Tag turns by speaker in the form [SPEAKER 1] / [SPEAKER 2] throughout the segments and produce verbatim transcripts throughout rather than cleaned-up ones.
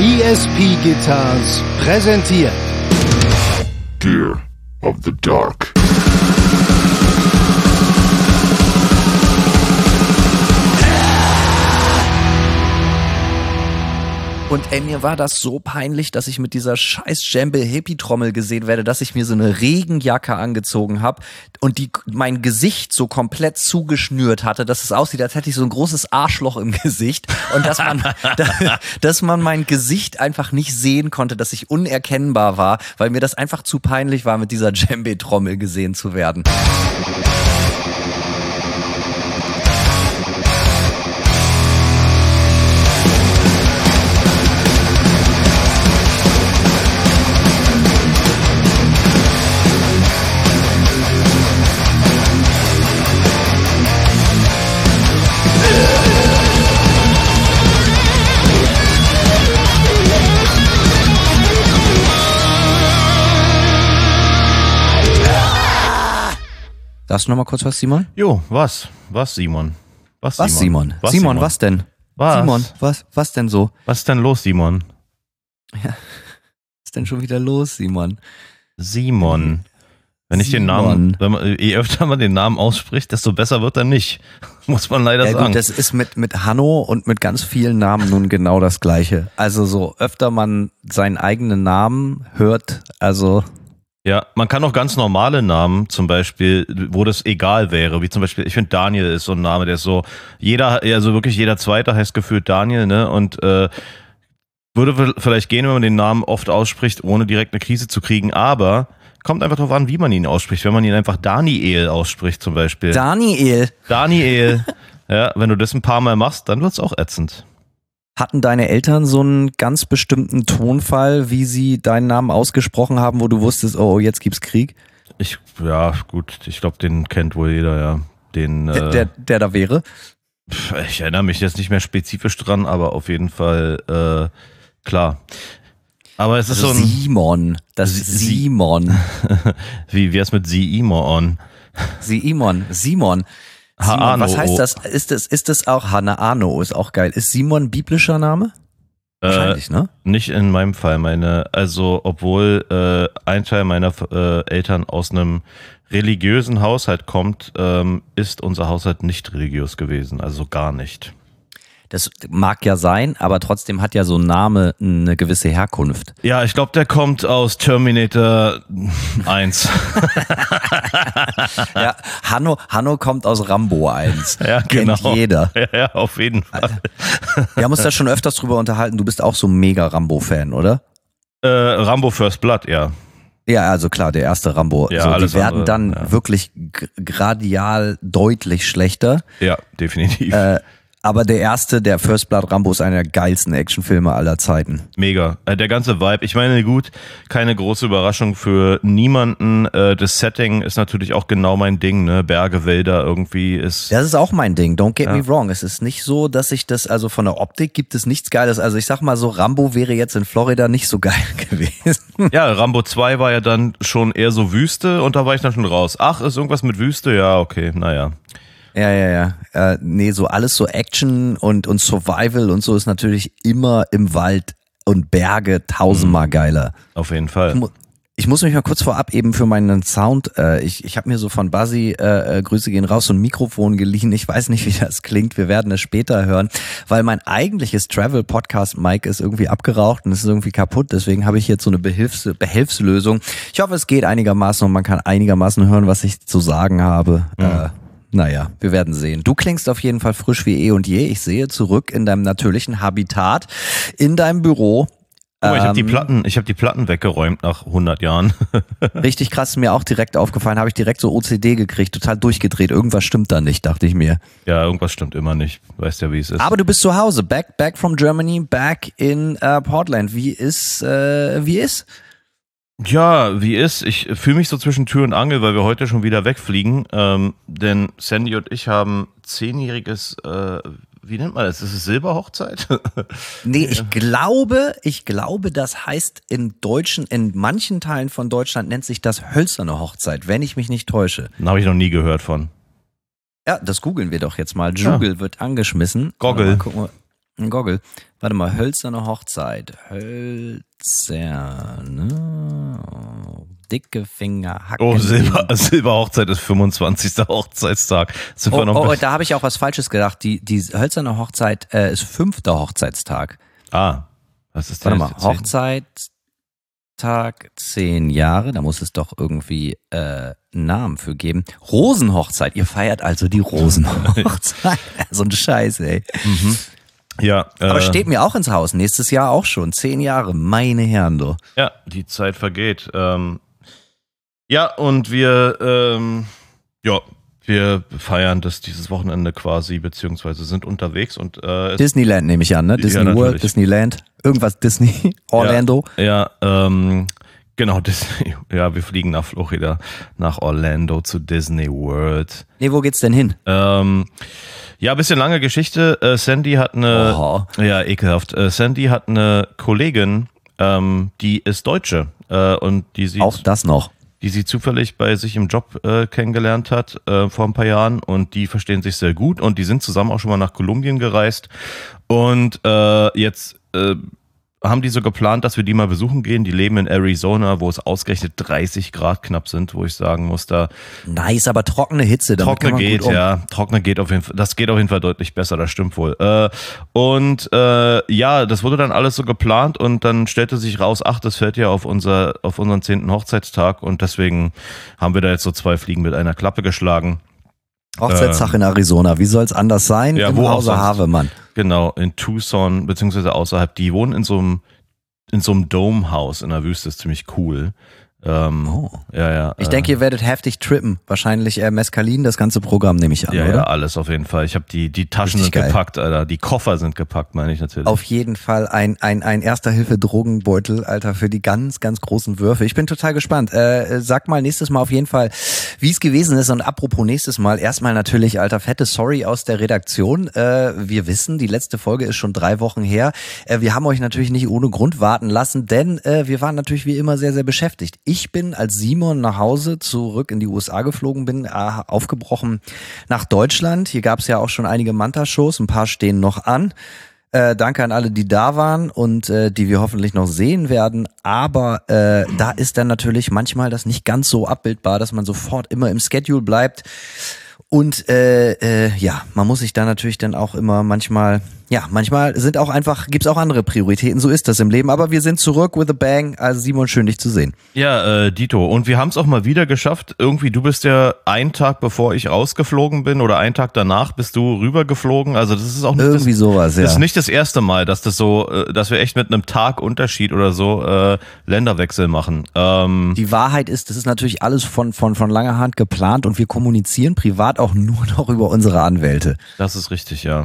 [SPEAKER 1] E S P Guitars präsentiert
[SPEAKER 2] Gear of the Dark.
[SPEAKER 3] Und ey, mir war das so peinlich, dass ich mit dieser scheiß Djembe-Hippie-Trommel gesehen werde, dass ich mir so eine Regenjacke angezogen habe und die mein Gesicht so komplett zugeschnürt hatte, dass es aussieht, als hätte ich so ein großes Arschloch im Gesicht und dass man, dass man mein Gesicht einfach nicht sehen konnte, dass ich unerkennbar war, weil mir das einfach zu peinlich war, mit dieser Djembe-Trommel gesehen zu werden. Sagst du noch mal kurz was, Simon?
[SPEAKER 4] Jo, was? Was, Simon?
[SPEAKER 3] Was, was Simon? Was, Simon, Simon, was denn?
[SPEAKER 4] Was?
[SPEAKER 3] Simon, was, was denn so?
[SPEAKER 4] Was ist denn los, Simon?
[SPEAKER 3] Ja, was ist denn schon wieder los, Simon?
[SPEAKER 4] Simon. Wenn ich Simon. den Namen, wenn man, je öfter man den Namen ausspricht, desto besser wird er nicht. Muss man leider
[SPEAKER 3] ja,
[SPEAKER 4] sagen.
[SPEAKER 3] Gut, das ist mit, mit Hanno und mit ganz vielen Namen nun genau das Gleiche. Also so öfter man seinen eigenen Namen hört, also...
[SPEAKER 4] Ja, man kann auch ganz normale Namen, zum Beispiel, wo das egal wäre, wie zum Beispiel, ich finde Daniel ist so ein Name, der ist so, jeder, also wirklich jeder Zweite heißt gefühlt Daniel, ne, und äh, würde vielleicht gehen, wenn man den Namen oft ausspricht, ohne direkt eine Krise zu kriegen, aber kommt einfach drauf an, wie man ihn ausspricht, wenn man ihn einfach Daniel ausspricht zum Beispiel.
[SPEAKER 3] Daniel.
[SPEAKER 4] Daniel. Ja, wenn du das ein paar Mal machst, dann wird's auch ätzend.
[SPEAKER 3] Hatten deine Eltern so einen ganz bestimmten Tonfall, wie sie deinen Namen ausgesprochen haben, wo du wusstest, oh, jetzt gibt's Krieg?
[SPEAKER 4] Ich, ja, gut, ich glaube, den kennt wohl jeder, ja. Den,
[SPEAKER 3] der,
[SPEAKER 4] äh,
[SPEAKER 3] der, der da wäre?
[SPEAKER 4] Ich erinnere mich jetzt nicht mehr spezifisch dran, aber auf jeden Fall, äh, klar. Aber es ist
[SPEAKER 3] also
[SPEAKER 4] so ein...
[SPEAKER 3] Simon, das ist Simon.
[SPEAKER 4] wie, wie ist mit Simon?
[SPEAKER 3] Simon, Simon. Simon, was heißt das? Ist das, ist das auch Hanaano? Ist auch geil. Ist Simon ein biblischer Name? Wahrscheinlich,
[SPEAKER 4] äh,
[SPEAKER 3] ne?
[SPEAKER 4] Nicht in meinem Fall. Meine, also, obwohl äh, ein Teil meiner äh, Eltern aus einem religiösen Haushalt kommt, ähm, ist unser Haushalt nicht religiös gewesen. Also gar nicht.
[SPEAKER 3] Das mag ja sein, aber trotzdem hat ja so ein Name eine gewisse Herkunft.
[SPEAKER 4] Ja, ich glaube, der kommt aus Terminator eins.
[SPEAKER 3] Ja, Hanno, Hanno kommt aus Rambo eins.
[SPEAKER 4] Ja, genau.
[SPEAKER 3] Kennt jeder.
[SPEAKER 4] Ja, ja, auf jeden Fall.
[SPEAKER 3] Wir haben uns da schon öfters drüber unterhalten. Du bist auch so ein mega Rambo-Fan, oder?
[SPEAKER 4] Äh, Rambo First Blood, ja.
[SPEAKER 3] Ja, also klar, der erste Rambo.
[SPEAKER 4] Ja,
[SPEAKER 3] so, die
[SPEAKER 4] alles
[SPEAKER 3] werden
[SPEAKER 4] andere,
[SPEAKER 3] dann
[SPEAKER 4] ja.
[SPEAKER 3] wirklich g- gradial deutlich schlechter.
[SPEAKER 4] Ja, definitiv.
[SPEAKER 3] Äh, Aber der erste, der First Blood Rambo, ist einer der geilsten Actionfilme aller Zeiten.
[SPEAKER 4] Mega. Äh, der ganze Vibe. Ich meine, gut, keine große Überraschung für niemanden. Äh, das Setting ist natürlich auch genau mein Ding, ne? Berge, Wälder irgendwie ist...
[SPEAKER 3] Das ist auch mein Ding, don't get
[SPEAKER 4] Ja.
[SPEAKER 3] me wrong. Es ist nicht so, dass ich das, also von der Optik gibt es nichts Geiles. Also ich sag mal so, Rambo wäre jetzt in Florida nicht so geil gewesen.
[SPEAKER 4] Ja, Rambo zwei war ja dann schon eher so Wüste und da war ich dann schon raus. Ach, ist irgendwas mit Wüste? Ja, okay, naja.
[SPEAKER 3] Ja, ja, ja. Äh, nee, so alles so Action und, und Survival und so ist natürlich immer im Wald und Berge tausendmal geiler.
[SPEAKER 4] Auf jeden Fall.
[SPEAKER 3] Ich, mu- ich muss mich mal kurz vorab eben für meinen Sound, äh, ich, ich habe mir so von Buzzy, äh, äh, Grüße gehen raus, so ein Mikrofon geliehen. Ich weiß nicht, wie das klingt. Wir werden es später hören, weil mein eigentliches Travel-Podcast-Mic ist irgendwie abgeraucht und es ist irgendwie kaputt. Deswegen habe ich jetzt so eine Behilfs- Behelfslösung. Ich hoffe, es geht einigermaßen und man kann einigermaßen hören, was ich zu sagen habe.
[SPEAKER 4] Mhm.
[SPEAKER 3] Äh, Naja, wir werden sehen. Du klingst auf jeden Fall frisch wie eh und je. Ich sehe zurück in deinem natürlichen Habitat, in deinem Büro.
[SPEAKER 4] Guck mal, ich habe die
[SPEAKER 3] Ähm,
[SPEAKER 4] Platten, ich habe die Platten weggeräumt nach hundert Jahren.
[SPEAKER 3] Richtig krass, mir auch direkt aufgefallen, habe ich direkt so O C D gekriegt, total durchgedreht. Irgendwas stimmt da nicht, dachte ich mir.
[SPEAKER 4] Ja, irgendwas stimmt immer nicht. Weißt ja, wie es ist.
[SPEAKER 3] Aber du bist zu Hause, back, back from Germany, back in äh, Portland. Wie ist, äh, wie ist?
[SPEAKER 4] Ja, wie ist? Ich fühle mich so zwischen Tür und Angel, weil wir heute schon wieder wegfliegen. Ähm, denn Sandy und ich haben zehnjähriges, äh, wie nennt man das? Ist es Silberhochzeit?
[SPEAKER 3] Nee, ich glaube, ich glaube, das heißt in Deutschen, in manchen Teilen von Deutschland nennt sich das hölzerne Hochzeit, wenn ich mich nicht täusche.
[SPEAKER 4] Den habe ich noch nie gehört von.
[SPEAKER 3] Ja, das googeln wir doch jetzt mal. Google
[SPEAKER 4] Ja.
[SPEAKER 3] wird angeschmissen.
[SPEAKER 4] Goggle.
[SPEAKER 3] Mal gucken, Ein Goggle. Warte mal, hölzerne Hochzeit. Hölzerne, dicke Finger, Hacken.
[SPEAKER 4] Oh, Silber, Silberhochzeit ist fünfundzwanzigster Hochzeitstag. Sind wir
[SPEAKER 3] Oh,
[SPEAKER 4] noch
[SPEAKER 3] oh,
[SPEAKER 4] bei-
[SPEAKER 3] da habe ich auch was Falsches gedacht. Die, die hölzerne Hochzeit äh, ist fünfter Hochzeitstag.
[SPEAKER 4] Ah, was ist denn?
[SPEAKER 3] Warte mal, Hochzeitstag, zehn Jahre, da muss es doch irgendwie äh, einen Namen für geben. Rosenhochzeit, ihr feiert also die Rosenhochzeit. So ein Scheiß, ey.
[SPEAKER 4] Ja, äh,
[SPEAKER 3] Aber steht mir auch ins Haus, nächstes Jahr auch schon, zehn Jahre, meine Herren, du.
[SPEAKER 4] ja, die Zeit vergeht. Ähm, ja, und wir, ähm, ja, wir feiern das dieses Wochenende quasi, beziehungsweise sind unterwegs und äh, es,
[SPEAKER 3] Disneyland nehme ich an, ne? Disney
[SPEAKER 4] natürlich.
[SPEAKER 3] World, Disneyland, irgendwas Disney, Orlando.
[SPEAKER 4] Ja, ähm, genau, Disney. Ja, wir fliegen nach Florida, nach Orlando zu Disney World.
[SPEAKER 3] Nee, wo geht's denn hin?
[SPEAKER 4] Ähm, ja, bisschen lange Geschichte. Äh, Sandy hat eine,
[SPEAKER 3] Oha.
[SPEAKER 4] ja, ekelhaft. Äh, Sandy hat eine Kollegin, ähm, die ist Deutsche äh, und die sie,
[SPEAKER 3] Auch das noch.
[SPEAKER 4] die sie zufällig bei sich im Job äh, kennengelernt hat äh, vor ein paar Jahren und die verstehen sich sehr gut und die sind zusammen auch schon mal nach Kolumbien gereist und äh, jetzt äh, haben die so geplant, dass wir die mal besuchen gehen. Die leben in Arizona, wo es ausgerechnet dreißig Grad knapp sind, wo ich sagen muss, da
[SPEAKER 3] Nice, aber trockene Hitze, damit
[SPEAKER 4] Trockene
[SPEAKER 3] kann man
[SPEAKER 4] geht,
[SPEAKER 3] gut um.
[SPEAKER 4] ja. Trockene geht auf jeden Fall, das geht auf jeden Fall deutlich besser, das stimmt wohl. Äh, und äh, ja, das wurde dann alles so geplant und dann stellte sich raus, ach, das fällt ja auf unser, auf unseren zehnten Hochzeitstag und deswegen haben wir da jetzt so zwei Fliegen mit einer Klappe geschlagen.
[SPEAKER 3] Hochzeitstag in Arizona, wie soll's anders sein?
[SPEAKER 4] Ja,
[SPEAKER 3] Im
[SPEAKER 4] wo auch
[SPEAKER 3] Hause
[SPEAKER 4] sonst.
[SPEAKER 3] Havemann.
[SPEAKER 4] Genau, in Tucson, beziehungsweise außerhalb, die wohnen in so einem, in so einem Dome-Haus in der Wüste, ist ziemlich cool. Ähm,
[SPEAKER 3] Oh.
[SPEAKER 4] Ja, ja.
[SPEAKER 3] Ich
[SPEAKER 4] äh,
[SPEAKER 3] denke, ihr werdet heftig trippen. Wahrscheinlich äh, Mescalin, das ganze Programm nehme ich an,
[SPEAKER 4] ja,
[SPEAKER 3] oder?
[SPEAKER 4] ja, alles auf jeden Fall. Ich habe die, die Taschen
[SPEAKER 3] Richtig
[SPEAKER 4] sind
[SPEAKER 3] geil.
[SPEAKER 4] gepackt, Alter. Die Koffer sind gepackt, meine ich natürlich.
[SPEAKER 3] Auf jeden Fall ein, ein, ein Erster-Hilfe-Drogenbeutel, Alter, für die ganz, ganz großen Würfe. Ich bin total gespannt. Äh, sag mal nächstes Mal auf jeden Fall, wie es gewesen ist. Und apropos nächstes Mal, erstmal natürlich, Alter, fette Sorry aus der Redaktion. Äh, wir wissen, die letzte Folge ist schon drei Wochen her. Äh, wir haben euch natürlich nicht ohne Grund warten lassen, denn äh, wir waren natürlich wie immer sehr, sehr beschäftigt. Ich bin als Simon nach Hause zurück in die U S A geflogen bin, äh, aufgebrochen nach Deutschland. Hier gab es ja auch schon einige Manta-Shows, ein paar stehen noch an. Äh, danke an alle, die da waren und äh, die wir hoffentlich noch sehen werden. Aber äh, da ist dann natürlich manchmal das nicht ganz so abbildbar, dass man sofort immer im Schedule bleibt. Und äh, äh, ja, man muss sich da natürlich dann auch immer manchmal, ja, manchmal sind auch einfach, gibt's auch andere Prioritäten, so ist das im Leben. Aber wir sind zurück with a bang. Also Simon, schön dich zu sehen.
[SPEAKER 4] Ja, äh, Dito. Und wir haben es auch mal wieder geschafft. Irgendwie, du bist ja einen Tag bevor ich rausgeflogen bin oder einen Tag danach bist du rübergeflogen. Also das ist auch nicht
[SPEAKER 3] Irgendwie
[SPEAKER 4] das,
[SPEAKER 3] sowas, ja.
[SPEAKER 4] das ist nicht das erste Mal, dass das so, äh, dass wir echt mit einem Tag Unterschied oder so äh, Länderwechsel machen. Ähm,
[SPEAKER 3] Die Wahrheit ist, das ist natürlich alles von, von, von langer Hand geplant und wir kommunizieren privat auch nur noch über unsere Anwälte.
[SPEAKER 4] das ist richtig, ja.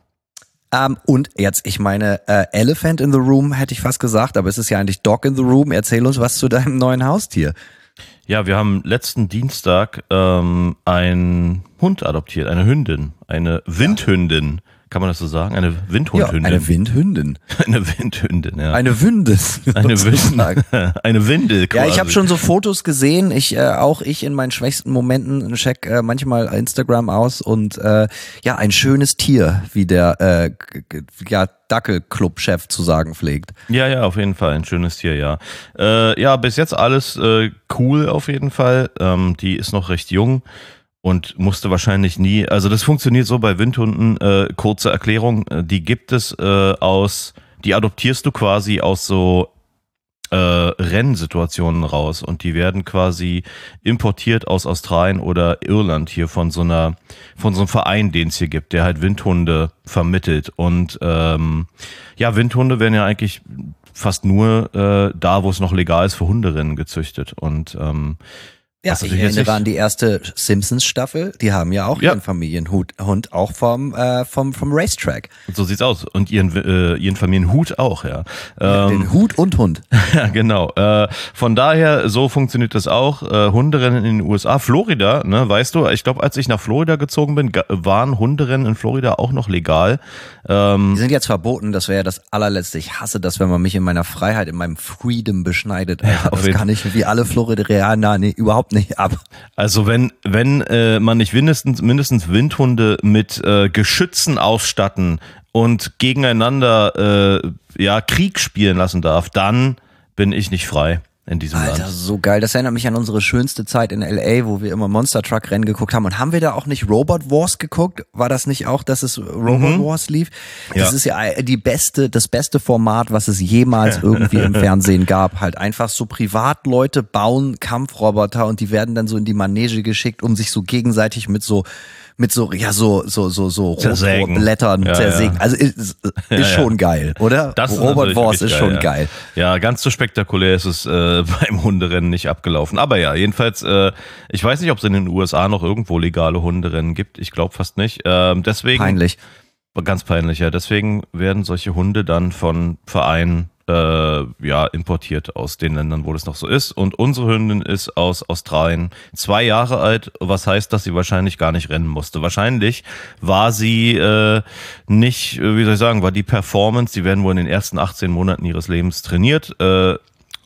[SPEAKER 3] Ähm, und jetzt, ich meine, äh, Elephant in the Room hätte ich fast gesagt, aber es ist ja eigentlich Dog in the Room. Erzähl uns was zu deinem neuen Haustier.
[SPEAKER 4] Ja, wir haben letzten Dienstag ähm, einen Hund adoptiert, eine Hündin, eine Windhündin. Kann man das so sagen? Eine Windhundhündin.
[SPEAKER 3] eine Windhündin.
[SPEAKER 4] eine Windhündin, ja.
[SPEAKER 3] Eine Windis.
[SPEAKER 4] Eine,
[SPEAKER 3] sozusagen.
[SPEAKER 4] Wind, eine Windel quasi.
[SPEAKER 3] Ja, ich habe schon so Fotos gesehen. Ich äh, auch ich in meinen schwächsten Momenten check äh, manchmal Instagram aus und äh, ja, ein schönes Tier, wie der äh, g- g- ja, Dackelclub-Chef zu sagen pflegt.
[SPEAKER 4] Ja, ja, auf jeden Fall. Ein schönes Tier, ja. Äh, ja, bis jetzt alles äh, cool auf jeden Fall. Ähm, die ist noch recht jung und musste wahrscheinlich nie, also das funktioniert so bei Windhunden, äh, kurze Erklärung, äh, die gibt es äh, aus, die adoptierst du quasi aus so äh, Rennsituationen raus und die werden quasi importiert aus Australien oder Irland hier von so einer, von so einem Verein, den es hier gibt, der halt Windhunde vermittelt und ähm, ja, Windhunde werden ja eigentlich fast nur äh, da, wo es noch legal ist, für Hunderennen gezüchtet und ähm,
[SPEAKER 3] Ja,
[SPEAKER 4] was
[SPEAKER 3] ich
[SPEAKER 4] natürlich jetzt
[SPEAKER 3] erinnere
[SPEAKER 4] nicht-
[SPEAKER 3] an die erste Simpsons-Staffel. Die haben ja auch
[SPEAKER 4] Ja.
[SPEAKER 3] ihren Familienhund Hund auch vom, äh, vom, vom Racetrack.
[SPEAKER 4] so sieht's aus und ihren äh, ihren Familienhut auch, ja. Ähm,
[SPEAKER 3] Den Hut und Hund.
[SPEAKER 4] Ja, genau. Äh, von daher, so funktioniert das auch. Äh, Hunderennen in den U S A. Florida, ne, weißt du, ich glaube, als ich nach Florida gezogen bin, ga- waren Hunderennen in Florida auch noch legal. Ähm,
[SPEAKER 3] Die sind jetzt verboten, das wäre ja das allerletzte. Ich hasse das, wenn man mich in meiner Freiheit, in meinem Freedom beschneidet. Alter,
[SPEAKER 4] auf
[SPEAKER 3] das
[SPEAKER 4] jeden
[SPEAKER 3] kann ich wie alle Floridianer nee, überhaupt nicht ab.
[SPEAKER 4] also wenn wenn äh, man nicht mindestens mindestens Windhunde mit äh, Geschützen ausstatten und gegeneinander äh, ja Krieg spielen lassen darf, dann bin ich nicht frei in diesem
[SPEAKER 3] Alter,
[SPEAKER 4] Land.
[SPEAKER 3] so geil. Das erinnert mich an unsere schönste Zeit in L A, wo wir immer Monster Truck Rennen geguckt haben. Und haben wir da auch nicht Robot Wars geguckt? War das nicht auch, dass es Robot
[SPEAKER 4] Mhm.
[SPEAKER 3] Wars lief? Das
[SPEAKER 4] Ja.
[SPEAKER 3] ist ja die beste, das beste Format, was es jemals irgendwie im Fernsehen gab. Halt einfach so Privatleute bauen Kampfroboter und die werden dann so in die Manege geschickt, um sich so gegenseitig mit so mit so, ja, so, so, so, so
[SPEAKER 4] Zersägen.
[SPEAKER 3] Blättern
[SPEAKER 4] Ja,
[SPEAKER 3] zersägen.
[SPEAKER 4] ja.
[SPEAKER 3] Also ist, ist
[SPEAKER 4] Ja, ja.
[SPEAKER 3] schon geil, oder?
[SPEAKER 4] Das ist
[SPEAKER 3] Robot
[SPEAKER 4] natürlich
[SPEAKER 3] Wars
[SPEAKER 4] wirklich
[SPEAKER 3] ist schon
[SPEAKER 4] ja.
[SPEAKER 3] geil.
[SPEAKER 4] Ja, ganz so spektakulär ist es äh, beim Hunderennen nicht abgelaufen. Aber ja, jedenfalls, äh, ich weiß nicht, ob es in den U S A noch irgendwo legale Hunderennen gibt. Ich glaube fast nicht. Ähm, deswegen
[SPEAKER 3] Peinlich.
[SPEAKER 4] Ganz peinlich, ja. Deswegen werden solche Hunde dann von Vereinen äh, ja, importiert aus den Ländern, wo das noch so ist. Und unsere Hündin ist aus Australien, zwei Jahre alt, was heißt, dass sie wahrscheinlich gar nicht rennen musste. Wahrscheinlich war sie äh, nicht, äh, wie soll ich sagen, war die Performance, die werden wohl in den ersten achtzehn Monaten ihres Lebens trainiert. Äh,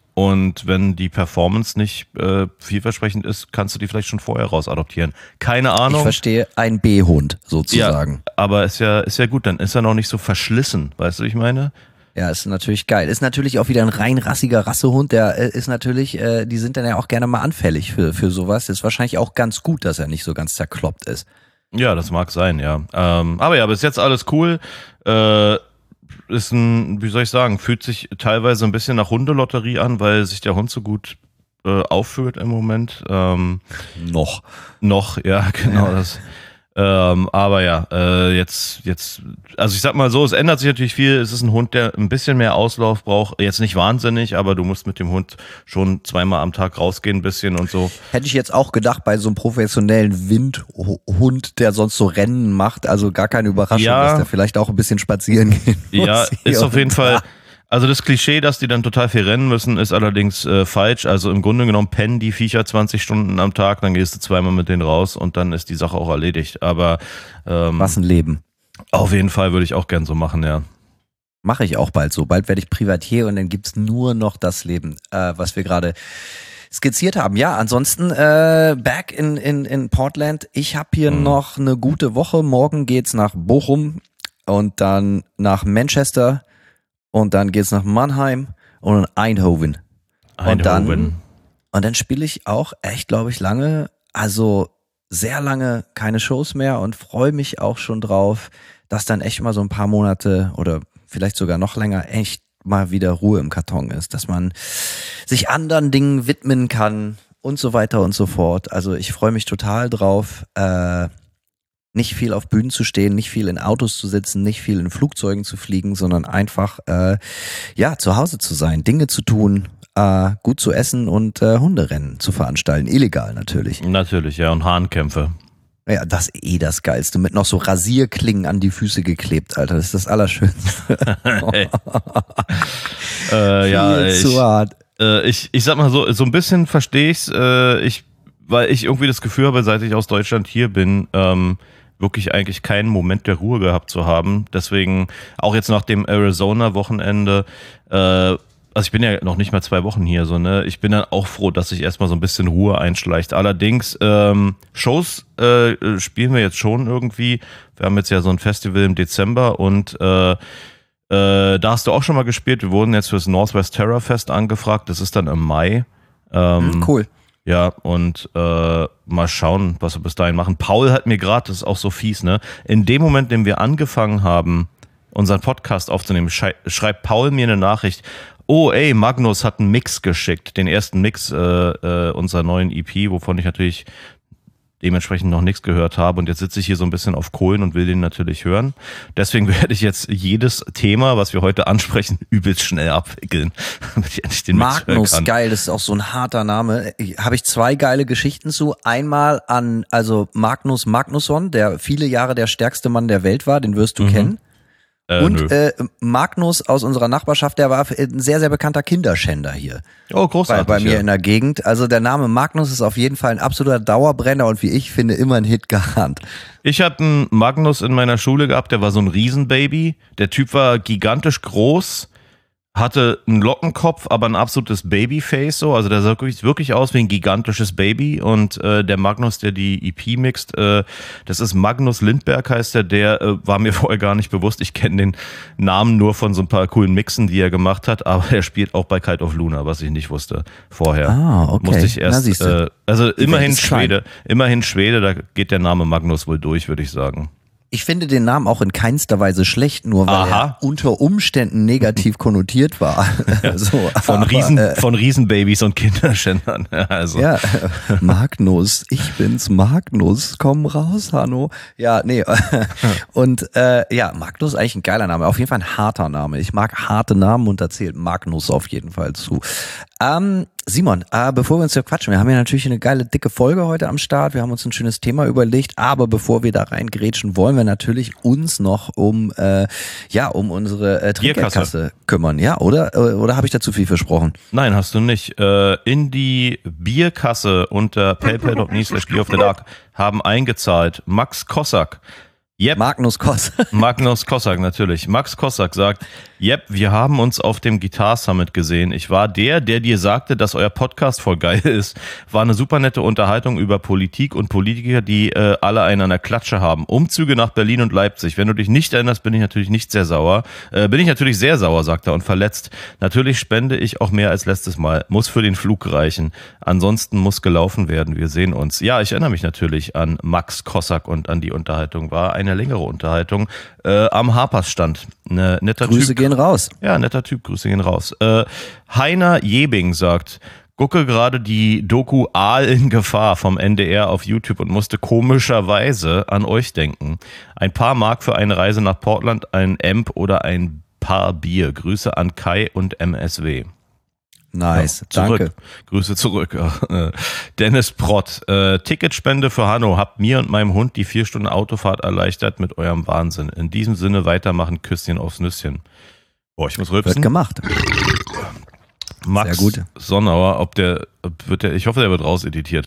[SPEAKER 4] und wenn die Performance nicht äh, vielversprechend ist, kannst du die vielleicht schon vorher raus adoptieren. Keine Ahnung.
[SPEAKER 3] Ich verstehe, ein B-Hund sozusagen.
[SPEAKER 4] Ja, aber ist ja, ist ja gut, dann ist er noch nicht so verschlissen, weißt du, wie ich meine?
[SPEAKER 3] Ja, ist natürlich geil. Ist natürlich auch wieder ein rein rassiger Rassehund, der äh, ist natürlich, äh, die sind dann ja auch gerne mal anfällig für, für sowas. Ist wahrscheinlich auch ganz gut, dass er nicht so ganz zerkloppt ist.
[SPEAKER 4] Ja, das mag sein, ja. Ähm, aber ja, bis jetzt alles cool. Äh, ist ein, wie soll ich sagen, fühlt sich teilweise ein bisschen nach Hundelotterie an, weil sich der Hund so gut äh, aufführt im Moment. Ähm,
[SPEAKER 3] Noch.
[SPEAKER 4] noch, ja, genau
[SPEAKER 3] Ja.
[SPEAKER 4] das. Ähm, aber ja, äh, jetzt, jetzt, also ich sag mal so, es ändert sich natürlich viel. Es ist ein Hund, der ein bisschen mehr Auslauf braucht. Jetzt nicht wahnsinnig, aber du musst mit dem Hund schon zweimal am Tag rausgehen ein bisschen und so.
[SPEAKER 3] Hätte ich jetzt auch gedacht, bei so einem professionellen Windhund, der sonst so Rennen macht, also gar keine Überraschung,
[SPEAKER 4] Ja.
[SPEAKER 3] dass der vielleicht auch ein bisschen spazieren gehen muss.
[SPEAKER 4] Ja,
[SPEAKER 3] hier
[SPEAKER 4] ist auf
[SPEAKER 3] und
[SPEAKER 4] jeden
[SPEAKER 3] da.
[SPEAKER 4] Fall. Also das Klischee, dass die dann total viel rennen müssen, ist allerdings äh, falsch. Also im Grunde genommen pennen die Viecher zwanzig Stunden am Tag, dann gehst du zweimal mit denen raus und dann ist die Sache auch erledigt. Aber ähm,
[SPEAKER 3] Was ein Leben.
[SPEAKER 4] auf jeden Fall würde ich auch gern so machen, ja.
[SPEAKER 3] Mache ich auch bald so. Bald werde ich Privatier und dann gibt's nur noch das Leben, äh, was wir gerade skizziert haben. Ja, ansonsten äh, back in, in, in Portland. Ich habe hier
[SPEAKER 4] Mhm.
[SPEAKER 3] noch eine gute Woche. Morgen geht's nach Bochum und dann nach Manchester und dann geht's nach Mannheim und Eindhoven. Und dann,
[SPEAKER 4] Eindhoven.
[SPEAKER 3] und dann spiele ich auch echt, glaube ich, lange, also sehr lange keine Shows mehr und freue mich auch schon drauf, dass dann echt mal so ein paar Monate oder vielleicht sogar noch länger echt mal wieder Ruhe im Karton ist, dass man sich anderen Dingen widmen kann und so weiter und so fort. Also ich freue mich total drauf, äh, nicht viel auf Bühnen zu stehen, nicht viel in Autos zu sitzen, nicht viel in Flugzeugen zu fliegen, sondern einfach äh, ja zu Hause zu sein, Dinge zu tun, äh, gut zu essen und äh, Hunderennen zu veranstalten, illegal natürlich.
[SPEAKER 4] Natürlich, ja, und Hahnkämpfe.
[SPEAKER 3] Ja, das ist eh das Geilste. Mit noch so Rasierklingen an die Füße geklebt, Alter. Das ist das Allerschönste.
[SPEAKER 4] äh, ja,
[SPEAKER 3] Viel
[SPEAKER 4] ich,
[SPEAKER 3] zu hart.
[SPEAKER 4] äh, ich, ich sag mal so, so ein bisschen verstehe ich's, äh, ich, weil ich irgendwie das Gefühl habe, seit ich aus Deutschland hier bin, ähm, wirklich eigentlich keinen Moment der Ruhe gehabt zu haben. Deswegen auch jetzt nach dem Arizona-Wochenende, äh, also ich bin ja noch nicht mal zwei Wochen hier, so, ne? Ich bin dann auch froh, dass sich erstmal so ein bisschen Ruhe einschleicht. Allerdings, ähm, Shows äh, spielen wir jetzt schon irgendwie. Wir haben jetzt ja so ein Festival im Dezember und äh, äh, da hast du auch schon mal gespielt. Wir wurden jetzt fürs Northwest Terror Fest angefragt. Das ist dann im Mai. Ähm,
[SPEAKER 3] Cool.
[SPEAKER 4] Ja, und äh, mal schauen, was wir bis dahin machen. Paul hat mir gerade, das ist auch so fies, ne? In dem Moment, in dem wir angefangen haben, unseren Podcast aufzunehmen, schrei- schreibt Paul mir eine Nachricht. Oh, ey, Magnus hat einen Mix geschickt, den ersten Mix äh, äh, unserer neuen E P, wovon ich natürlich dementsprechend noch nichts gehört habe. Und jetzt sitze ich hier so ein bisschen auf Kohlen und will den natürlich hören. Deswegen werde ich jetzt jedes Thema, was wir heute ansprechen, übelst schnell abwickeln, damit ich endlich den Mix hören
[SPEAKER 3] Magnus,
[SPEAKER 4] kann.
[SPEAKER 3] geil, das ist auch so ein harter Name. Habe ich zwei geile Geschichten zu. Einmal an, also Magnus Magnusson, der viele Jahre der stärkste Mann der Welt war, den wirst du
[SPEAKER 4] Mhm.
[SPEAKER 3] kennen.
[SPEAKER 4] Äh,
[SPEAKER 3] Und
[SPEAKER 4] nö.
[SPEAKER 3] äh, Magnus aus unserer Nachbarschaft, der war ein sehr, sehr bekannter Kinderschänder hier.
[SPEAKER 4] Oh,
[SPEAKER 3] Bei,
[SPEAKER 4] großartig.
[SPEAKER 3] bei mir
[SPEAKER 4] ja.
[SPEAKER 3] in der Gegend. Also der Name Magnus ist auf jeden Fall ein absoluter Dauerbrenner und wie ich finde, immer ein Hit geahnt.
[SPEAKER 4] Ich hatte einen Magnus in meiner Schule gehabt, der war so ein Riesenbaby. Der Typ war gigantisch groß, hatte einen Lockenkopf, aber ein absolutes Babyface so, also der sah wirklich, wirklich aus wie ein gigantisches Baby und äh, der Magnus, der die E P mixt, äh, das ist Magnus Lindberg heißt der, der äh, war mir vorher gar nicht bewusst, ich kenne den Namen nur von so ein paar coolen Mixen, die er gemacht hat, aber er spielt auch bei Cult of Luna, was ich nicht wusste vorher.
[SPEAKER 3] Ah, okay.
[SPEAKER 4] Musste ich erst,
[SPEAKER 3] Na, siehst du.
[SPEAKER 4] äh, also
[SPEAKER 3] Die
[SPEAKER 4] immerhin
[SPEAKER 3] Welt ist klein.
[SPEAKER 4] Schwede, immerhin Schwede, da geht der Name Magnus wohl durch, würde ich sagen.
[SPEAKER 3] Ich finde den Namen auch in keinster Weise schlecht, nur weil
[SPEAKER 4] Aha.
[SPEAKER 3] er unter Umständen negativ konnotiert war. so,
[SPEAKER 4] Von,
[SPEAKER 3] aber,
[SPEAKER 4] Riesen,
[SPEAKER 3] äh,
[SPEAKER 4] von Riesenbabys und Kinderschändern. Also.
[SPEAKER 3] Ja, Magnus, ich bin's, Magnus, komm raus, Hanno. Ja, nee, und äh, ja, Magnus ist eigentlich ein geiler Name, auf jeden Fall ein harter Name. Ich mag harte Namen und da zählt Magnus auf jeden Fall zu. Ähm, Simon, äh, bevor wir uns hier quatschen, wir haben ja natürlich eine geile, dicke Folge heute am Start, wir haben uns ein schönes Thema überlegt, aber bevor wir da reingrätschen, wollen wir natürlich uns noch um äh, ja um unsere äh, Trinkgeldkasse kümmern, ja, oder? Äh, oder habe ich da zu viel versprochen?
[SPEAKER 4] Nein, hast du nicht. Äh, in die Bierkasse unter paypal.me slash Gear of the Dark haben eingezahlt Max Kossack. Yep.
[SPEAKER 3] Magnus Koss.
[SPEAKER 4] Magnus Kossack, natürlich. Max Kossack sagt, yep, wir haben uns auf dem Guitar Summit gesehen. Ich war der, der dir sagte, dass euer Podcast voll geil ist. War eine super nette Unterhaltung über Politik und Politiker, die äh, alle einen an der Klatsche haben. Umzüge nach Berlin und Leipzig. Wenn du dich nicht erinnerst, bin ich natürlich nicht sehr sauer. Äh, bin ich natürlich sehr sauer, sagt er, und verletzt. Natürlich spende ich auch mehr als letztes Mal. Muss für den Flug reichen. Ansonsten muss gelaufen werden. Wir sehen uns. Ja, ich erinnere mich natürlich an Max Kossack und an die Unterhaltung. War eine längere Unterhaltung äh, am Harpers-Stand. Ne, netter
[SPEAKER 3] Grüße
[SPEAKER 4] Typ.
[SPEAKER 3] gehen raus.
[SPEAKER 4] Ja, netter Typ, Grüße gehen raus. Äh, Heiner Jebing sagt, gucke gerade die Doku Aal in Gefahr vom N D R auf YouTube und musste komischerweise an euch denken. Ein paar Mark für eine Reise nach Portland, ein Amp oder ein paar Bier. Grüße an Kai und M S W.
[SPEAKER 3] Nice,
[SPEAKER 4] Ja, zurück.
[SPEAKER 3] danke.
[SPEAKER 4] Grüße zurück. Äh, Dennis Prott, äh, Ticketspende für Hanno, habt mir und meinem Hund die vier Stunden Autofahrt erleichtert mit eurem Wahnsinn. In diesem Sinne weitermachen, Küsschen aufs Nüsschen. Boah, ich muss rülpsen.
[SPEAKER 3] Wird gemacht.
[SPEAKER 4] Max
[SPEAKER 3] Sehr gut.
[SPEAKER 4] Sonnauer, ob der, ob wird der, ich hoffe, der wird rauseditiert.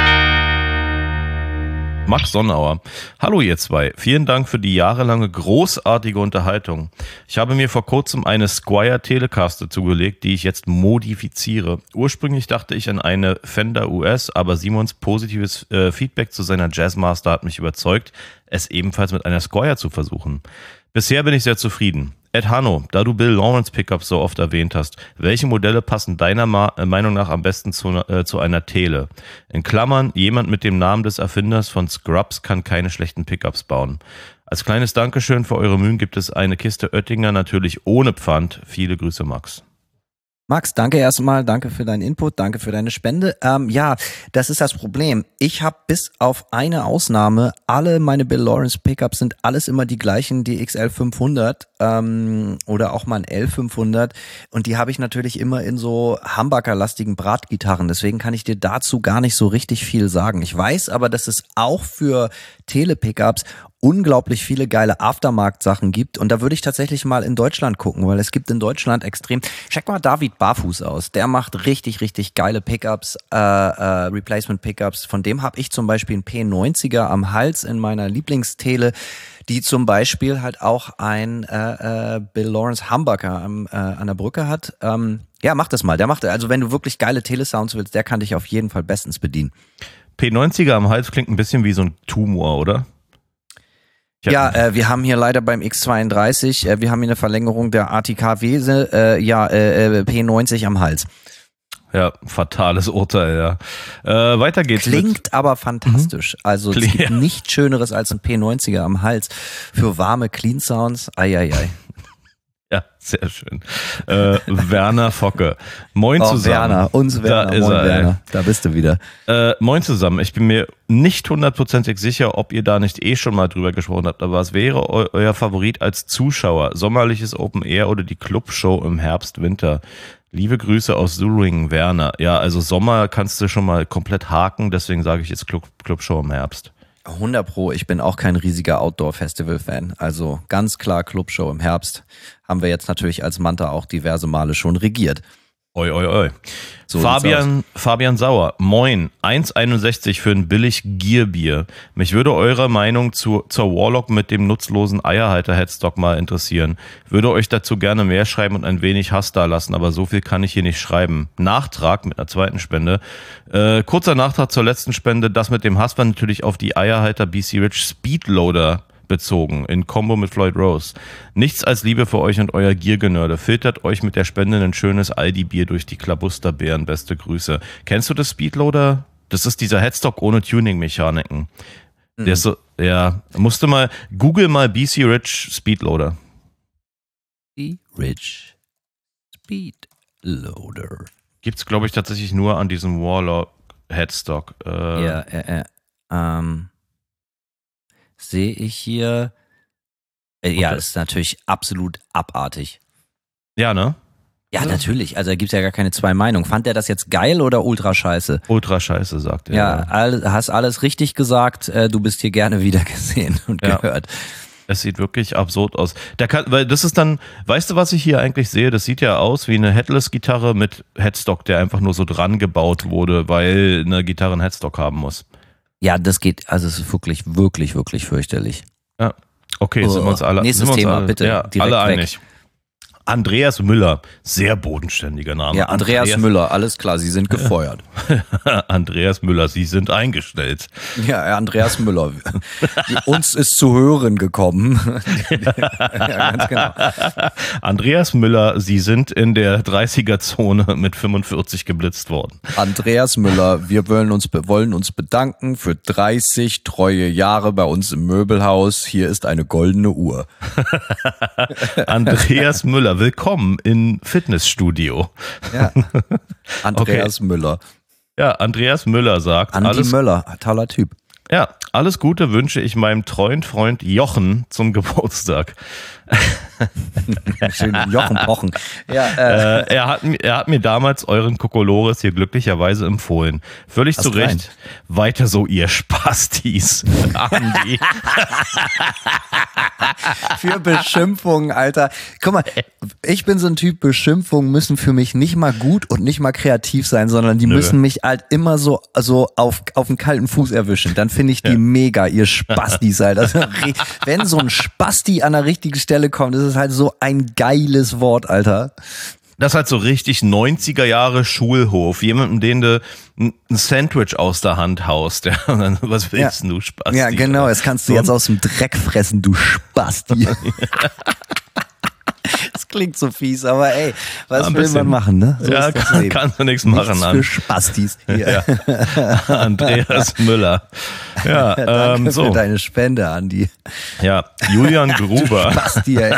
[SPEAKER 4] Max Sonnauer. Hallo ihr zwei. Vielen Dank für die jahrelange großartige Unterhaltung. Ich habe mir vor kurzem eine Squier Telecaster zugelegt, die ich jetzt modifiziere. Ursprünglich dachte ich an eine Fender U S, aber Simons positives äh, Feedback zu seiner Jazzmaster hat mich überzeugt, es ebenfalls mit einer Squier zu versuchen. Bisher bin ich sehr zufrieden. Ed Hanno, da du Bill Lawrence Pickups so oft erwähnt hast, welche Modelle passen deiner Ma- Meinung nach am besten zu, äh, zu einer Tele? In Klammern, jemand mit dem Namen des Erfinders von Scrubs kann keine schlechten Pickups bauen. Als kleines Dankeschön für eure Mühen gibt es eine Kiste Oettinger, natürlich ohne Pfand. Viele Grüße, Max.
[SPEAKER 3] Max, danke erstmal, danke für deinen Input, danke für deine Spende. Ähm, ja, das ist das Problem. Ich habe bis auf eine Ausnahme, alle meine Bill Lawrence Pickups sind alles immer die gleichen, die X L fünfhundert ähm, oder auch mal ein L fünfhundert und die habe ich natürlich immer in so Humbucker-lastigen Bratgitarren, deswegen kann ich dir dazu gar nicht so richtig viel sagen. Ich weiß aber, dass es auch für Tele-Pickups unglaublich viele geile Aftermarkt-Sachen gibt und da würde ich tatsächlich mal in Deutschland gucken, weil es gibt in Deutschland extrem, check mal David Barfuß aus, der macht richtig, richtig geile Pickups, äh, äh, Replacement-Pickups, von dem habe ich zum Beispiel einen P neunziger am Hals in meiner Lieblingstele, die zum Beispiel halt auch ein äh, äh, Bill Lawrence Humbucker am, äh, an der Brücke hat. Ähm, ja, mach das mal, der macht, also wenn du wirklich geile Telesounds willst, der kann dich auf jeden Fall bestens bedienen.
[SPEAKER 4] P neunziger am Hals klingt ein bisschen wie so ein Tumor, oder?
[SPEAKER 3] Ja, äh, wir haben hier leider beim X zweiunddreißig, äh, wir haben hier eine Verlängerung der A T K Wese, äh, ja, äh, P neunzig am Hals.
[SPEAKER 4] Ja, fatales Urteil, ja. Äh, weiter geht's.
[SPEAKER 3] Klingt
[SPEAKER 4] mit,
[SPEAKER 3] aber fantastisch. Also es
[SPEAKER 4] Klingt-
[SPEAKER 3] gibt nichts Schöneres als ein P neunziger am Hals für warme Clean Sounds. Eieiei.
[SPEAKER 4] Ja, sehr schön. Äh, Werner Focke. Moin
[SPEAKER 3] Oh,
[SPEAKER 4] zusammen.
[SPEAKER 3] Werner, uns Werner,
[SPEAKER 4] Da ist
[SPEAKER 3] moin
[SPEAKER 4] er, ey.
[SPEAKER 3] Werner. Da bist du wieder.
[SPEAKER 4] Äh, moin zusammen. Ich bin mir nicht hundertprozentig sicher, ob ihr da nicht eh schon mal drüber gesprochen habt, aber was wäre eu euer Favorit als Zuschauer? Sommerliches Open Air oder die Clubshow im Herbst, Winter? Liebe Grüße aus Suringen, Werner. Ja, also Sommer kannst du schon mal komplett haken, deswegen sage ich jetzt Club Clubshow im Herbst.
[SPEAKER 3] hundert Pro, ich bin auch kein riesiger Outdoor-Festival-Fan. Also ganz klar Clubshow im Herbst. Haben wir jetzt natürlich als Manta auch diverse Male schon regiert.
[SPEAKER 4] Oi, oi, oi.
[SPEAKER 3] So
[SPEAKER 4] Fabian, Fabian Sauer, moin, eins einundsechzig für ein billig Gierbier. Mich würde eure Meinung zu, zur Warlock mit dem nutzlosen Eierhalter-Headstock mal interessieren. Würde euch dazu gerne mehr schreiben und ein wenig Hass da lassen, aber so viel kann ich hier nicht schreiben. Nachtrag mit einer zweiten Spende. Äh, kurzer Nachtrag zur letzten Spende. Das mit dem Hass war natürlich auf die Eierhalter B C Rich Speedloader bezogen, in Kombo mit Floyd Rose. Nichts als Liebe für euch und euer Giergenörde. Filtert euch mit der Spende ein schönes Aldi-Bier durch die Klabusterbeeren. Beste Grüße. Kennst du das Speedloader? Das ist dieser Headstock ohne Tuning-Mechaniken. Mhm. Der ist so, ja, musst du mal, google mal B C Rich Speedloader.
[SPEAKER 3] B C Rich Speedloader.
[SPEAKER 4] Gibt's, glaube ich, tatsächlich nur an diesem Warlock Headstock. Äh,
[SPEAKER 3] ja, ja, ja. Ähm. Sehe ich hier. Äh, ja,
[SPEAKER 4] Okay.
[SPEAKER 3] das ist natürlich absolut abartig.
[SPEAKER 4] Ja, ne?
[SPEAKER 3] Ja, natürlich. Also da gibt es ja gar keine zwei Meinungen. Fand der das jetzt geil oder ultra scheiße?
[SPEAKER 4] Ultra scheiße, sagt er.
[SPEAKER 3] Ja, all, hast alles richtig gesagt. Äh, du bist hier gerne wieder gesehen und
[SPEAKER 4] Ja.
[SPEAKER 3] gehört.
[SPEAKER 4] Es sieht wirklich absurd aus. Der kann, weil das ist dann, weißt du, was ich hier eigentlich sehe? Das sieht ja aus wie eine Headless-Gitarre mit Headstock, der einfach nur so dran gebaut wurde, weil eine Gitarre einen Headstock haben muss.
[SPEAKER 3] Ja, das geht, also es ist wirklich, wirklich, wirklich fürchterlich.
[SPEAKER 4] Ja. Okay, sind wir uns alle,
[SPEAKER 3] Nächstes
[SPEAKER 4] sind wir uns
[SPEAKER 3] Thema,
[SPEAKER 4] alle,
[SPEAKER 3] bitte,
[SPEAKER 4] ja,
[SPEAKER 3] direkt
[SPEAKER 4] alle
[SPEAKER 3] weg.
[SPEAKER 4] einig. Andreas Müller, sehr bodenständiger Name.
[SPEAKER 3] Ja, Andreas, Müller, alles klar, Sie sind gefeuert.
[SPEAKER 4] Andreas Müller, Sie sind eingestellt.
[SPEAKER 3] Ja, Andreas Müller. Die, uns ist zu hören gekommen. Ja, ganz genau.
[SPEAKER 4] Andreas Müller, Sie sind in der dreißiger-Zone mit fünfundvierzig geblitzt worden.
[SPEAKER 3] Andreas Müller, wir wollen uns, wollen uns bedanken für dreißig treue Jahre bei uns im Möbelhaus. Hier ist eine goldene Uhr.
[SPEAKER 4] Andreas Müller, willkommen im Fitnessstudio.
[SPEAKER 3] Ja. Andreas
[SPEAKER 4] Okay.
[SPEAKER 3] Müller.
[SPEAKER 4] Ja, Andreas Müller sagt,
[SPEAKER 3] Andi
[SPEAKER 4] alles,
[SPEAKER 3] Möller, toller Typ.
[SPEAKER 4] ja, alles Gute wünsche ich meinem treuen Freund Jochen zum Geburtstag.
[SPEAKER 3] Schön Jochen Pochen. Ja, äh,
[SPEAKER 4] Äh, er, hat, mi- er hat mir damals euren Kokolores hier glücklicherweise empfohlen. Völlig
[SPEAKER 3] Hast
[SPEAKER 4] zu Recht.
[SPEAKER 3] rein.
[SPEAKER 4] Weiter so, ihr Spastis. Andi.
[SPEAKER 3] für Beschimpfungen, Alter. Guck mal, ich bin so ein Typ, Beschimpfungen müssen für mich nicht mal gut und nicht mal kreativ sein, sondern die
[SPEAKER 4] Nö.
[SPEAKER 3] müssen mich halt immer so, so auf, auf den kalten Fuß erwischen. Dann finde ich die
[SPEAKER 4] Ja.
[SPEAKER 3] mega, ihr Spastis, Alter. Also, re- wenn so ein Spasti an der richtigen Stelle kommt, ist es halt so ein geiles Wort, Alter.
[SPEAKER 4] Das ist halt so richtig neunziger Jahre Schulhof. Jemanden, den du ein ein Sandwich aus der Hand haust. Ja, und dann, was willst
[SPEAKER 3] Ja.
[SPEAKER 4] du, Spasti?
[SPEAKER 3] Ja, genau, das kannst du
[SPEAKER 4] So
[SPEAKER 3] jetzt aus dem Dreck fressen, du Spasti. Das klingt so fies, aber ey, was
[SPEAKER 4] Ein
[SPEAKER 3] will
[SPEAKER 4] bisschen.
[SPEAKER 3] man machen, ne? So
[SPEAKER 4] Ja,
[SPEAKER 3] ist das
[SPEAKER 4] kann,
[SPEAKER 3] Leben.
[SPEAKER 4] kannst du nichts machen
[SPEAKER 3] Nichts
[SPEAKER 4] an.
[SPEAKER 3] für Spastis hier.
[SPEAKER 4] Andreas Müller. Ja,
[SPEAKER 3] Danke
[SPEAKER 4] ähm,
[SPEAKER 3] für
[SPEAKER 4] so.
[SPEAKER 3] deine Spende, Andi.
[SPEAKER 4] Ja, Julian Gruber.
[SPEAKER 3] Spasti, ey.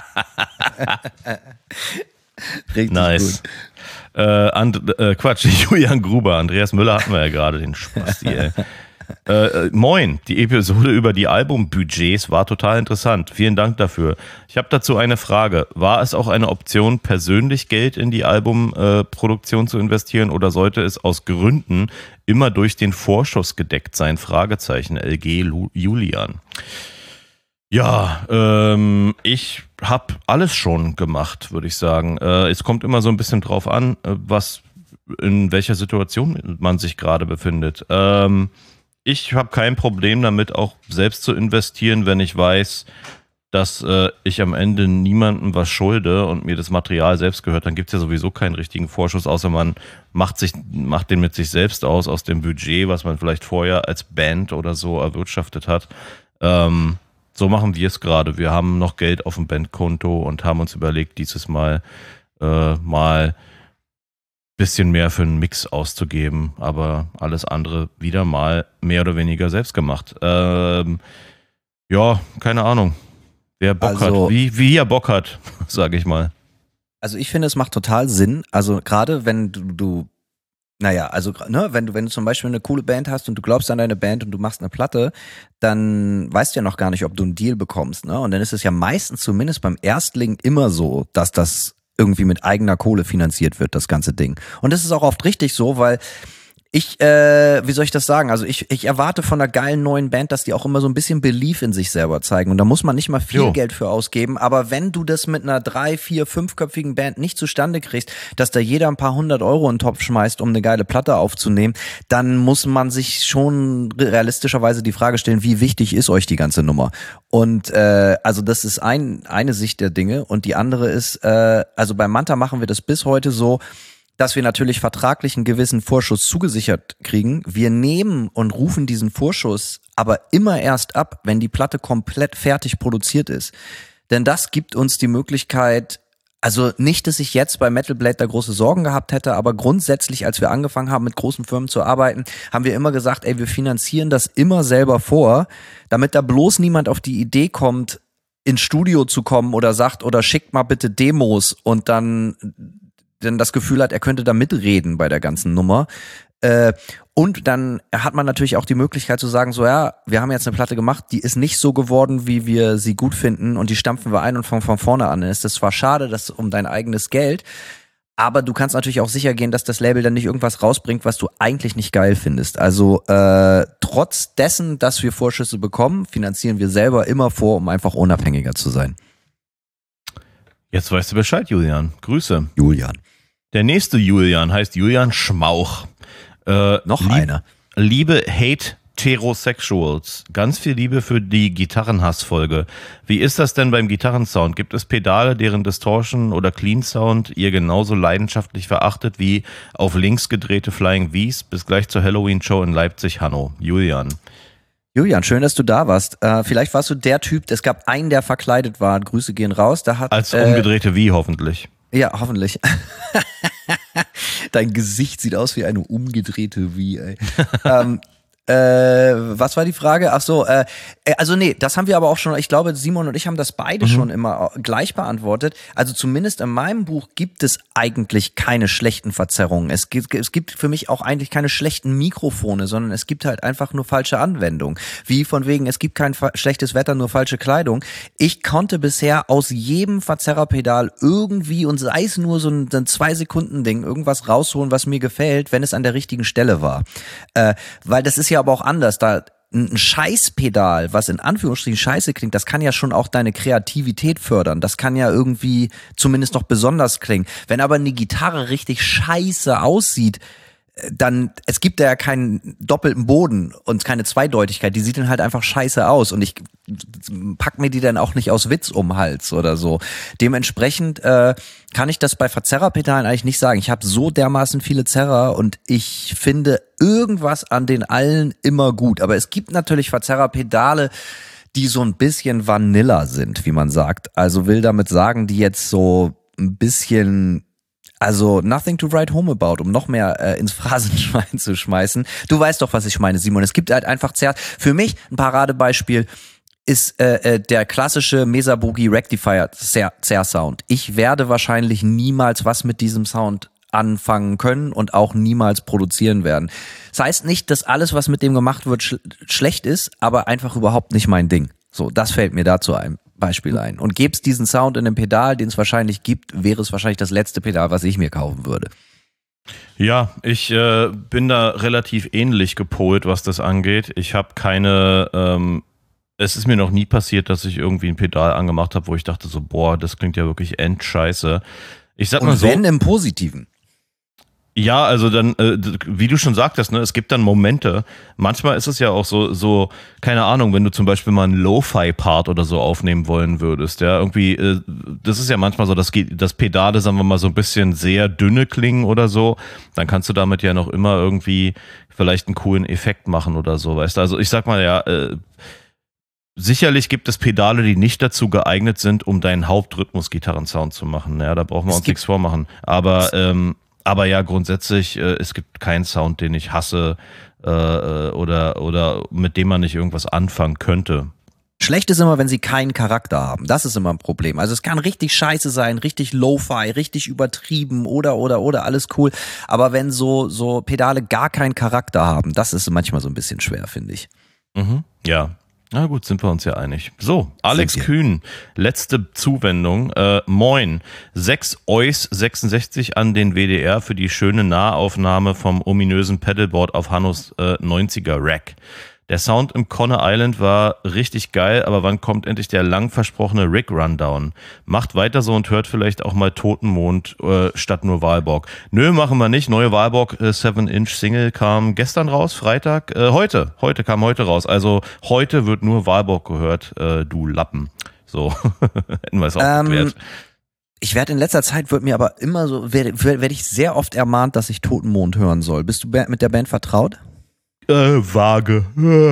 [SPEAKER 3] Richtig
[SPEAKER 4] Nice.
[SPEAKER 3] gut.
[SPEAKER 4] Äh, And, äh, Quatsch, Julian Gruber. Andreas Müller hatten wir ja gerade, den Spasti, ey. Äh, äh, moin, die Episode über die Albumbudgets war total interessant. Vielen Dank dafür. Ich habe dazu eine Frage. War es auch eine Option, persönlich Geld in die Albumproduktion äh, zu investieren oder sollte es aus Gründen immer durch den Vorschuss gedeckt sein? Fragezeichen, L G Lu- Julian. Ja, ähm, ich habe alles schon gemacht, würde ich sagen. Äh, es kommt immer so ein bisschen drauf an, äh, was in welcher Situation man sich gerade befindet. Ähm, ich habe kein Problem damit, auch selbst zu investieren, wenn ich weiß, dass äh, ich am Ende niemandem was schulde und mir das Material selbst gehört. Dann gibt es ja sowieso keinen richtigen Vorschuss, außer man macht sich macht den mit sich selbst aus, aus dem Budget, was man vielleicht vorher als Band oder so erwirtschaftet hat. Ähm, so machen wir es gerade. Wir haben noch Geld auf dem Bandkonto und haben uns überlegt, dieses Mal äh, mal bisschen mehr für einen Mix auszugeben, aber alles andere wieder mal mehr oder weniger selbst gemacht. Ähm, ja, keine Ahnung. Wer Bock
[SPEAKER 3] Also-
[SPEAKER 4] hat, wie, wie er Bock hat, sage ich mal.
[SPEAKER 3] Also ich finde, es macht total Sinn. Also gerade wenn du, du naja, also ne, wenn du, wenn du zum Beispiel eine coole Band hast und du glaubst an deine Band und du machst eine Platte, dann weißt du ja noch gar nicht, ob du einen Deal bekommst, ne? Und dann ist es ja meistens zumindest beim Erstling immer so, dass das irgendwie mit eigener Kohle finanziert wird, das ganze Ding. Und das ist auch oft richtig so, weil Ich, äh, wie soll ich das sagen? Also ich, ich erwarte von einer geilen neuen Band, dass die auch immer so ein bisschen Belief in sich selber zeigen. Und da muss man nicht mal viel
[SPEAKER 4] Jo.
[SPEAKER 3] Geld für ausgeben. Aber wenn du das mit einer drei, vier, fünfköpfigen Band nicht zustande kriegst, dass da jeder ein paar hundert Euro in den Topf schmeißt, um eine geile Platte aufzunehmen, dann muss man sich schon realistischerweise die Frage stellen, wie wichtig ist euch die ganze Nummer? Und äh, also das ist ein, eine Sicht der Dinge. Und die andere ist, äh, also bei Manta machen wir das bis heute so, dass wir natürlich vertraglich einen gewissen Vorschuss zugesichert kriegen. Wir nehmen und rufen diesen Vorschuss aber immer erst ab, wenn die Platte komplett fertig produziert ist. Denn das gibt uns die Möglichkeit, also nicht, dass ich jetzt bei Metal Blade da große Sorgen gehabt hätte, aber grundsätzlich, als wir angefangen haben, mit großen Firmen zu arbeiten, haben wir immer gesagt, ey, wir finanzieren das immer selber vor, damit da bloß niemand auf die Idee kommt, ins Studio zu kommen oder sagt, oder schickt mal bitte Demos und dann dann das Gefühl hat, er könnte da mitreden bei der ganzen Nummer. Äh, und dann hat man natürlich auch die Möglichkeit zu sagen, so ja, wir haben jetzt eine Platte gemacht, die ist nicht so geworden, wie wir sie gut finden und die stampfen wir ein und fangen von vorne an. Dann ist das zwar schade, dass um dein eigenes Geld, aber du kannst natürlich auch sicher gehen, dass das Label dann nicht irgendwas rausbringt, was du eigentlich nicht geil findest. Also äh, trotz dessen, dass wir Vorschüsse bekommen, finanzieren wir selber immer vor, um einfach unabhängiger zu sein.
[SPEAKER 4] Jetzt weißt du Bescheid, Julian. Grüße.
[SPEAKER 3] Julian.
[SPEAKER 4] Der nächste Julian heißt Julian Schmauch. Äh,
[SPEAKER 3] Noch
[SPEAKER 4] lieb,
[SPEAKER 3] einer.
[SPEAKER 4] Liebe Hate-Terosexuals. Ganz viel Liebe für die Gitarrenhass-Folge. Wie ist das denn beim Gitarrensound? Gibt es Pedale, deren Distortion oder Clean Sound ihr genauso leidenschaftlich verachtet wie auf links gedrehte Flying V's? Bis gleich zur Halloween-Show in Leipzig, Hanno. Julian.
[SPEAKER 3] Julian, schön, dass du da warst. Äh, vielleicht warst du der Typ, es gab einen, der verkleidet war. Grüße gehen raus. Da hat,
[SPEAKER 4] Als
[SPEAKER 3] äh,
[SPEAKER 4] umgedrehte Wie hoffentlich.
[SPEAKER 3] Ja, hoffentlich. Dein Gesicht sieht aus wie eine umgedrehte Wie, ey. ähm, äh, was war die Frage? Ach so, äh, also nee, das haben wir aber auch schon, ich glaube, Simon und ich haben das beide mhm. schon immer gleich beantwortet. Also zumindest in meinem Buch gibt es eigentlich keine schlechten Verzerrungen. Es gibt, es gibt für mich auch eigentlich keine schlechten Mikrofone, sondern es gibt halt einfach nur falsche Anwendungen. Wie von wegen, es gibt kein schlechtes Wetter, nur falsche Kleidung. Ich konnte bisher aus jedem Verzerrerpedal irgendwie, und sei es nur so ein, ein Zwei-Sekunden-Ding, irgendwas rausholen, was mir gefällt, wenn es an der richtigen Stelle war. Äh, weil das ist ja aber auch anders, da ein Scheißpedal, was in Anführungsstrichen scheiße klingt, das kann ja schon auch deine Kreativität fördern, das kann ja irgendwie zumindest noch besonders klingen. Wenn aber eine Gitarre richtig scheiße aussieht, dann, es gibt da ja keinen doppelten Boden und keine Zweideutigkeit, die sieht dann halt einfach scheiße aus und ich pack mir die dann auch nicht aus Witz um den Hals oder so. Dementsprechend äh, kann ich das bei Verzerrerpedalen eigentlich nicht sagen. Ich habe so dermaßen viele Zerrer und ich finde irgendwas an den allen immer gut, aber es gibt natürlich Verzerrerpedale, die so ein bisschen Vanilla sind, wie man sagt. Also will damit sagen, die jetzt so ein bisschen... Also nothing to write home about, um noch mehr äh, ins Phrasenschwein zu schmeißen. Du weißt doch, was ich meine, Simon. Es gibt halt einfach Zerrt. Für mich ein Paradebeispiel ist äh, äh, der klassische Mesa Boogie Rectifier Zerr-Sound. Ich werde wahrscheinlich niemals was mit diesem Sound anfangen können und auch niemals produzieren werden. Das heißt nicht, dass alles, was mit dem gemacht wird, sch- schlecht ist, aber einfach überhaupt nicht mein Ding. So, das fällt mir dazu ein. Beispiel ein. Und gäbe es diesen Sound in einem Pedal, den es wahrscheinlich gibt, wäre es wahrscheinlich das letzte Pedal, was ich mir kaufen würde.
[SPEAKER 4] Ja, ich äh, bin da relativ ähnlich gepolt, was das angeht. Ich habe keine, ähm, es ist mir noch nie passiert, dass ich irgendwie ein Pedal angemacht habe, wo ich dachte so, boah, das klingt ja wirklich endscheiße. Ich sag mal
[SPEAKER 3] Und
[SPEAKER 4] so,
[SPEAKER 3] wenn im Positiven.
[SPEAKER 4] ja, also dann, äh, wie du schon sagtest, ne, es gibt dann Momente. Manchmal ist es ja auch so, so, keine Ahnung, wenn du zum Beispiel mal einen Lo-Fi-Part oder so aufnehmen wollen würdest, ja, irgendwie, äh, das ist ja manchmal so, dass das Pedale, sagen wir mal, so ein bisschen sehr dünne klingen oder so, dann kannst du damit ja noch immer irgendwie vielleicht einen coolen Effekt machen oder so, weißt du. Also ich sag mal ja, äh, sicherlich gibt es Pedale, die nicht dazu geeignet sind, um deinen Hauptrhythmus-Gitarrensound zu machen. Ja, da brauchen wir
[SPEAKER 3] Es
[SPEAKER 4] uns
[SPEAKER 3] gibt-
[SPEAKER 4] nichts vormachen. Aber ähm, Aber ja, grundsätzlich, äh, es gibt keinen Sound, den ich hasse äh, oder, oder mit dem man nicht irgendwas anfangen könnte.
[SPEAKER 3] Schlecht ist immer, wenn sie keinen Charakter haben. Das ist immer ein Problem. Also es kann richtig scheiße sein, richtig Lo-Fi, richtig übertrieben oder, oder, oder, alles cool. Aber wenn so, so Pedale gar keinen Charakter haben, das ist manchmal so ein bisschen schwer, finde ich.
[SPEAKER 4] Mhm. Ja, Na gut, sind wir uns ja einig. So, Alex
[SPEAKER 3] Sind wir.
[SPEAKER 4] Kühn, letzte Zuwendung. Äh, moin, sechs Eus sechsundsechzig an den W D R für die schöne Nahaufnahme vom ominösen Pedalboard auf Hannos äh, neunziger Rack. Der Sound im Conner Island war richtig geil, aber wann kommt endlich der lang versprochene Rick Rundown? Macht weiter so und hört vielleicht auch mal Toten Mond äh, statt nur Walborg. Nö, machen wir nicht. Neue Walborg äh, seven Inch Single kam gestern raus, Freitag. Äh, heute, heute kam heute raus. Also heute wird nur Walborg gehört, äh, du Lappen. So, hätten wir es auch
[SPEAKER 3] Ähm,
[SPEAKER 4] geklärt.
[SPEAKER 3] Ich werde in letzter Zeit, wird mir aber immer so, werde werd ich sehr oft ermahnt, dass ich Toten Mond hören soll. Bist du ba- mit der Band vertraut?
[SPEAKER 4] Äh, vage.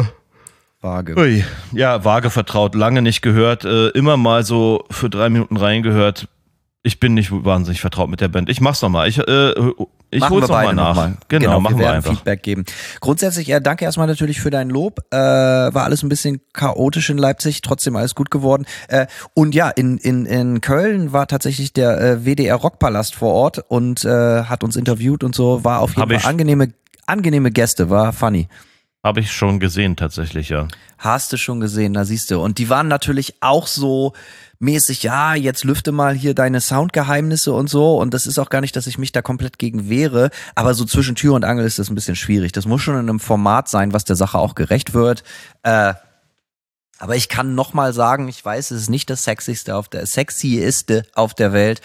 [SPEAKER 3] Vage.
[SPEAKER 4] Ui. Ja, vage vertraut, lange nicht gehört, äh, immer mal so für drei Minuten reingehört. Ich bin nicht wahnsinnig vertraut mit der Band. Ich mach's nochmal. Ich, äh, ich
[SPEAKER 3] Machen
[SPEAKER 4] hol's
[SPEAKER 3] wir
[SPEAKER 4] nochmal
[SPEAKER 3] beide
[SPEAKER 4] nach.
[SPEAKER 3] noch mal.
[SPEAKER 4] Genau,
[SPEAKER 3] genau,
[SPEAKER 4] machen
[SPEAKER 3] wir
[SPEAKER 4] wir,
[SPEAKER 3] werden
[SPEAKER 4] einfach.
[SPEAKER 3] Feedback geben. Grundsätzlich, äh, danke erstmal natürlich für dein Lob. Äh, war alles ein bisschen chaotisch in Leipzig, trotzdem alles gut geworden. Äh, und ja, in, in, in Köln war tatsächlich der äh, W D R Rockpalast vor Ort und äh, hat uns interviewt und so. War auf jeden
[SPEAKER 4] Hab
[SPEAKER 3] Fall
[SPEAKER 4] ich-
[SPEAKER 3] angenehme, angenehme Gäste, war funny.
[SPEAKER 4] Habe ich schon gesehen, tatsächlich, ja.
[SPEAKER 3] Hast du schon gesehen, da siehst du. Und die waren natürlich auch so mäßig, ja, jetzt lüfte mal hier deine Soundgeheimnisse und so. Und das ist auch gar nicht, dass ich mich da komplett gegen wehre. Aber so zwischen Tür und Angel ist das ein bisschen schwierig. Das muss schon in einem Format sein, was der Sache auch gerecht wird. Äh, aber ich kann noch mal sagen, ich weiß, es ist nicht das sexyste auf der, sexieste auf der Welt.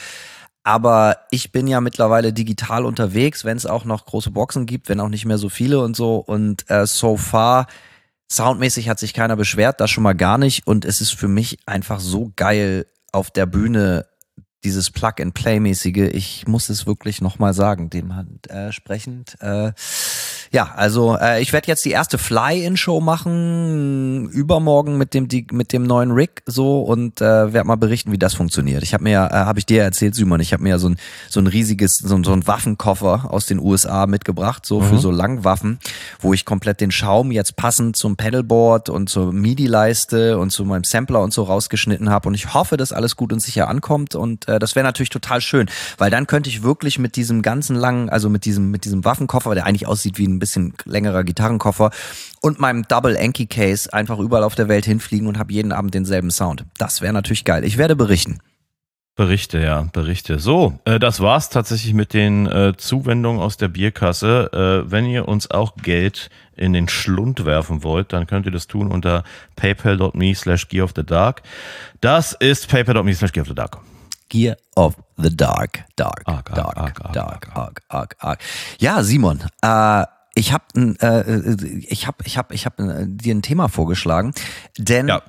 [SPEAKER 3] Aber ich bin ja mittlerweile digital unterwegs, wenn es auch noch große Boxen gibt, wenn auch nicht mehr so viele und so. Und äh, so far, soundmäßig hat sich keiner beschwert, das schon mal gar nicht. Und es ist für mich einfach so geil auf der Bühne, dieses Plug-and-Play-mäßige. Ich muss es wirklich nochmal sagen, dementsprechend. Äh, ja, also äh, ich werde jetzt die erste Fly-In-Show machen, übermorgen mit dem die, mit dem neuen Rig so und äh, werde mal berichten, wie das funktioniert. Ich habe mir ja, äh, habe ich dir erzählt, Simon, ich habe mir ja so ein so ein riesiges, so, ein- so ein Waffenkoffer aus den U S A mitgebracht, so für so Langwaffen, wo ich komplett den Schaum jetzt passend zum Pedalboard und zur MIDI-Leiste und zu meinem Sampler und so rausgeschnitten habe. Und ich hoffe, dass alles gut und sicher ankommt. Und äh, das wäre natürlich total schön, weil dann könnte ich wirklich mit diesem ganzen langen, also mit diesem mit diesem Waffenkoffer, der eigentlich aussieht wie ein bisschen längerer Gitarrenkoffer und meinem Double Anki Case einfach überall auf der Welt hinfliegen und habe jeden Abend denselben Sound. Das wäre natürlich geil. Ich werde berichten.
[SPEAKER 4] Berichte, ja, Berichte. So, äh, das war's tatsächlich mit den äh, Zuwendungen aus der Bierkasse. Äh, wenn ihr uns auch Geld in den Schlund werfen wollt, dann könnt ihr das tun unter paypal.me slash gear of the dark. Das ist paypal.me slash gear of the dark.
[SPEAKER 3] Gear of the Dark, Dark,
[SPEAKER 4] Arg, arg,
[SPEAKER 3] Dark,
[SPEAKER 4] arg, arg,
[SPEAKER 3] Dark, arg, arg, arg. Ja, Simon, äh, ich habe äh, ich hab, ich hab, ich hab, äh, dir ein Thema vorgeschlagen, denn
[SPEAKER 4] Ja.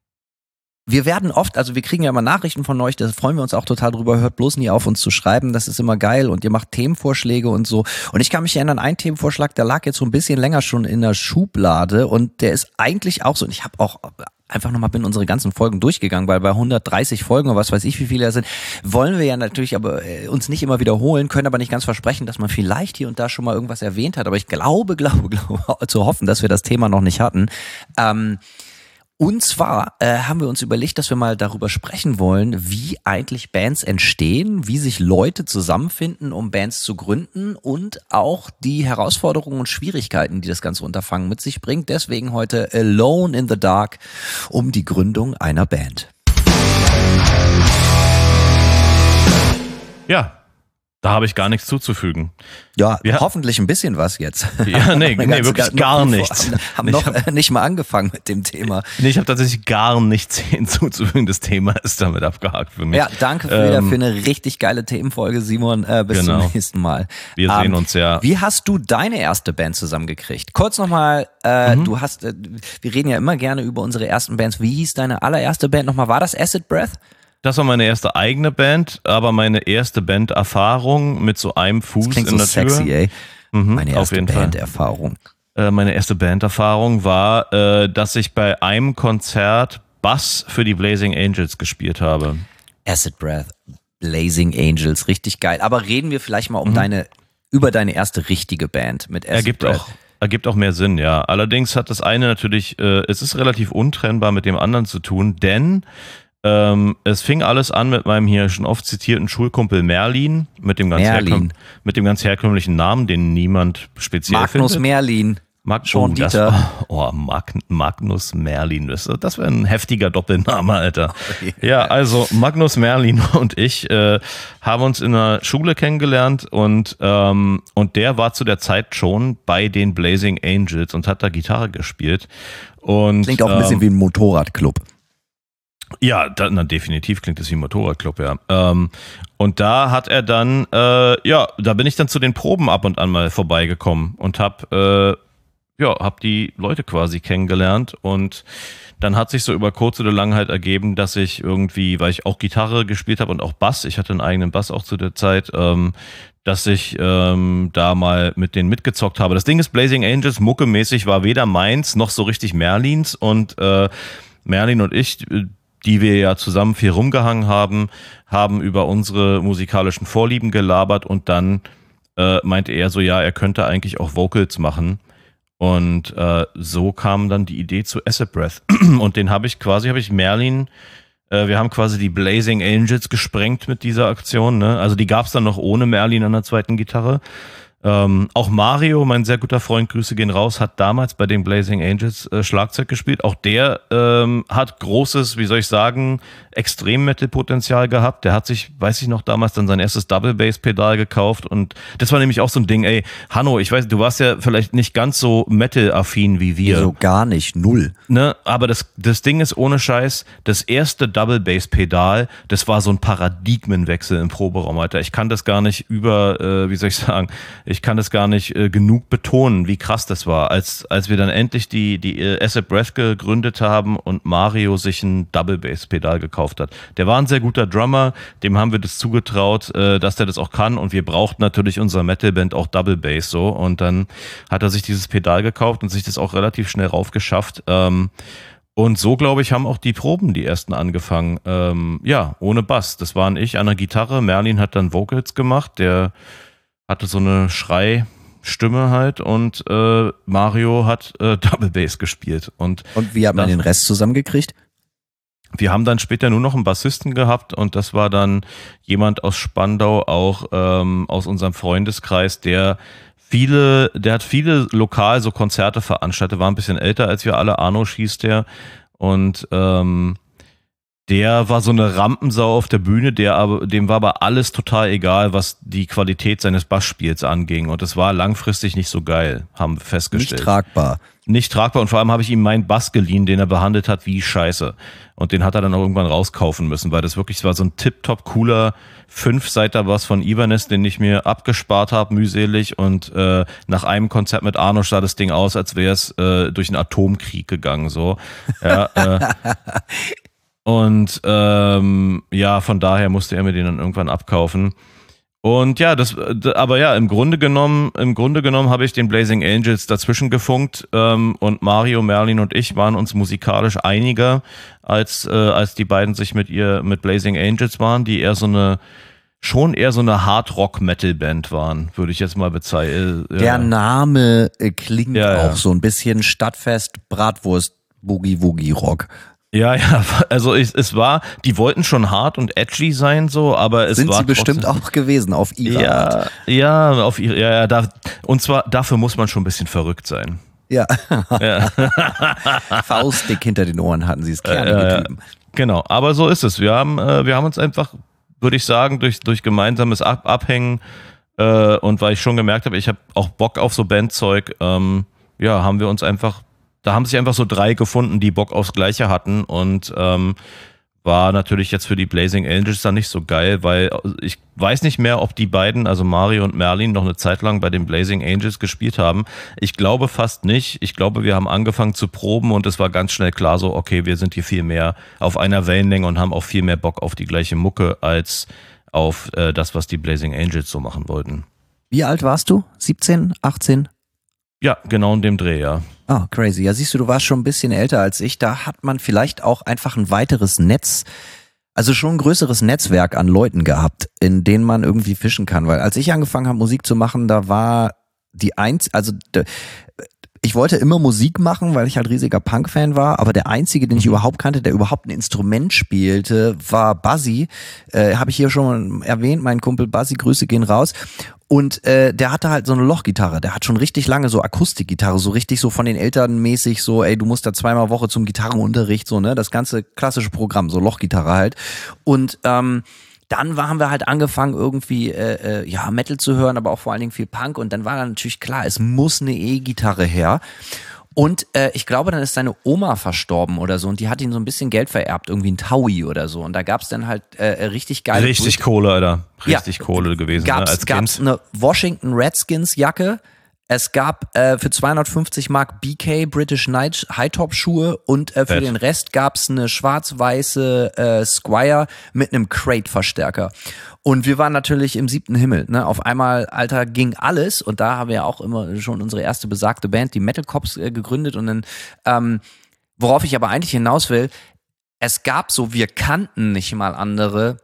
[SPEAKER 3] wir werden oft, also wir kriegen ja immer Nachrichten von euch, da freuen wir uns auch total drüber, hört bloß nie auf uns zu schreiben, das ist immer geil und ihr macht Themenvorschläge und so. Und ich kann mich erinnern, ein Themenvorschlag, der lag jetzt so ein bisschen länger schon in der Schublade und der ist eigentlich auch so, und ich habe auch einfach nochmal bin unsere ganzen Folgen durchgegangen, weil bei hundertdreißig Folgen oder was weiß ich, wie viele da sind, wollen wir ja natürlich aber äh, uns nicht immer wiederholen, können aber nicht ganz versprechen, dass man vielleicht hier und da schon mal irgendwas erwähnt hat, aber ich glaube, glaube, glaube, zu hoffen, dass wir das Thema noch nicht hatten. Ähm, Und zwar äh, haben wir uns überlegt, dass wir mal darüber sprechen wollen, wie eigentlich Bands entstehen, wie sich Leute zusammenfinden, um Bands zu gründen und auch die Herausforderungen und Schwierigkeiten, die das ganze Unterfangen mit sich bringt. Deswegen heute Alone in the Dark um die Gründung einer Band.
[SPEAKER 4] Ja, da habe ich gar nichts zuzufügen.
[SPEAKER 3] Ja,
[SPEAKER 4] Ja.
[SPEAKER 3] hoffentlich ein bisschen was jetzt.
[SPEAKER 4] Ja, nee,
[SPEAKER 3] Haben wir
[SPEAKER 4] nee,
[SPEAKER 3] ganz-
[SPEAKER 4] wirklich
[SPEAKER 3] noch
[SPEAKER 4] gar
[SPEAKER 3] nie vor-
[SPEAKER 4] nichts.
[SPEAKER 3] Haben
[SPEAKER 4] Ich
[SPEAKER 3] noch
[SPEAKER 4] hab-
[SPEAKER 3] äh, nicht mal angefangen mit dem Thema.
[SPEAKER 4] Nee, ich habe tatsächlich gar nichts hinzuzufügen. Das Thema ist damit abgehakt für mich.
[SPEAKER 3] Ja, danke für, wieder
[SPEAKER 4] Ähm,
[SPEAKER 3] für eine richtig geile Themenfolge, Simon. Äh, bis
[SPEAKER 4] Genau.
[SPEAKER 3] zum nächsten Mal.
[SPEAKER 4] Wir sehen uns ja.
[SPEAKER 3] Wie hast du deine erste Band zusammengekriegt? Kurz nochmal, äh,
[SPEAKER 4] Mhm.
[SPEAKER 3] du hast, äh, wir reden ja immer gerne über unsere ersten Bands. Wie hieß deine allererste Band nochmal? War das Acid Breath?
[SPEAKER 4] Das war meine erste eigene Band, aber meine erste Banderfahrung mit so einem Fuß
[SPEAKER 3] Klingt
[SPEAKER 4] in
[SPEAKER 3] so
[SPEAKER 4] der Tür.
[SPEAKER 3] sexy, ey.
[SPEAKER 4] Mhm,
[SPEAKER 3] Meine
[SPEAKER 4] auf
[SPEAKER 3] erste
[SPEAKER 4] jeden Fall.
[SPEAKER 3] Banderfahrung.
[SPEAKER 4] Äh, meine erste Banderfahrung war, äh, dass ich bei einem Konzert Bass für die Blazing Angels gespielt habe.
[SPEAKER 3] Acid Breath, Blazing Angels, richtig geil. Aber reden wir vielleicht mal um
[SPEAKER 4] Mhm.
[SPEAKER 3] deine, über deine erste richtige Band mit Acid
[SPEAKER 4] Ergibt
[SPEAKER 3] Breath.
[SPEAKER 4] auch, ergibt auch mehr Sinn, ja. Allerdings hat das eine natürlich, äh, es ist relativ untrennbar mit dem anderen zu tun, denn ähm, es fing alles an mit meinem hier schon oft zitierten Schulkumpel Merlin, mit dem ganz,
[SPEAKER 3] Merlin.
[SPEAKER 4] herkömm- mit dem ganz herkömmlichen Namen, den niemand speziell
[SPEAKER 3] Magnus
[SPEAKER 4] findet.
[SPEAKER 3] Merlin.
[SPEAKER 4] Mag,
[SPEAKER 3] Sean
[SPEAKER 4] oh, das,
[SPEAKER 3] Dieter.
[SPEAKER 4] oh, Mag, Magnus Merlin, das, das wäre ein heftiger Doppelname, Alter. Ja, also Magnus Merlin und ich äh, haben uns in der Schule kennengelernt und, ähm, und der war zu der Zeit schon bei den Blazing Angels und hat da Gitarre gespielt. Und,
[SPEAKER 3] Klingt auch ein bisschen
[SPEAKER 4] ähm,
[SPEAKER 3] wie ein Motorradclub.
[SPEAKER 4] Ja, da, na, definitiv klingt es wie ein Motorradclub, ja. Ähm, und da hat er dann, äh, ja, da bin ich dann zu den Proben ab und an mal vorbeigekommen und hab, äh, ja, hab die Leute quasi kennengelernt und dann hat sich so über kurz oder lang halt ergeben, dass ich irgendwie, weil ich auch Gitarre gespielt habe und auch Bass, ich hatte einen eigenen Bass auch zu der Zeit, ähm, dass ich ähm, da mal mit denen mitgezockt habe. Das Ding ist, Blazing Angels muckemäßig war weder meins noch so richtig Merlins und äh, Merlin und ich, die wir ja zusammen viel rumgehangen haben, haben über unsere musikalischen Vorlieben gelabert und dann äh, meinte er so, ja, er könnte eigentlich auch Vocals machen. Und äh, so kam dann die Idee zu Acid Breath. Und den habe ich quasi, habe ich Merlin, äh, wir haben quasi die Blazing Angels gesprengt mit dieser Aktion. Ne? Also die gab es dann noch ohne Merlin an der zweiten Gitarre. Ähm, auch Mario, mein sehr guter Freund, Grüße gehen raus, hat damals bei den Blazing Angels äh, Schlagzeug gespielt. Auch der ähm, hat großes, wie soll ich sagen, Extrem-Metal-Potenzial gehabt. Der hat sich, weiß ich noch, damals dann sein erstes Double-Bass-Pedal gekauft und das war nämlich auch so ein Ding, ey, Hanno, ich weiß, du warst ja vielleicht nicht ganz so Metal-affin wie wir.
[SPEAKER 3] So gar nicht, null.
[SPEAKER 4] Ne, aber das, das Ding ist ohne Scheiß, das erste Double-Bass-Pedal, das war so ein Paradigmenwechsel im Proberaum, Alter. Ich kann das gar nicht über, äh, wie soll ich sagen, ich kann das gar nicht äh, genug betonen, wie krass das war, als als wir dann endlich die die äh, Acid Breath gegründet haben und Mario sich ein Double Bass Pedal gekauft hat. Der war ein sehr guter Drummer, dem haben wir das zugetraut, äh, dass der das auch kann und wir brauchten natürlich unserer Metalband auch Double Bass so und dann hat er sich dieses Pedal gekauft und sich das auch relativ schnell raufgeschafft. Ähm, Und so, glaube ich, haben auch die Proben, die ersten, angefangen. Ähm, ja, ohne Bass. Das waren ich an der Gitarre. Merlin hat dann Vocals gemacht. Der hatte so eine Schreistimme halt und äh, Mario hat äh, Double Bass gespielt. Und,
[SPEAKER 3] Und wie hat man
[SPEAKER 4] das,
[SPEAKER 3] den Rest zusammengekriegt?
[SPEAKER 4] wir haben dann später nur noch einen Bassisten gehabt und das war dann jemand aus Spandau, auch ähm, aus unserem Freundeskreis, der viele, der hat viele lokal so Konzerte veranstaltet, war ein bisschen älter als wir alle, Arno hieß der und ähm, der war so eine Rampensau auf der Bühne, der aber, dem war aber alles total egal, was die Qualität seines Bassspiels anging. Und das war langfristig nicht so geil, haben wir festgestellt.
[SPEAKER 3] Nicht tragbar.
[SPEAKER 4] Nicht tragbar und vor allem habe ich ihm meinen Bass geliehen, den er behandelt hat wie Scheiße. Und den hat er dann auch irgendwann rauskaufen müssen, weil das wirklich war so ein tipptopp cooler Fünfseiter Bass von Ibanez, den ich mir abgespart habe, mühselig. Und äh, nach einem Konzert mit Arno sah das Ding aus, als wäre es äh, durch einen Atomkrieg gegangen. So. Ja, äh, Und ähm, ja, von daher musste er mir den dann irgendwann abkaufen. Und ja, das, aber ja, im Grunde genommen, im Grunde genommen habe ich den Blazing Angels dazwischen gefunkt ähm, und Mario, Merlin und ich waren uns musikalisch einiger, als äh, als die beiden sich mit ihr mit Blazing Angels waren, die eher so eine schon eher so eine Hard-Rock-Metal-Band waren, würde ich jetzt mal bezeichnen. Ja.
[SPEAKER 3] Der Name äh, klingt
[SPEAKER 4] Ja, ja.
[SPEAKER 3] auch so ein bisschen Stadtfest, Bratwurst, Boogie-Woogie-Rock.
[SPEAKER 4] Ja, ja, also ich, es war, die wollten schon hart und edgy sein, so, aber es
[SPEAKER 3] Sind
[SPEAKER 4] war
[SPEAKER 3] sie bestimmt
[SPEAKER 4] trotzdem,
[SPEAKER 3] auch gewesen, auf ihre
[SPEAKER 4] ja,
[SPEAKER 3] Art.
[SPEAKER 4] ja, auf ihre, ja, ja, da, und zwar dafür muss man schon ein bisschen verrückt sein.
[SPEAKER 3] Ja.
[SPEAKER 4] Ja.
[SPEAKER 3] Faustdick hinter den Ohren hatten sie es, kernige
[SPEAKER 4] Ja, ja,
[SPEAKER 3] Typen.
[SPEAKER 4] genau, aber so ist es. Wir haben, äh, wir haben uns einfach, würde ich sagen, durch durch gemeinsames Ab Abhängen äh, und weil ich schon gemerkt habe, ich habe auch Bock auf so Bandzeug, ähm, ja, haben wir uns einfach Da haben sich einfach so drei gefunden, die Bock aufs Gleiche hatten und ähm, war natürlich jetzt für die Blazing Angels dann nicht so geil, weil ich weiß nicht mehr, ob die beiden, also Mario und Merlin, noch eine Zeit lang bei den Blazing Angels gespielt haben. Ich glaube fast nicht. Ich glaube, wir haben angefangen zu proben und es war ganz schnell klar so, okay, wir sind hier viel mehr auf einer Wellenlänge und haben auch viel mehr Bock auf die gleiche Mucke als auf äh, das, was die Blazing Angels so machen wollten.
[SPEAKER 3] Wie alt warst du? siebzehn, achtzehn?
[SPEAKER 4] Ja, genau in dem Dreh, ja.
[SPEAKER 3] Ah, crazy. Ja, siehst du, du warst schon ein bisschen älter als ich. Da hat man vielleicht auch einfach ein weiteres Netz, also schon ein größeres Netzwerk an Leuten gehabt, in denen man irgendwie fischen kann. Weil als ich angefangen habe, Musik zu machen, da war die eins, also ich wollte immer Musik machen, weil ich halt riesiger Punk-Fan war, aber der einzige, den ich überhaupt kannte, der überhaupt ein Instrument spielte, war Buzzy. Äh, habe ich hier schon erwähnt, mein Kumpel Buzzy, Grüße gehen raus. Und äh, der hatte halt so eine Lochgitarre, der hat schon richtig lange so Akustikgitarre, so richtig so von den Eltern mäßig so, ey, du musst da zweimal Woche zum Gitarrenunterricht, so, ne, das ganze klassische Programm, so Lochgitarre halt. Und ähm, dann haben wir halt angefangen irgendwie äh, äh, ja Metal zu hören, aber auch vor allen Dingen viel Punk und dann war dann natürlich klar, es muss eine E-Gitarre her und äh, ich glaube, dann ist seine Oma verstorben oder so und die hat ihm so ein bisschen Geld vererbt, irgendwie ein Taui oder so und da gab's dann halt äh, richtig geile
[SPEAKER 4] Richtig Kohle, Alter. Richtig ja, Kohle gewesen,
[SPEAKER 3] gab's,
[SPEAKER 4] ne, als
[SPEAKER 3] gab's
[SPEAKER 4] Kind.
[SPEAKER 3] Eine Washington Redskins Jacke. Es gab äh, für zweihundertfünfzig Mark B K British Night High-Top Schuhe und äh, für
[SPEAKER 4] Fett.
[SPEAKER 3] den Rest gab's eine schwarz-weiße äh, Squire mit einem Crate-Verstärker. Und wir waren natürlich im siebten Himmel. Ne? Auf einmal, Alter, ging alles. Und da haben wir ja auch immer schon unsere erste besagte Band, die Metal Cops, äh, gegründet. Und dann, ähm, worauf ich aber eigentlich hinaus will, es gab so, wir kannten nicht mal andere,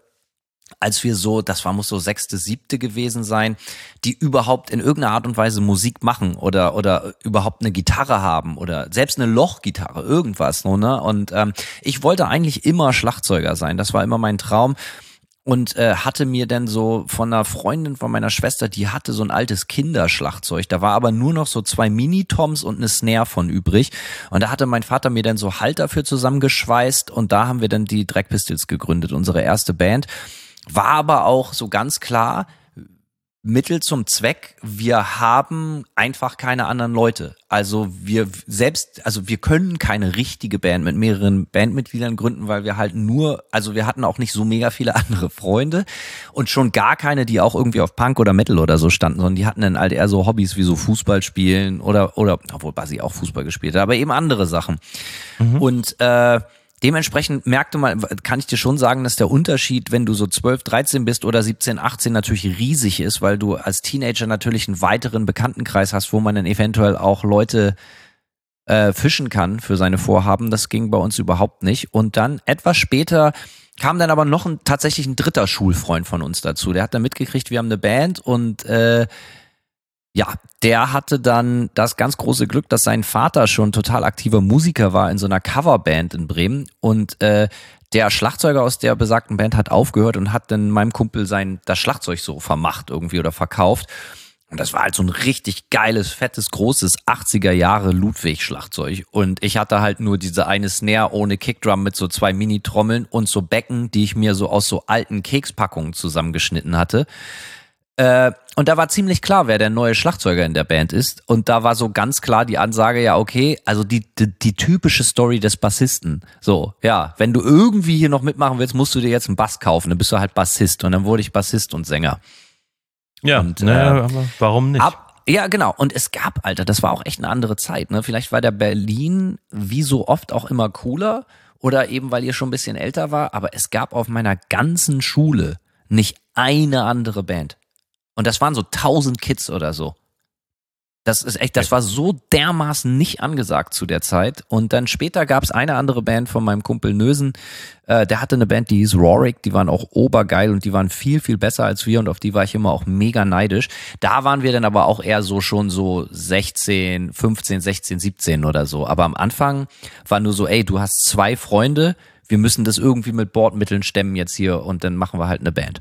[SPEAKER 3] als wir so, das war muss so sechste, siebte gewesen sein, die überhaupt in irgendeiner Art und Weise Musik machen oder oder überhaupt eine Gitarre haben oder selbst eine Lochgitarre, irgendwas, ne? Und ähm, ich wollte eigentlich immer Schlagzeuger sein, das war immer mein Traum. Und äh, hatte mir dann so von einer Freundin von meiner Schwester, die hatte so ein altes Kinderschlagzeug. Da war aber nur noch so zwei Mini-Toms und eine Snare von übrig. Und da hatte mein Vater mir dann so Halter für zusammengeschweißt und da haben wir dann die Drag Pistols gegründet, unsere erste Band. War aber auch so ganz klar, Mittel zum Zweck, wir haben einfach keine anderen Leute. Also wir selbst, also wir können keine richtige Band mit mehreren Bandmitgliedern gründen, weil wir halt nur, also wir hatten auch nicht so mega viele andere Freunde und schon gar keine, die auch irgendwie auf Punk oder Metal oder so standen, sondern die hatten dann halt eher so Hobbys wie so Fußball spielen oder, oder, obwohl Basi auch Fußball gespielt hat, aber eben andere Sachen. Mhm. Und, äh, dementsprechend merkte man, kann ich dir schon sagen, dass der Unterschied, wenn du so zwölf, dreizehn bist oder siebzehn, achtzehn natürlich riesig ist, weil du als Teenager natürlich einen weiteren Bekanntenkreis hast, wo man dann eventuell auch Leute äh, fischen kann für seine Vorhaben. Das ging bei uns überhaupt nicht. Und dann etwas später kam dann aber noch ein, tatsächlich ein dritter Schulfreund von uns dazu. Der hat dann mitgekriegt, wir haben eine Band und äh, ja, der hatte dann das ganz große Glück, dass sein Vater schon total aktiver Musiker war in so einer Coverband in Bremen und äh, der Schlagzeuger aus der besagten Band hat aufgehört und hat dann meinem Kumpel sein das Schlagzeug so vermacht irgendwie oder verkauft und das war halt so ein richtig geiles, fettes, großes achtziger Jahre Ludwig-Schlagzeug und ich hatte halt nur diese eine Snare ohne Kickdrum mit so zwei Mini-Trommeln und so Becken, die ich mir so aus so alten Kekspackungen zusammengeschnitten hatte. Äh, und da war ziemlich klar, wer der neue Schlagzeuger in der Band ist. Und da war so ganz klar die Ansage, ja, okay, also die, die, die typische Story des Bassisten. So, ja, wenn du irgendwie hier noch mitmachen willst, musst du dir jetzt einen Bass kaufen. Dann bist du halt Bassist. Und dann wurde ich Bassist und Sänger.
[SPEAKER 4] Ja,
[SPEAKER 3] und,
[SPEAKER 4] naja,
[SPEAKER 3] äh,
[SPEAKER 4] aber warum nicht?
[SPEAKER 3] Ab, ja, genau. Und es gab, Alter, das war auch echt eine andere Zeit. Ne? Vielleicht war der Berlin wie so oft auch immer cooler oder eben, weil ihr schon ein bisschen älter war. Aber es gab auf meiner ganzen Schule nicht eine andere Band. Und das waren so tausend Kids oder so. Das ist echt, das war so dermaßen nicht angesagt zu der Zeit. Und dann später gab es eine andere Band von meinem Kumpel Nösen. Äh, der hatte eine Band, die hieß Rorik. Die waren auch obergeil und die waren viel, viel besser als wir. Und auf die war ich immer auch mega neidisch. Da waren wir dann aber auch eher so schon so sechzehn, fünfzehn, sechzehn, siebzehn oder so. Aber am Anfang war nur so, ey, du hast zwei Freunde. Wir müssen das irgendwie mit Bordmitteln stemmen jetzt hier. Und dann machen wir halt eine Band.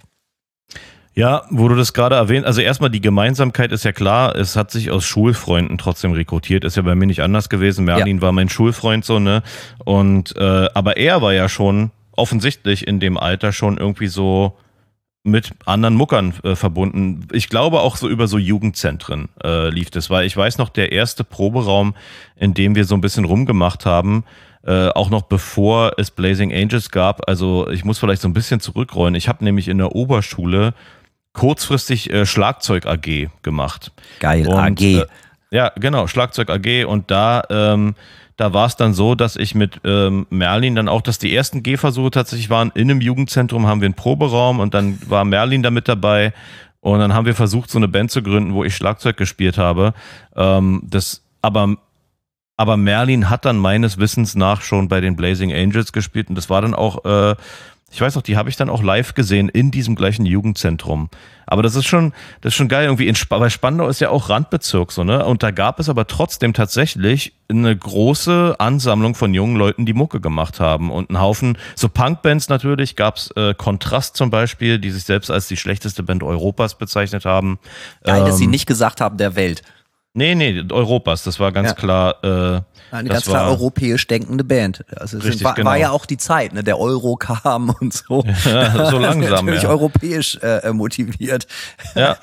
[SPEAKER 4] Ja, wo du das gerade erwähnt, also erstmal die Gemeinsamkeit ist ja klar, es hat sich aus Schulfreunden trotzdem rekrutiert, ist ja bei mir nicht anders gewesen. Merlin ja. war mein Schulfreund so, ne? Und äh, aber er war ja schon offensichtlich in dem Alter schon irgendwie so mit anderen Muckern äh, verbunden. Ich glaube auch so über so Jugendzentren äh, lief das, weil ich weiß noch, der erste Proberaum, in dem wir so ein bisschen rumgemacht haben, Äh, auch noch bevor es Blazing Angels gab, also ich muss vielleicht so ein bisschen zurückrollen. Ich habe nämlich in der Oberschule kurzfristig äh, Schlagzeug A G gemacht.
[SPEAKER 3] Geil,
[SPEAKER 4] und,
[SPEAKER 3] A G.
[SPEAKER 4] Äh, ja, genau, Schlagzeug A G und da ähm, da war es dann so, dass ich mit ähm, Merlin dann auch, dass die ersten Gehversuche tatsächlich waren, in einem Jugendzentrum haben wir einen Proberaum und dann war Merlin da mit dabei und dann haben wir versucht, so eine Band zu gründen, wo ich Schlagzeug gespielt habe. Ähm, das aber Aber Merlin hat dann meines Wissens nach schon bei den Blazing Angels gespielt und das war dann auch äh, Ich weiß noch, die habe ich dann auch live gesehen in diesem gleichen Jugendzentrum. Aber das ist schon, das ist schon geil irgendwie. In Sp- weil Spandau ist ja auch Randbezirk, so, ne? Und da gab es aber trotzdem tatsächlich eine große Ansammlung von jungen Leuten, die Mucke gemacht haben. Und einen Haufen, so Punkbands natürlich, gab's äh, Kontrast zum Beispiel, die sich selbst als die schlechteste Band Europas bezeichnet haben.
[SPEAKER 3] Geil,
[SPEAKER 4] ähm,
[SPEAKER 3] dass sie nicht gesagt haben, der Welt.
[SPEAKER 4] Nee, nee, Europas, das war ganz
[SPEAKER 3] Ja.
[SPEAKER 4] klar. Äh,
[SPEAKER 3] Eine
[SPEAKER 4] das
[SPEAKER 3] ganz klar
[SPEAKER 4] war,
[SPEAKER 3] europäisch denkende Band. Also es
[SPEAKER 4] Richtig,
[SPEAKER 3] sind, war,
[SPEAKER 4] genau.
[SPEAKER 3] war ja auch die Zeit, ne? Der Euro kam und so.
[SPEAKER 4] Ja, so langsam,
[SPEAKER 3] Natürlich
[SPEAKER 4] ja.
[SPEAKER 3] europäisch äh, motiviert.
[SPEAKER 4] Ja.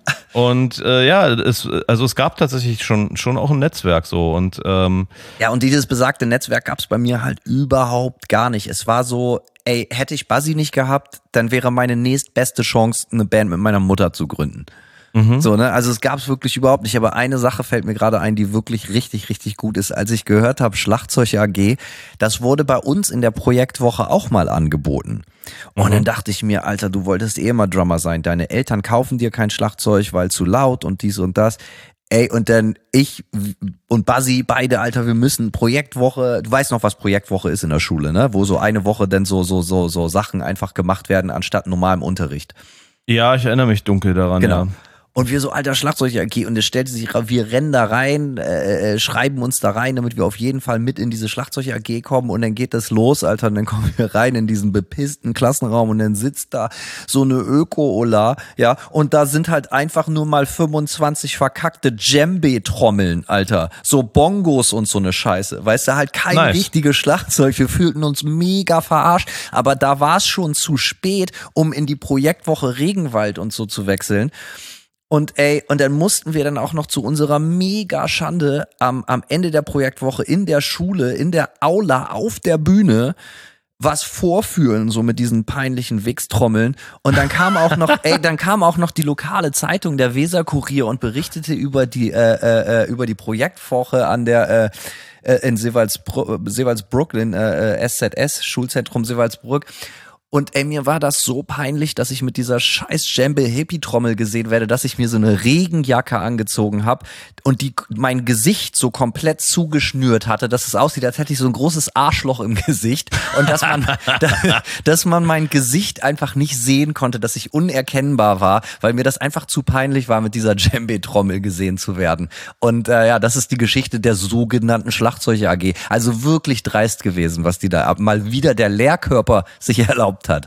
[SPEAKER 4] Und äh, ja, es, also es gab tatsächlich schon schon auch ein Netzwerk so und ähm,
[SPEAKER 3] Ja, und dieses besagte Netzwerk gab's bei mir halt überhaupt gar nicht. Es war so, ey, hätte ich Buzzy nicht gehabt, dann wäre meine nächstbeste Chance, eine Band mit meiner Mutter zu gründen. So, ne? Also es gab's wirklich überhaupt nicht. Aber eine Sache fällt mir gerade ein, die wirklich richtig, richtig gut ist. Als ich gehört habe, Schlagzeug A G, das wurde bei uns in der Projektwoche auch mal angeboten. Und dann dachte ich mir, Alter, du wolltest eh mal Drummer sein. Deine Eltern kaufen dir kein Schlagzeug, weil zu laut und dies und das. Ey, und dann ich und Buzzy, beide, Alter, wir müssen Projektwoche, du weißt noch, was Projektwoche ist in der Schule, ne? Wo so eine Woche dann so, so, so, so Sachen einfach gemacht werden, anstatt normalem Unterricht.
[SPEAKER 4] ja, ich erinnere mich dunkel daran.
[SPEAKER 3] Genau.
[SPEAKER 4] Ja.
[SPEAKER 3] Und wir so, alter Schlagzeug A G, und es stellte sich raus, wir rennen da rein, äh, schreiben uns da rein, damit wir auf jeden Fall mit in diese Schlagzeug A G kommen, und dann geht das los, Alter, und dann kommen wir rein in diesen bepissten Klassenraum, und dann sitzt da so eine Öko-Ola, ja, und da sind halt einfach nur mal fünfundzwanzig verkackte Djembe-Trommeln, Alter, so Bongos und so eine Scheiße, weißt du, halt kein
[SPEAKER 4] Nice.
[SPEAKER 3] richtiges Schlagzeug, wir fühlten uns mega verarscht, aber da war es schon zu spät, um in die Projektwoche Regenwald und so zu wechseln. Und ey, und dann mussten wir dann auch noch zu unserer mega Schande am, am Ende der Projektwoche in der Schule, in der Aula, auf der Bühne was vorführen, so mit diesen peinlichen Wichstrommeln. Und dann kam auch noch, ey, dann kam auch noch die lokale Zeitung, der Weser-Kurier, und berichtete über die, äh, äh, über die Projektwoche an der, äh, in Seewaldsbru- Seewaldsbrück, in äh, S Z S, Schulzentrum Seewaldsbrück. Und ey, mir war das so peinlich, dass ich mit dieser scheiß Djembe-Hippie-Trommel gesehen werde, dass ich mir so eine Regenjacke angezogen habe und die mein Gesicht so komplett zugeschnürt hatte, dass es aussieht, als hätte ich so ein großes Arschloch im Gesicht, und dass man, dass man mein Gesicht einfach nicht sehen konnte, dass ich unerkennbar war, weil mir das einfach zu peinlich war, mit dieser Djembe-Trommel gesehen zu werden. Und äh, ja, das ist die Geschichte der sogenannten Schlagzeug A G. Also wirklich dreist gewesen, was die da mal wieder der Lehrkörper sich erlaubt hat.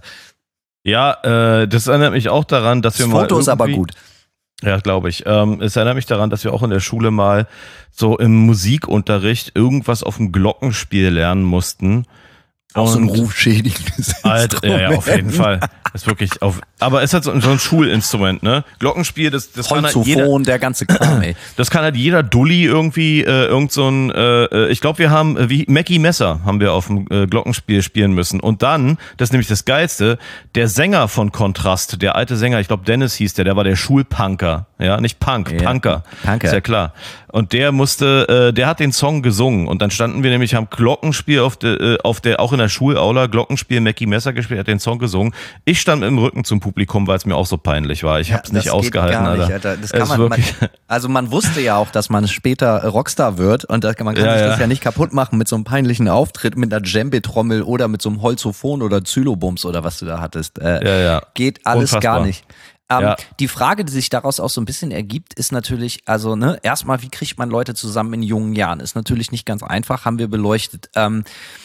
[SPEAKER 4] Ja, äh, das erinnert mich auch daran, dass wir
[SPEAKER 3] Das
[SPEAKER 4] mal
[SPEAKER 3] Foto ist aber gut.
[SPEAKER 4] Ja, glaube ich. Ähm, es erinnert mich daran, dass wir auch in der Schule mal so im Musikunterricht irgendwas auf dem Glockenspiel lernen mussten.
[SPEAKER 3] Auch so ein
[SPEAKER 4] Und-
[SPEAKER 3] rufschädigendes
[SPEAKER 4] Alter, ja, ja, auf jeden Fall. Das ist wirklich auf, aber es hat so, so ein Schulinstrument, ne? Glockenspiel, das, das kann halt jeder,
[SPEAKER 3] Holzophon, der ganze Kram, ey.
[SPEAKER 4] das kann halt jeder Dulli irgendwie, äh, irgend so ein, äh, ich glaube, wir haben, äh, wie Mackie Messer haben wir auf dem äh, Glockenspiel spielen müssen. Und dann, das ist nämlich das Geilste, der Sänger von Kontrast, der alte Sänger, ich glaube Dennis hieß der, der war der Schulpunker, ja, nicht Punk,
[SPEAKER 3] Ja,
[SPEAKER 4] Punker.
[SPEAKER 3] Punker.
[SPEAKER 4] Ist ja klar. Und der musste, äh, der hat den Song gesungen, und dann standen wir nämlich am Glockenspiel auf der, äh, auf der, auch in der Schulaula, Glockenspiel, Mackie Messer gespielt, hat den Song gesungen. Ich stand mit dem Rücken zum Publikum, weil es mir auch so peinlich war. Ich hab's
[SPEAKER 3] Ja,
[SPEAKER 4] nicht
[SPEAKER 3] das
[SPEAKER 4] ausgehalten,
[SPEAKER 3] geht gar nicht,
[SPEAKER 4] Alter.
[SPEAKER 3] Alter. Das
[SPEAKER 4] Es
[SPEAKER 3] kann man, man,
[SPEAKER 4] wirklich-
[SPEAKER 3] also man wusste ja auch, dass man später Rockstar wird, und da kann- man kann
[SPEAKER 4] Ja,
[SPEAKER 3] sich
[SPEAKER 4] ja.
[SPEAKER 3] das ja nicht kaputt machen mit so einem peinlichen Auftritt mit einer Djembe-Trommel oder mit so einem Holzophon oder Zylobums oder was du da hattest. Äh,
[SPEAKER 4] Ja, ja.
[SPEAKER 3] Geht alles
[SPEAKER 4] Unfassbar.
[SPEAKER 3] gar nicht. Ähm,
[SPEAKER 4] Ja.
[SPEAKER 3] Die Frage, die sich daraus auch so ein bisschen ergibt, ist natürlich, also ne, erstmal, wie kriegt man Leute zusammen in jungen Jahren? Ist natürlich nicht ganz einfach, haben wir beleuchtet. Ähm,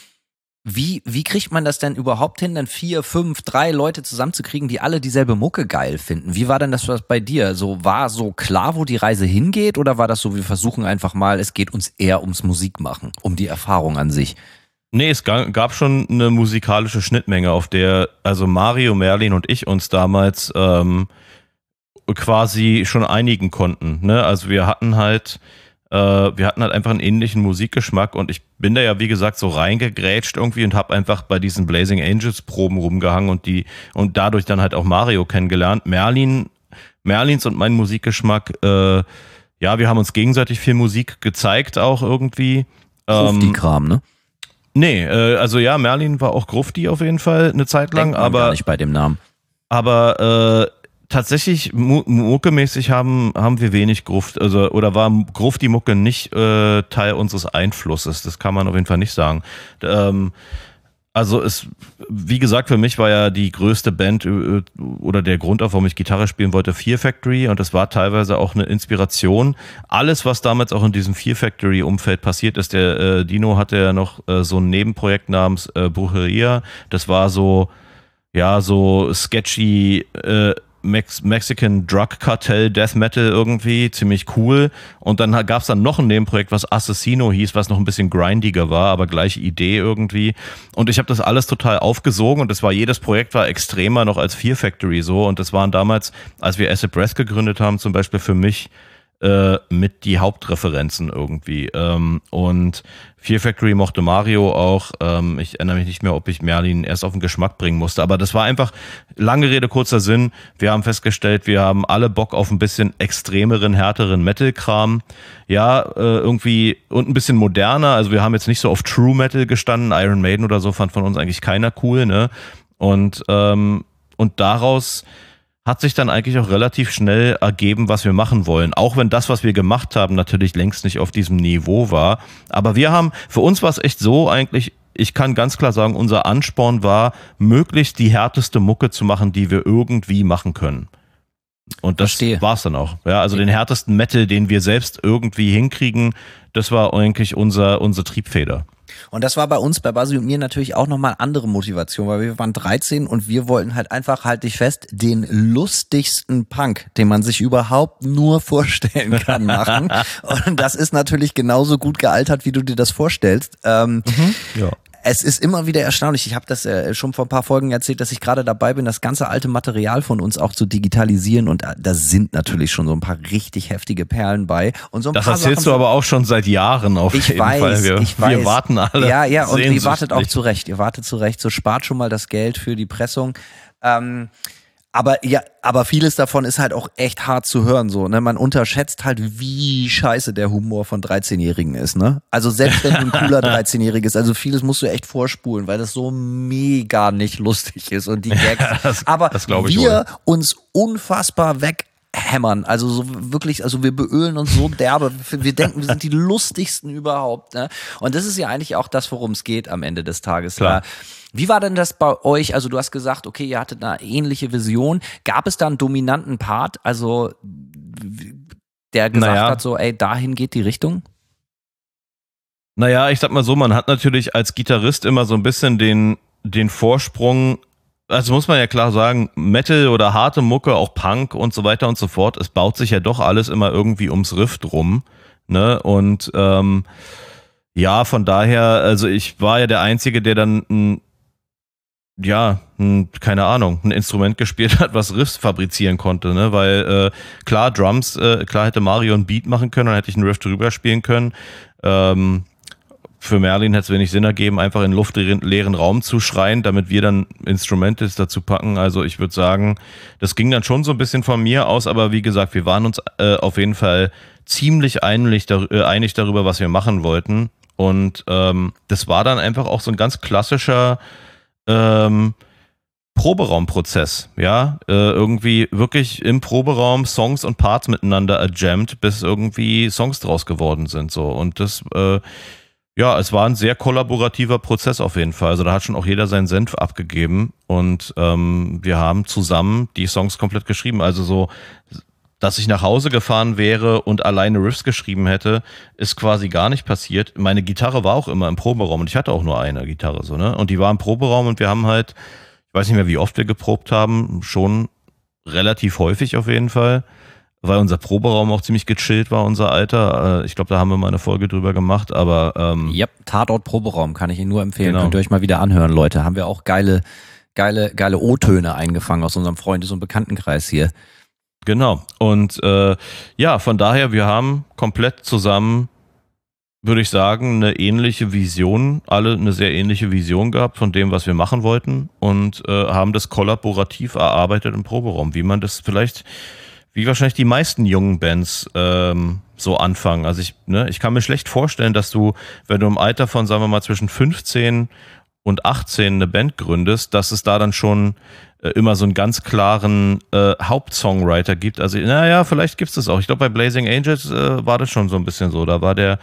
[SPEAKER 3] Wie, wie kriegt man das denn überhaupt hin, dann vier, fünf, drei Leute zusammenzukriegen, die alle dieselbe Mucke geil finden? Wie war denn das was bei dir? So, war so klar, wo die Reise hingeht, oder war das so, wir versuchen einfach mal, es geht uns eher ums Musikmachen, um die Erfahrung an sich?
[SPEAKER 4] Nee, es ga- gab schon eine musikalische Schnittmenge, auf der also Mario, Merlin und ich uns damals ähm, quasi schon einigen konnten. Ne? Also wir hatten halt, äh, wir hatten halt einfach einen ähnlichen Musikgeschmack, und ich bin da ja, wie gesagt, so reingegrätscht irgendwie und habe einfach bei diesen Blazing Angels Proben rumgehangen und die und dadurch dann halt auch Mario kennengelernt. Merlin, Merlins und mein Musikgeschmack, äh, ja, wir haben uns gegenseitig viel Musik gezeigt auch irgendwie. Ähm,
[SPEAKER 3] Kram, ne?
[SPEAKER 4] Nee, äh, also ja, Merlin war auch Grufti auf jeden Fall eine Zeit lang,
[SPEAKER 3] Denkt man gar
[SPEAKER 4] aber
[SPEAKER 3] nicht bei dem Namen.
[SPEAKER 4] aber äh, tatsächlich mu muckemäßig haben haben wir wenig Gruft, also oder war Grufti-Mucke nicht äh, Teil unseres Einflusses, das kann man auf jeden Fall nicht sagen. Ähm, Also es, wie gesagt, für mich war ja die größte Band äh, oder der Grund, auf warum ich Gitarre spielen wollte, Fear Factory, und das war teilweise auch eine Inspiration. Alles, was damals auch in diesem Fear Factory-Umfeld passiert ist, der äh, Dino hatte ja noch äh, so ein Nebenprojekt namens äh, Brujeria. Das war so, ja, so sketchy äh, Mex- Mexican Drug Cartel Death Metal irgendwie, ziemlich cool. Und dann gab es dann noch ein Nebenprojekt, was Assassino hieß, was noch ein bisschen grindiger war, aber gleiche Idee irgendwie. Und ich habe das alles total aufgesogen, und das war, jedes Projekt war extremer noch als Fear Factory so. Und das waren damals, als wir Acid Breath gegründet haben, zum Beispiel für mich äh, mit die Hauptreferenzen irgendwie. Ähm, und Fear Factory mochte Mario auch. Ähm, ich erinnere mich nicht mehr, ob ich Merlin erst auf den Geschmack bringen musste. Aber das war einfach, lange Rede, kurzer Sinn. Wir haben festgestellt, wir haben alle Bock auf ein bisschen extremeren, härteren Metal-Kram. Ja, äh, irgendwie, und ein bisschen moderner. Also wir haben jetzt nicht so auf True Metal gestanden. Iron Maiden oder so fand von uns eigentlich keiner cool, ne? Und, ähm, und daraus hat sich dann eigentlich auch relativ schnell ergeben, was wir machen wollen. Auch wenn das, was wir gemacht haben, natürlich längst nicht auf diesem Niveau war. Aber wir haben, für uns war es echt so eigentlich, ich kann ganz klar sagen, unser Ansporn war, möglichst die härteste Mucke zu machen, die wir irgendwie machen können. Und das
[SPEAKER 3] Verstehe.
[SPEAKER 4] war's dann auch. Ja, also den härtesten Metal, den wir selbst irgendwie hinkriegen, das war eigentlich unser, unsere Triebfeder.
[SPEAKER 3] Und das war bei uns, bei Basi und mir natürlich auch nochmal andere Motivation, weil wir waren dreizehn und wir wollten halt einfach, halt dich fest, den lustigsten Punk, den man sich überhaupt nur vorstellen kann, machen. Und das ist natürlich genauso gut gealtert, wie du dir das vorstellst. Ähm,
[SPEAKER 4] Mhm. Ja.
[SPEAKER 3] Es ist immer wieder erstaunlich. Ich habe das äh, schon vor ein paar Folgen erzählt, dass ich gerade dabei bin, das ganze alte Material von uns auch zu digitalisieren, und da, da sind natürlich schon so ein paar richtig heftige Perlen bei. Und so ein
[SPEAKER 4] Das
[SPEAKER 3] paar
[SPEAKER 4] erzählst
[SPEAKER 3] Sachen
[SPEAKER 4] du aber auch schon seit Jahren auf
[SPEAKER 3] ich
[SPEAKER 4] jeden
[SPEAKER 3] weiß,
[SPEAKER 4] Fall. Wir,
[SPEAKER 3] ich weiß.
[SPEAKER 4] wir warten alle.
[SPEAKER 3] Ja, ja, und ihr
[SPEAKER 4] sehnsüchtig.
[SPEAKER 3] wartet auch zurecht. Ihr wartet zurecht. So spart schon mal das Geld für die Pressung. Ähm, aber ja, aber vieles davon ist halt auch echt hart zu hören, so, ne? Man unterschätzt halt, wie scheiße der Humor von dreizehnjährigen ist, ne? Also selbst wenn du ein cooler dreizehnjähriges, also vieles musst du echt vorspulen, weil das so mega nicht lustig ist und die Gags.
[SPEAKER 4] Ja, das,
[SPEAKER 3] aber
[SPEAKER 4] das glaub ich
[SPEAKER 3] wir
[SPEAKER 4] wohl.
[SPEAKER 3] uns unfassbar weg hämmern, also so wirklich, also wir beölen uns so derbe, wir denken, wir sind die lustigsten überhaupt, ne? Und das ist ja eigentlich auch das, worum es geht am Ende des Tages.
[SPEAKER 4] Klar.
[SPEAKER 3] Wie war denn das bei euch? Also du hast gesagt, okay, ihr hattet eine ähnliche Vision. Gab es da einen dominanten Part, also der gesagt
[SPEAKER 4] Naja.
[SPEAKER 3] hat so, ey, dahin geht die Richtung?
[SPEAKER 4] Naja, ich sag mal so, man hat natürlich als Gitarrist immer so ein bisschen den, den Vorsprung. Also muss man ja klar sagen, Metal oder harte Mucke, auch Punk und so weiter und so fort, es baut sich ja doch alles immer irgendwie ums Riff drum, ne? Und ähm, ja, von daher, also ich war ja der Einzige, der dann ein, ja, ein, keine Ahnung, ein Instrument gespielt hat, was Riffs fabrizieren konnte, ne? Weil äh, klar, Drums, äh, klar hätte Mario einen Beat machen können, dann hätte ich einen Riff drüber spielen können. Ähm, Für Merlin hätte es wenig Sinn ergeben, einfach in einen luftleeren Raum zu schreien, damit wir dann Instrumente dazu packen. Also ich würde sagen, das ging dann schon so ein bisschen von mir aus, aber wie gesagt, wir waren uns äh, auf jeden Fall ziemlich einig, dar- äh, einig darüber, was wir machen wollten. Und ähm, das war dann einfach auch so ein ganz klassischer ähm, Proberaumprozess, ja, äh, irgendwie wirklich im Proberaum Songs und Parts miteinander erjammt, bis irgendwie Songs draus geworden sind, so. Und das, äh, ja, es war ein sehr kollaborativer Prozess auf jeden Fall. Also da hat schon auch jeder seinen Senf abgegeben, und ähm, wir haben zusammen die Songs komplett geschrieben. Also so, dass ich nach Hause gefahren wäre und alleine Riffs geschrieben hätte, ist quasi gar nicht passiert. Meine Gitarre war auch immer im Proberaum, und ich hatte auch nur eine Gitarre, so, ne? Und die war im Proberaum, und wir haben halt, ich weiß nicht mehr, wie oft wir geprobt haben, schon relativ häufig auf jeden Fall, weil unser Proberaum auch ziemlich gechillt war, unser Alter. Ich glaube, da haben wir mal eine Folge drüber gemacht, aber ähm,
[SPEAKER 3] Ja, Tatort Proberaum kann ich Ihnen nur empfehlen.
[SPEAKER 4] Genau.
[SPEAKER 3] Könnt ihr euch mal wieder anhören, Leute. Haben wir auch geile, geile, geile O-Töne eingefangen aus unserem Freundes- und Bekanntenkreis hier.
[SPEAKER 4] genau. Und äh, ja, von daher, wir haben komplett zusammen, würde ich sagen, eine ähnliche Vision, alle eine sehr ähnliche Vision gehabt von dem, was wir machen wollten, und äh, haben das kollaborativ erarbeitet im Proberaum, wie man das vielleicht, wie wahrscheinlich die meisten jungen Bands ähm, so anfangen. Also ich, ne, ich kann mir schlecht vorstellen, dass du, wenn du im Alter von, sagen wir mal, zwischen fünfzehn und achtzehn eine Band gründest, dass es da dann schon äh, immer so einen ganz klaren äh, Hauptsongwriter gibt. Also naja, vielleicht gibt es das auch. Ich glaube, bei Blazing Angels äh, war das schon so ein bisschen so. Da war der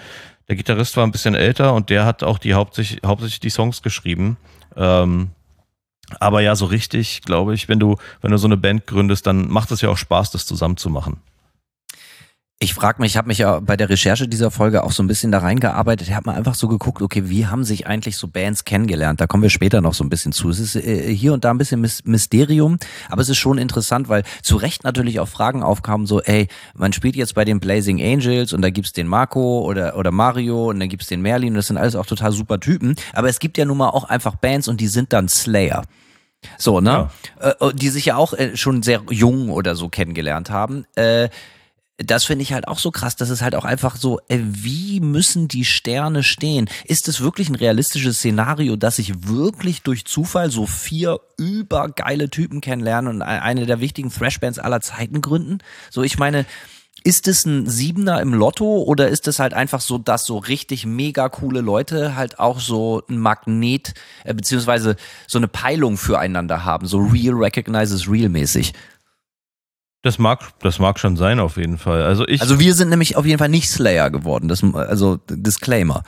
[SPEAKER 4] Der Gitarrist war ein bisschen älter und der hat auch die hauptsächlich, hauptsächlich die Songs geschrieben. Ähm, aber ja, so richtig, glaube ich, wenn du, wenn du so eine Band gründest, dann macht es ja auch Spaß, das zusammen zu machen.
[SPEAKER 3] Ich frage mich, ich habe mich ja bei der Recherche dieser Folge auch so ein bisschen da reingearbeitet. Ich habe mal einfach so geguckt, okay, wie haben sich eigentlich so Bands kennengelernt? Da kommen wir später noch so ein bisschen zu. Es ist äh, hier und da ein bisschen Mysterium, aber es ist schon interessant, weil zu Recht natürlich auch Fragen aufkamen, so, ey, man spielt jetzt bei den Blazing Angels und da gibt's den Marco oder oder Mario und dann gibt's den Merlin und das sind alles auch total super Typen. Aber es gibt ja nun mal auch einfach Bands und die sind dann Slayer. So, ne? Ja. Äh, die sich ja auch äh, schon sehr jung oder so kennengelernt haben. Äh, Das finde ich halt auch so krass, dass es halt auch einfach so, äh, wie müssen die Sterne stehen? Ist es wirklich ein realistisches Szenario, dass sich wirklich durch Zufall so vier übergeile Typen kennenlernen und eine der wichtigen Thrash-Bands aller Zeiten gründen? So, ich meine, ist es ein Siebener im Lotto oder ist es halt einfach so, dass so richtig mega coole Leute halt auch so ein Magnet, äh, beziehungsweise so eine Peilung füreinander haben, so real recognizes real mäßig?
[SPEAKER 4] Das mag, das mag schon sein, auf jeden Fall. Also ich.
[SPEAKER 3] Also wir sind nämlich auf jeden Fall nicht Slayer geworden. Das, also Disclaimer.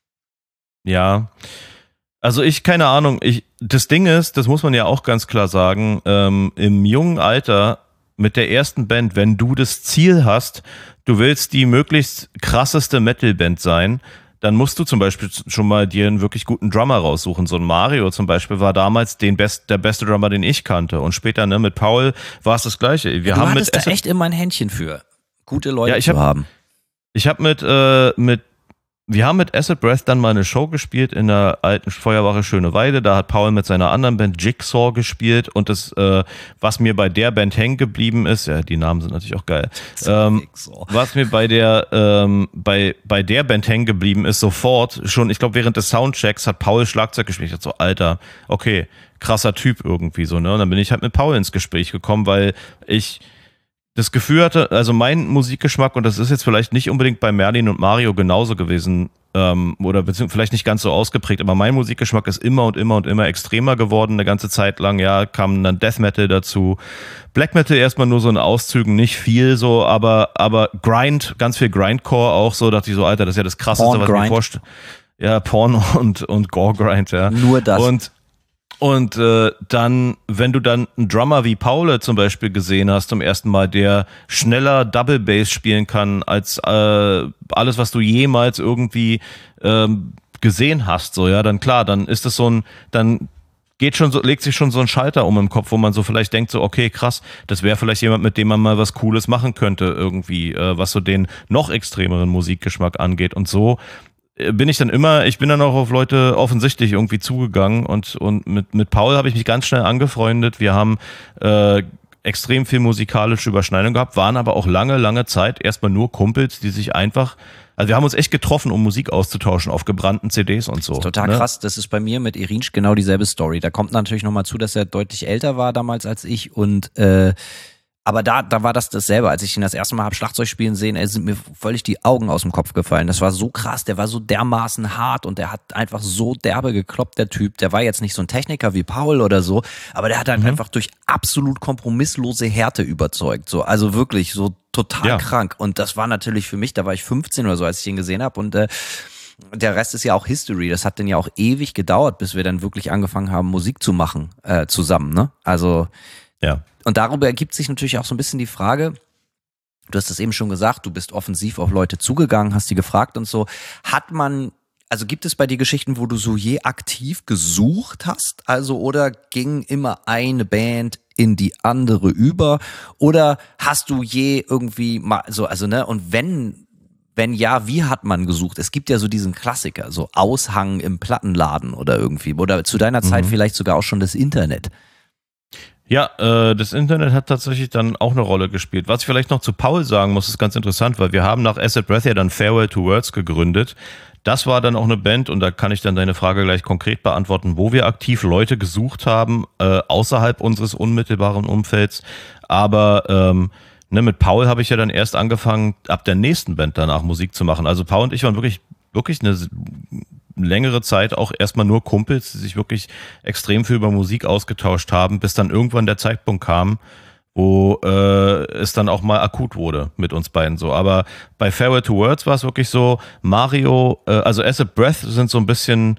[SPEAKER 4] Ja. Also ich, keine Ahnung. Ich, das Ding ist, das muss man ja auch ganz klar sagen, ähm, im jungen Alter mit der ersten Band, wenn du das Ziel hast, du willst die möglichst krasseste Metal-Band sein, dann musst du zum Beispiel schon mal dir einen wirklich guten Drummer raussuchen. So ein Mario zum Beispiel war damals den best, der beste Drummer, den ich kannte. Und später, ne, mit Paul war es das Gleiche. Wir
[SPEAKER 3] du
[SPEAKER 4] haben
[SPEAKER 3] hattest
[SPEAKER 4] mit
[SPEAKER 3] da echt immer ein Händchen für, gute Leute
[SPEAKER 4] ja, ich
[SPEAKER 3] zu
[SPEAKER 4] hab,
[SPEAKER 3] haben.
[SPEAKER 4] Ich habe mit, äh, mit, wir haben mit Acid Breath dann mal eine Show gespielt in der alten Feuerwache Schöneweide. Da hat Paul mit seiner anderen Band Jigsaw gespielt. Und das, äh, was mir bei der Band hängen geblieben ist, ja, die Namen sind natürlich auch geil. Ähm, was mir bei der, ähm, bei, bei der Band hängen geblieben ist, sofort, schon, ich glaube, während des Soundchecks hat Paul Schlagzeug gespielt. Ich dachte so, Alter, okay, krasser Typ irgendwie so, ne? Und dann bin ich halt mit Paul ins Gespräch gekommen, weil ich das Gefühl hatte, also mein Musikgeschmack, und das ist jetzt vielleicht nicht unbedingt bei Merlin und Mario genauso gewesen, ähm, oder beziehungsweise vielleicht nicht ganz so ausgeprägt, aber mein Musikgeschmack ist immer und immer und immer extremer geworden, eine ganze Zeit lang, ja, kam dann Death Metal dazu, Black Metal erstmal nur so in Auszügen, nicht viel so, aber, aber Grind, ganz viel Grindcore auch so, dachte ich so, Alter, das ist ja das Krasseste,
[SPEAKER 3] Porn,
[SPEAKER 4] was ich mir vorstelle. Ja, Porn und, und Gore-Grind, ja.
[SPEAKER 3] Nur das.
[SPEAKER 4] Und Und äh, dann, wenn du dann einen Drummer wie Paul zum Beispiel gesehen hast zum ersten Mal, der schneller Double Bass spielen kann als äh, alles, was du jemals irgendwie ähm, gesehen hast, so ja, dann klar, dann ist das so ein, dann geht schon so, legt sich schon so ein Schalter um im Kopf, wo man so vielleicht denkt, so okay, krass, das wäre vielleicht jemand, mit dem man mal was Cooles machen könnte irgendwie, äh, was so den noch extremeren Musikgeschmack angeht und so. Bin ich dann immer, ich bin dann auch auf Leute offensichtlich irgendwie zugegangen und, und mit, mit Paul habe ich mich ganz schnell angefreundet. Wir haben äh, extrem viel musikalische Überschneidung gehabt, waren aber auch lange, lange Zeit erstmal nur Kumpels, die sich einfach, also wir haben uns echt getroffen, um Musik auszutauschen auf gebrannten C Ds und so.
[SPEAKER 3] Das ist total
[SPEAKER 4] ne?
[SPEAKER 3] krass, das ist bei mir mit Irinsch genau dieselbe Story. Da kommt natürlich nochmal zu, dass er deutlich älter war damals als ich und äh, aber da, da war das dasselbe, als ich ihn das erste Mal hab Schlagzeug spielen sehen, ey, sind mir völlig die Augen aus dem Kopf gefallen. Das war so krass, der war so dermaßen hart und der hat einfach so derbe gekloppt, der Typ. Der war jetzt nicht so ein Techniker wie Paul oder so, aber der hat halt mhm. einfach durch absolut kompromisslose Härte überzeugt. So, also wirklich so total ja. krank. Und das war natürlich für mich, da war ich fünfzehn oder so, als ich ihn gesehen habe und äh, der Rest ist ja auch History. Das hat dann ja auch ewig gedauert, bis wir dann wirklich angefangen haben, Musik zu machen äh, zusammen. Ne? Also
[SPEAKER 4] ja.
[SPEAKER 3] Und darüber ergibt sich natürlich auch so ein bisschen die Frage, du hast es eben schon gesagt, du bist offensiv auf Leute zugegangen, hast die gefragt und so. Hat man, also gibt es bei dir Geschichten, wo du so je aktiv gesucht hast? Also oder ging immer eine Band in die andere über? Oder hast du je irgendwie mal so, also ne, und wenn, wenn ja, wie hat man gesucht? Es gibt ja so diesen Klassiker, so Aushang im Plattenladen oder irgendwie. Oder zu deiner Zeit mhm. vielleicht sogar auch schon das Internet.
[SPEAKER 4] Ja, äh, das Internet hat tatsächlich dann auch eine Rolle gespielt. Was ich vielleicht noch zu Paul sagen muss, ist ganz interessant, weil wir haben nach Acid Breath ja dann Farewell to Words gegründet. Das war dann auch eine Band, und da kann ich dann deine Frage gleich konkret beantworten, wo wir aktiv Leute gesucht haben, äh, außerhalb unseres unmittelbaren Umfelds. Aber ähm, ne, mit Paul habe ich ja dann erst angefangen, ab der nächsten Band danach Musik zu machen. Also Paul und ich waren wirklich, wirklich eine längere Zeit auch erstmal nur Kumpels, die sich wirklich extrem viel über Musik ausgetauscht haben, bis dann irgendwann der Zeitpunkt kam, wo äh, es dann auch mal akut wurde mit uns beiden so. Aber bei Farewell to Words war es wirklich so, Mario, äh, also Acid Breath sind so ein bisschen,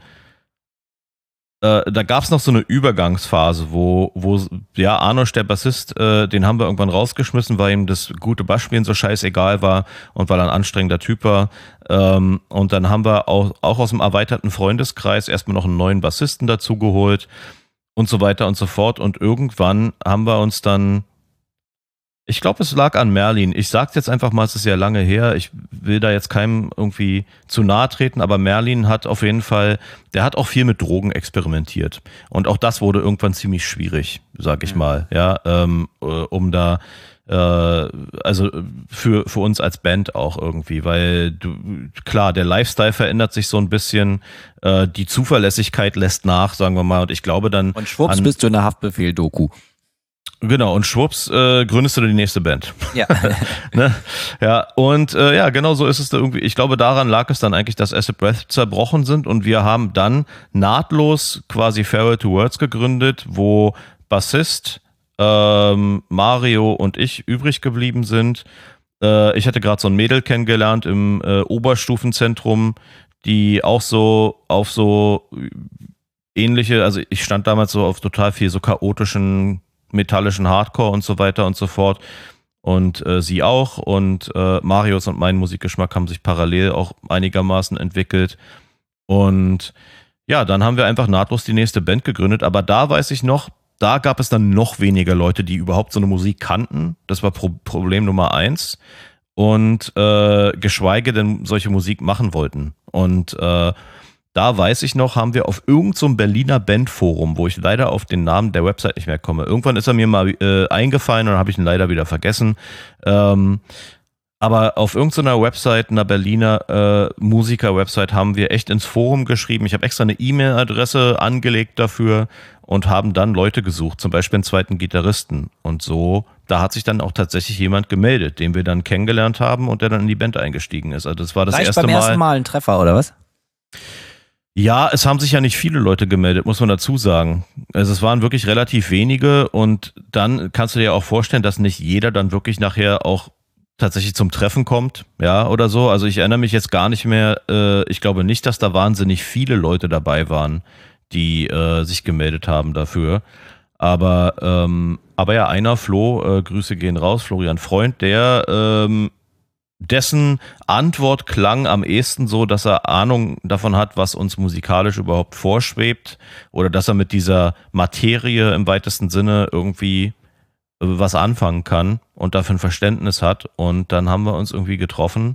[SPEAKER 4] äh, da gab es noch so eine Übergangsphase, wo, wo ja, Arnosch, der Bassist, äh, den haben wir irgendwann rausgeschmissen, weil ihm das gute Bassspielen so scheißegal war und weil er ein anstrengender Typ war. Ähm, und dann haben wir auch, auch aus dem erweiterten Freundeskreis erstmal noch einen neuen Bassisten dazu geholt und so weiter und so fort. Und irgendwann haben wir uns dann, ich glaube, es lag an Merlin. Ich sag's jetzt einfach mal, es ist ja lange her. Ich will da jetzt keinem irgendwie zu nahe treten, aber Merlin hat auf jeden Fall, der hat auch viel mit Drogen experimentiert. Und auch das wurde irgendwann ziemlich schwierig, sag ich mal, ja, ähm, um da, äh, also für, für uns als Band auch irgendwie, weil du, klar, der Lifestyle verändert sich so ein bisschen, äh, die Zuverlässigkeit lässt nach, sagen wir mal, und ich glaube dann.
[SPEAKER 3] Und schwupps
[SPEAKER 4] an,
[SPEAKER 3] bist du in der Haftbefehl-Doku.
[SPEAKER 4] Genau, und schwupps äh, gründest du die nächste Band.
[SPEAKER 3] Ja.
[SPEAKER 4] Ne? Ja, und äh, ja, genau so ist es da irgendwie. Ich glaube, daran lag es dann eigentlich, dass Acid Breath zerbrochen sind und wir haben dann nahtlos quasi Farewell to Words gegründet, wo Bassist ähm, Mario und ich übrig geblieben sind. Äh, ich hatte gerade so ein Mädel kennengelernt im äh, Oberstufenzentrum, die auch so auf so ähnliche, also ich stand damals so auf total viel so chaotischen metallischen Hardcore und so weiter und so fort und äh, sie auch und äh, Marius und mein Musikgeschmack haben sich parallel auch einigermaßen entwickelt und ja, dann haben wir einfach nahtlos die nächste Band gegründet, aber da weiß ich noch, da gab es dann noch weniger Leute, die überhaupt so eine Musik kannten, das war Pro- Problem Nummer eins und äh, geschweige denn solche Musik machen wollten und äh, da weiß ich noch, haben wir auf irgendeinem so Berliner Bandforum, wo ich leider auf den Namen der Website nicht mehr komme. Irgendwann ist er mir mal äh, eingefallen und dann habe ich ihn leider wieder vergessen. Ähm, aber auf irgendeiner Website, einer Berliner äh, Musiker-Website, haben wir echt ins Forum geschrieben. Ich habe extra eine E-Mail-Adresse angelegt dafür und haben dann Leute gesucht, zum Beispiel einen zweiten Gitarristen. Und so, da hat sich dann auch tatsächlich jemand gemeldet, den wir dann kennengelernt haben und der dann in die Band eingestiegen ist. Also das war das
[SPEAKER 3] Gleich
[SPEAKER 4] erste
[SPEAKER 3] beim
[SPEAKER 4] Mal.
[SPEAKER 3] ersten Mal ein Treffer, oder was?
[SPEAKER 4] Ja, es haben sich ja nicht viele Leute gemeldet, muss man dazu sagen. Also es waren wirklich relativ wenige und dann kannst du dir auch vorstellen, dass nicht jeder dann wirklich nachher auch tatsächlich zum Treffen kommt, ja, oder so. Also ich erinnere mich jetzt gar nicht mehr, äh, ich glaube nicht, dass da wahnsinnig viele Leute dabei waren, die äh, sich gemeldet haben dafür. Aber, ähm, aber ja, einer, Flo, äh, Grüße gehen raus, Florian Freund, der ähm, dessen Antwort klang am ehesten so, dass er Ahnung davon hat, was uns musikalisch überhaupt vorschwebt oder dass er mit dieser Materie im weitesten Sinne irgendwie was anfangen kann und dafür ein Verständnis hat. Und dann haben wir uns irgendwie getroffen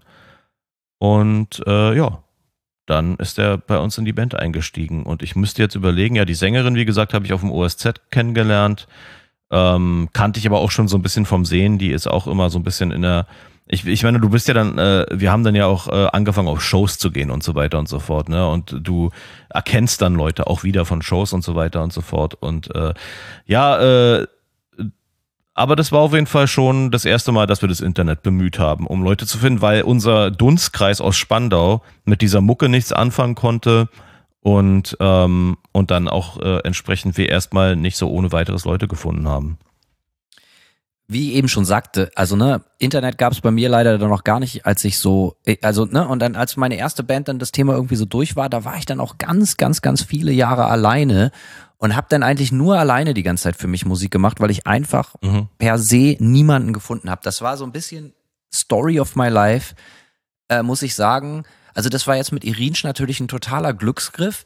[SPEAKER 4] und äh, ja, dann ist er bei uns in die Band eingestiegen. Und ich müsste jetzt überlegen, ja, die Sängerin, wie gesagt, habe ich auf dem O S Z kennengelernt, ähm, kannte ich aber auch schon so ein bisschen vom Sehen, die ist auch immer so ein bisschen in der Ich, ich meine, du bist ja dann, äh, wir haben dann ja auch äh, angefangen, auf Shows zu gehen und so weiter und so fort, ne? Und du erkennst dann Leute auch wieder von Shows und so weiter und so fort. Und äh, ja, äh, aber das war auf jeden Fall schon das erste Mal, dass wir das Internet bemüht haben, um Leute zu finden, weil unser Dunstkreis aus Spandau mit dieser Mucke nichts anfangen konnte und, ähm, und dann auch äh, entsprechend wir erstmal nicht so ohne weiteres Leute gefunden haben.
[SPEAKER 3] Wie ich eben schon sagte, also ne, Internet gab es bei mir leider dann noch gar nicht, als ich so, also ne, und dann als meine erste Band dann das Thema irgendwie so durch war, da war ich dann auch ganz, ganz, ganz viele Jahre alleine und habe dann eigentlich nur alleine die ganze Zeit für mich Musik gemacht, weil ich einfach mhm. per se niemanden gefunden habe. Das war so ein bisschen Story of my life, äh, muss ich sagen. Also das war jetzt mit Irinsch natürlich ein totaler Glücksgriff.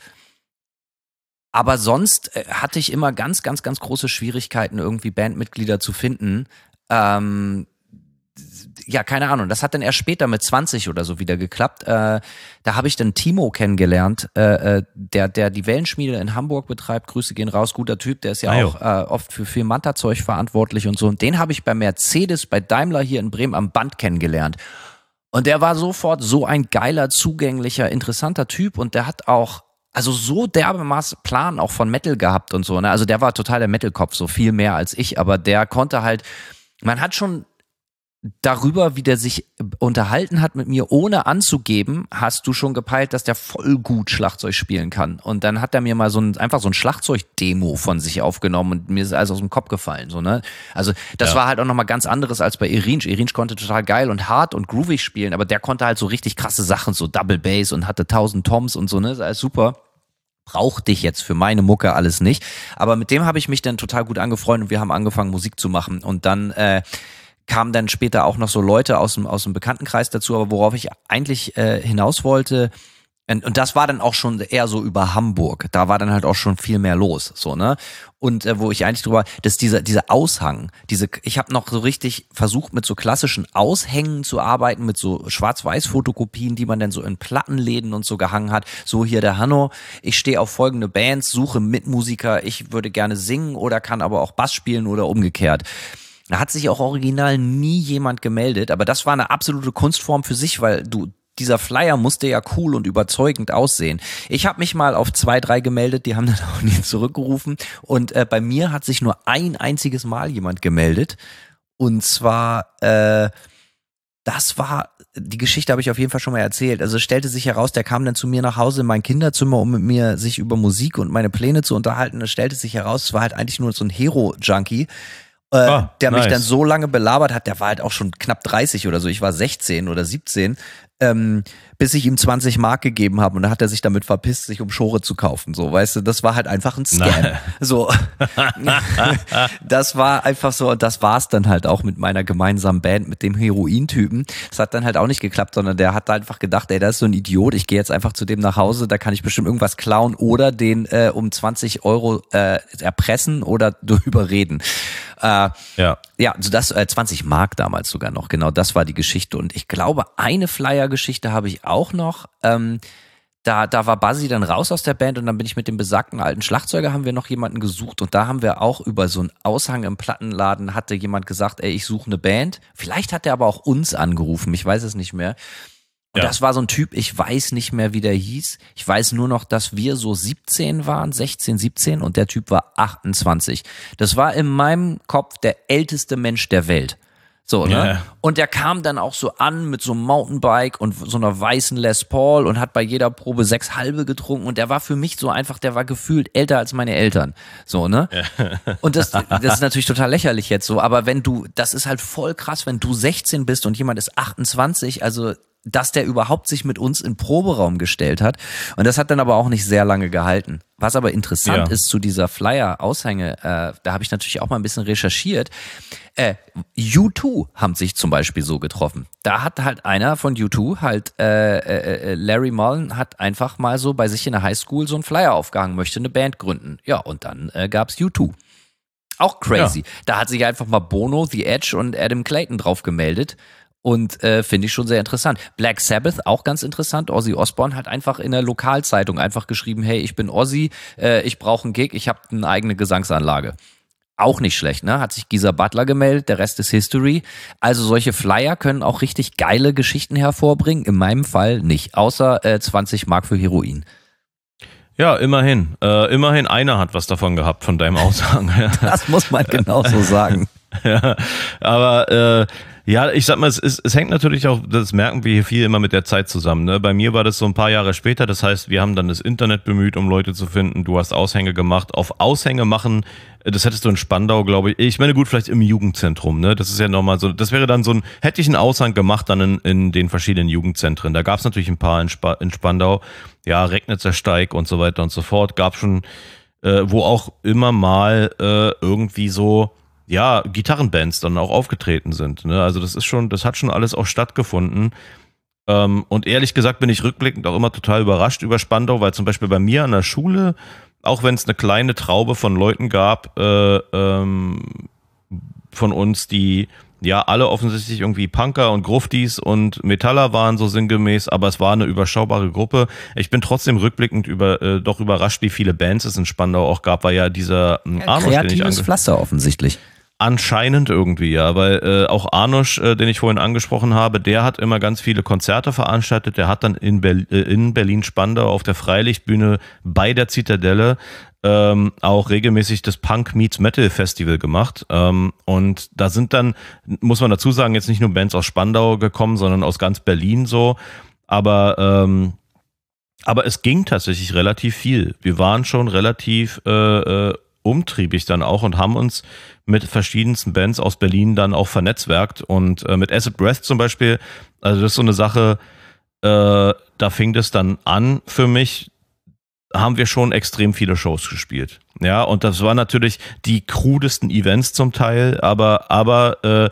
[SPEAKER 3] Aber sonst äh, hatte ich immer ganz, ganz, ganz große Schwierigkeiten, irgendwie Bandmitglieder zu finden. Ähm, ja, keine Ahnung. Das hat dann erst später mit zwanzig oder so wieder geklappt. Äh, da habe ich dann Timo kennengelernt, äh, der, der die Wellenschmiede in Hamburg betreibt. Grüße gehen raus, guter Typ. Der ist ja ah, auch äh, oft für viel Manta-Zeug verantwortlich und so. Und den habe ich bei Mercedes, bei Daimler hier in Bremen am Band kennengelernt. Und der war sofort so ein geiler, zugänglicher, interessanter Typ. Und der hat auch also so dermaßen Plan auch von Metal gehabt und so, ne? Also der war total der Metal-Kopf, so viel mehr als ich, aber der konnte halt, man hat schon darüber, wie der sich unterhalten hat mit mir, ohne anzugeben, hast du schon gepeilt, dass der voll gut Schlagzeug spielen kann. Und dann hat er mir mal so ein, einfach so ein Schlagzeug-Demo von sich aufgenommen und mir ist alles aus dem Kopf gefallen. So, ne? Also das ja. war halt auch nochmal ganz anderes als bei Irinsch. Irinsch konnte total geil und hart und groovig spielen, aber der konnte halt so richtig krasse Sachen, so Double Bass und hatte tausend Toms und so, ne? Das ist alles super. Brauchte ich jetzt für meine Mucke alles nicht. Aber mit dem habe ich mich dann total gut angefreundet und wir haben angefangen, Musik zu machen. Und dann äh, kamen dann später auch noch so Leute aus dem, aus dem Bekanntenkreis dazu, aber worauf ich eigentlich äh, hinaus wollte, und, und das war dann auch schon eher so über Hamburg, da war dann halt auch schon viel mehr los, so, ne? Und äh, wo ich eigentlich drüber, dass dieser dieser Aushang, diese, ich habe noch so richtig versucht, mit so klassischen Aushängen zu arbeiten, mit so Schwarz-Weiß-Fotokopien, die man dann so in Plattenläden und so gehangen hat. So hier der Hanno, ich stehe auf folgende Bands, suche Mitmusiker, ich würde gerne singen oder kann aber auch Bass spielen oder umgekehrt. Da hat sich auch original nie jemand gemeldet, aber das war eine absolute Kunstform für sich, weil du, dieser Flyer musste ja cool und überzeugend aussehen. Ich habe mich mal auf zwei, drei gemeldet, die haben dann auch nie zurückgerufen und äh, bei mir hat sich nur ein einziges Mal jemand gemeldet und zwar, äh, das war, die Geschichte habe ich auf jeden Fall schon mal erzählt, also es stellte sich heraus, der kam dann zu mir nach Hause in mein Kinderzimmer, um mit mir sich über Musik und meine Pläne zu unterhalten. Es stellte sich heraus, es war halt eigentlich nur so ein Hero-Junkie, Äh, ah, der mich nice. dann so lange belabert hat, der war halt auch schon knapp dreißig oder so, ich war sechzehn oder siebzehn, ähm, bis ich ihm zwanzig Mark gegeben habe und dann hat er sich damit verpisst, sich um Schore zu kaufen, so, weißt du, das war halt einfach ein Scam. Nein. So, das war einfach so und das war's dann halt auch mit meiner gemeinsamen Band, mit dem Heroin-Typen. Das hat dann halt auch nicht geklappt, sondern der hat einfach gedacht, ey, das ist so ein Idiot, ich gehe jetzt einfach zu dem nach Hause, da kann ich bestimmt irgendwas klauen oder den äh, um zwanzig Euro äh, erpressen oder überreden. Äh, ja, ja, also das äh, zwanzig Mark damals sogar noch, genau, das war die Geschichte und ich glaube, eine Flyer-Geschichte habe ich auch noch, ähm, da, da war Buzzy dann raus aus der Band und dann bin ich mit dem besagten alten Schlagzeuger, haben wir noch jemanden gesucht und da haben wir auch über so einen Aushang im Plattenladen, hatte jemand gesagt, ey, ich suche eine Band, vielleicht hat er aber auch uns angerufen, ich weiß es nicht mehr. Und ja. das war so ein Typ, ich weiß nicht mehr, wie der hieß. Ich weiß nur noch, dass wir so siebzehn waren, sechzehn, siebzehn und der Typ war achtundzwanzig. Das war in meinem Kopf der älteste Mensch der Welt. So, ne? Yeah. Und der kam dann auch so an mit so einem Mountainbike und so einer weißen Les Paul und hat bei jeder Probe sechs halbe getrunken und der war für mich so einfach, der war gefühlt älter als meine Eltern. So, ne? Yeah. Und das, das ist natürlich total lächerlich jetzt so, aber wenn du, das ist halt voll krass, wenn du sechzehn bist und jemand ist achtundzwanzig, also dass der überhaupt sich mit uns in Proberaum gestellt hat. Und das hat dann aber auch nicht sehr lange gehalten. Was aber interessant ja. ist zu dieser Flyer-Aushänge, äh, da habe ich natürlich auch mal ein bisschen recherchiert. Äh, U zwei haben sich zum Beispiel so getroffen. Da hat halt einer von U zwei, halt äh, äh, Larry Mullen, hat einfach mal so bei sich in der Highschool so einen Flyer aufgehangen, möchte eine Band gründen. Ja, und dann äh, gab's U zwei. Auch crazy. Ja. Da hat sich einfach mal Bono, The Edge und Adam Clayton drauf gemeldet. Und äh, finde ich schon sehr interessant. Black Sabbath, auch ganz interessant. Ozzy Osbourne hat einfach in der Lokalzeitung einfach geschrieben, hey, ich bin Ozzy, äh, ich brauche einen Gig, ich habe eine eigene Gesangsanlage. Auch nicht schlecht, ne? Hat sich Geezer Butler gemeldet, der Rest ist History. Also solche Flyer können auch richtig geile Geschichten hervorbringen. In meinem Fall nicht, außer äh, zwanzig Mark für Heroin.
[SPEAKER 4] Ja, immerhin. Äh, immerhin einer hat was davon gehabt, von deinem Aushang.
[SPEAKER 3] Das muss man genauso sagen.
[SPEAKER 4] Ja, aber äh, ja, ich sag mal, es, ist, es hängt natürlich auch, das merken wir hier viel immer mit der Zeit zusammen. Ne? Bei mir war das so ein paar Jahre später, das heißt, wir haben dann das Internet bemüht, um Leute zu finden. Du hast Aushänge gemacht. Auf Aushänge machen, das hättest du in Spandau, glaube ich. Ich meine, gut, vielleicht im Jugendzentrum. Ne? Das ist ja nochmal so, das wäre dann so ein, hätte ich einen Aushang gemacht, dann in, in den verschiedenen Jugendzentren. Da gab es natürlich ein paar in, Sp- in Spandau. Ja, Regnitzer Steig und so weiter und so fort. Gab schon, äh, wo auch immer mal äh, irgendwie so, ja, Gitarrenbands dann auch aufgetreten sind. Ne? Also das ist schon, das hat schon alles auch stattgefunden. Ähm, und ehrlich gesagt bin ich rückblickend auch immer total überrascht über Spandau, weil zum Beispiel bei mir an der Schule, auch wenn es eine kleine Traube von Leuten gab, äh, ähm, von uns, die ja alle offensichtlich irgendwie Punker und Gruftis und Metaller waren, so sinngemäß, aber es war eine überschaubare Gruppe. Ich bin trotzdem rückblickend über, äh, doch überrascht, wie viele Bands es in Spandau auch gab, weil ja dieser äh,
[SPEAKER 3] Arnosch, kreatives den ich ange- Pflaster offensichtlich.
[SPEAKER 4] Anscheinend irgendwie, ja, weil äh, auch Arnosch, äh, den ich vorhin angesprochen habe, der hat immer ganz viele Konzerte veranstaltet. Der hat dann in, Ber- äh, in Berlin-Spandau auf der Freilichtbühne bei der Zitadelle ähm, auch regelmäßig das Punk Meets Metal Festival gemacht. Ähm, und da sind dann, muss man dazu sagen, jetzt nicht nur Bands aus Spandau gekommen, sondern aus ganz Berlin so. Aber ähm, aber es ging tatsächlich relativ viel. Wir waren schon relativ äh, äh, umtriebig dann auch und haben uns mit verschiedensten Bands aus Berlin dann auch vernetzwerkt. Und äh, mit Acid Breath zum Beispiel, also das ist so eine Sache, äh, da fing das dann an für mich, haben wir schon extrem viele Shows gespielt. Ja, und das waren natürlich die krudesten Events zum Teil, aber, aber äh,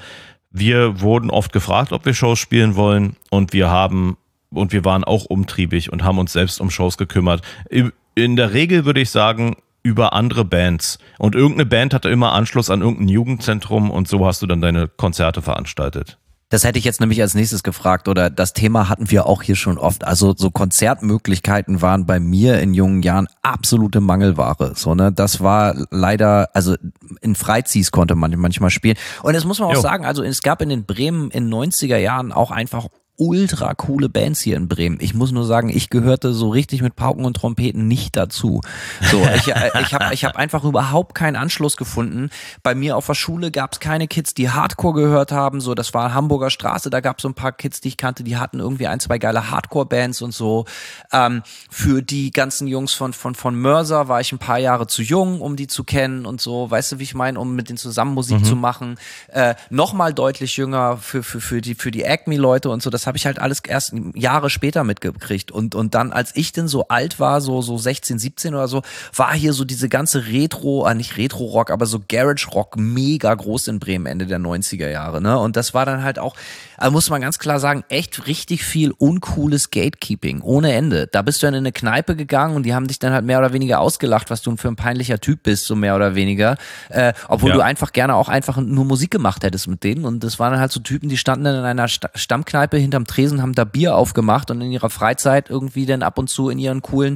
[SPEAKER 4] wir wurden oft gefragt, ob wir Shows spielen wollen, und wir haben, und wir waren auch umtriebig und haben uns selbst um Shows gekümmert. In der Regel würde ich sagen, über andere Bands. Und irgendeine Band hatte immer Anschluss an irgendein Jugendzentrum, und so hast du dann deine Konzerte veranstaltet.
[SPEAKER 3] Das hätte ich jetzt nämlich als nächstes gefragt, oder das Thema hatten wir auch hier schon oft. Also so Konzertmöglichkeiten waren bei mir in jungen Jahren absolute Mangelware. So, ne, das war leider, also in Freizis konnte man manchmal spielen. Und das muss man auch jo. sagen, also es gab in den Bremen in neunziger Jahren auch einfach ultra coole Bands hier in Bremen. Ich muss nur sagen, ich gehörte so richtig mit Pauken und Trompeten nicht dazu. So, ich, ich habe ich hab einfach überhaupt keinen Anschluss gefunden. Bei mir auf der Schule gab es keine Kids, die Hardcore gehört haben. So, das war Hamburger Straße, da gab es so ein paar Kids, die ich kannte, die hatten irgendwie ein, zwei geile Hardcore-Bands und so. Ähm, für die ganzen Jungs von von von Mörser war ich ein paar Jahre zu jung, um die zu kennen und so. Weißt du, wie ich meine, um mit denen zusammen Musik mhm. zu machen. Äh, Nochmal deutlich jünger für für für die für die Acme-Leute und so. Das habe ich halt alles erst Jahre später mitgekriegt. Und und dann, als ich denn so alt war, so so sechzehn, siebzehn oder so, war hier so diese ganze Retro, äh, nicht Retro-Rock, aber so Garage-Rock mega groß in Bremen Ende der neunziger Jahre. Ne? Und das war dann halt auch, also muss man ganz klar sagen, echt richtig viel uncooles Gatekeeping, ohne Ende. Da bist du dann in eine Kneipe gegangen und die haben dich dann halt mehr oder weniger ausgelacht, was du für ein peinlicher Typ bist, so mehr oder weniger. Äh, obwohl ja. du einfach gerne auch einfach nur Musik gemacht hättest mit denen. Und das waren dann halt so Typen, die standen dann in einer Sta- Stammkneipe hinterm Tresen, haben da Bier aufgemacht und in ihrer Freizeit irgendwie dann ab und zu in ihren coolen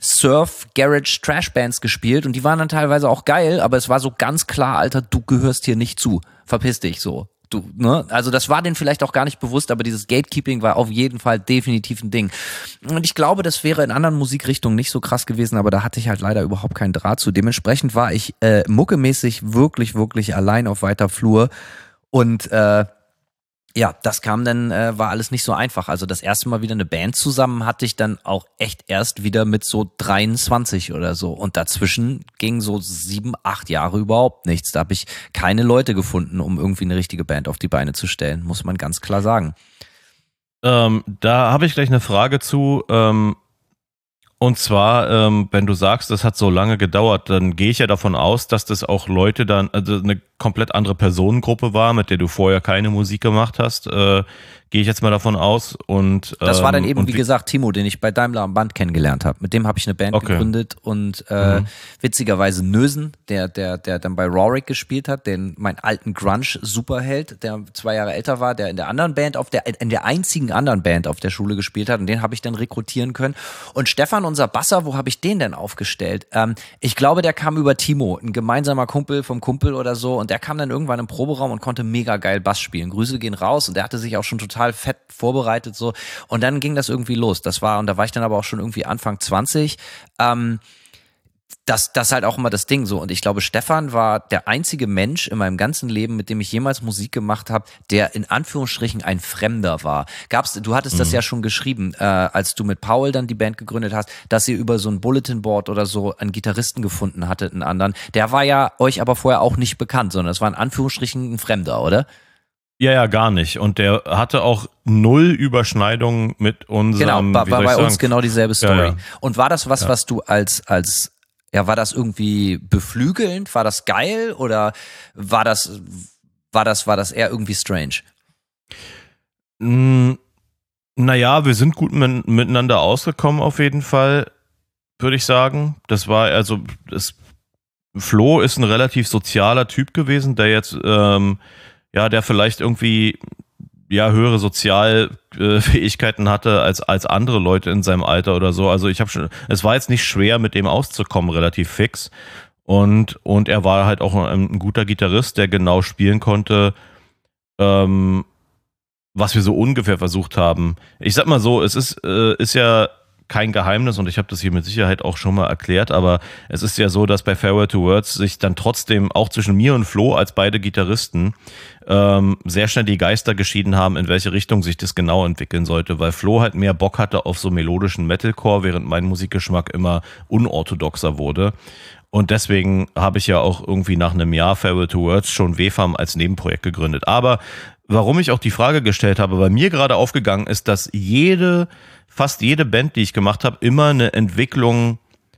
[SPEAKER 3] Surf-Garage-Trash-Bands gespielt. Und die waren dann teilweise auch geil, aber es war so ganz klar, Alter, du gehörst hier nicht zu. Verpiss dich so. Du, ne? Also das war denen vielleicht auch gar nicht bewusst, aber dieses Gatekeeping war auf jeden Fall definitiv ein Ding. Und ich glaube, das wäre in anderen Musikrichtungen nicht so krass gewesen, aber da hatte ich halt leider überhaupt keinen Draht zu. Dementsprechend war ich äh, muckemäßig wirklich, wirklich allein auf weiter Flur. Und äh, ja, das kam dann, äh, war alles nicht so einfach. Also das erste Mal wieder eine Band zusammen hatte ich dann auch echt erst wieder mit so dreiundzwanzig oder so. Und dazwischen ging so sieben, acht Jahre überhaupt nichts. Da habe ich keine Leute gefunden, um irgendwie eine richtige Band auf die Beine zu stellen, muss man ganz klar sagen.
[SPEAKER 4] Ähm, da habe ich gleich eine Frage zu. Ähm Und zwar, ähm, wenn du sagst, das hat so lange gedauert, dann gehe ich ja davon aus, dass das auch Leute dann, also eine komplett andere Personengruppe war, mit der du vorher keine Musik gemacht hast. Äh, gehe ich jetzt mal davon aus. Und ähm,
[SPEAKER 3] das war dann eben, wie
[SPEAKER 4] wie
[SPEAKER 3] gesagt, Timo, den ich bei Daimler am Band kennengelernt habe. Mit dem habe ich eine Band okay. gegründet und äh, mhm. witzigerweise Nösen, der, der, der dann bei Rorik gespielt hat, den meinen alten Grunge-Superheld, der zwei Jahre älter war, der in der anderen Band, auf der, in der einzigen anderen Band auf der Schule gespielt hat, und den habe ich dann rekrutieren können. Und Stefan, unser Basser, wo habe ich den denn aufgestellt? Ähm, ich glaube, der kam über Timo, ein gemeinsamer Kumpel vom Kumpel oder so, und der kam dann irgendwann im Proberaum und konnte mega geil Bass spielen. Grüße gehen raus, und der hatte sich auch schon total fett vorbereitet so, und dann ging das irgendwie los. Das war, und da war ich dann aber auch schon irgendwie Anfang zwanzig. Ähm, Das, das ist halt auch immer das Ding so. Und ich glaube, Stefan war der einzige Mensch in meinem ganzen Leben, mit dem ich jemals Musik gemacht habe, der in Anführungsstrichen ein Fremder war. Gab's, du hattest mhm. das ja schon geschrieben, äh, als du mit Paul dann die Band gegründet hast, dass ihr über so ein Bulletin Board oder so einen Gitarristen gefunden hattet, einen anderen. Der war ja euch aber vorher auch nicht bekannt, sondern es war in Anführungsstrichen ein Fremder, oder?
[SPEAKER 4] Ja, ja, gar nicht. Und der hatte auch null Überschneidungen mit unserem.
[SPEAKER 3] Genau, war, war bei uns genau dieselbe Story.
[SPEAKER 4] Ja, ja.
[SPEAKER 3] Und war das was,
[SPEAKER 4] ja. was
[SPEAKER 3] du als, als Ja, war das irgendwie beflügelnd? War das geil? Oder war das, war das, war das eher irgendwie strange?
[SPEAKER 4] Mm, naja, wir sind gut mit, miteinander ausgekommen auf jeden Fall, würde ich sagen. Das war, also, das, Flo ist ein relativ sozialer Typ gewesen, der jetzt, ähm, ja, der vielleicht irgendwie, ja, höhere Sozialfähigkeiten hatte als als andere Leute in seinem Alter oder so. Also ich habe schon, es war jetzt nicht schwer, mit dem auszukommen, relativ fix. Und und er war halt auch ein, ein guter Gitarrist, der genau spielen konnte, ähm, was wir so ungefähr versucht haben. Ich sag mal so, es ist äh, ist ja kein Geheimnis und ich habe das hier mit Sicherheit auch schon mal erklärt, aber es ist ja so, dass bei Farewell to Words sich dann trotzdem auch zwischen mir und Flo als beide Gitarristen ähm, sehr schnell die Geister geschieden haben, in welche Richtung sich das genau entwickeln sollte, weil Flo halt mehr Bock hatte auf so melodischen Metalcore, während mein Musikgeschmack immer unorthodoxer wurde. Und deswegen habe ich ja auch irgendwie nach einem Jahr Farewell to Words schon W F A M als Nebenprojekt gegründet. Aber warum ich auch die Frage gestellt habe, weil mir gerade aufgegangen ist, dass jede, fast jede Band, die ich gemacht habe, immer eine Entwicklung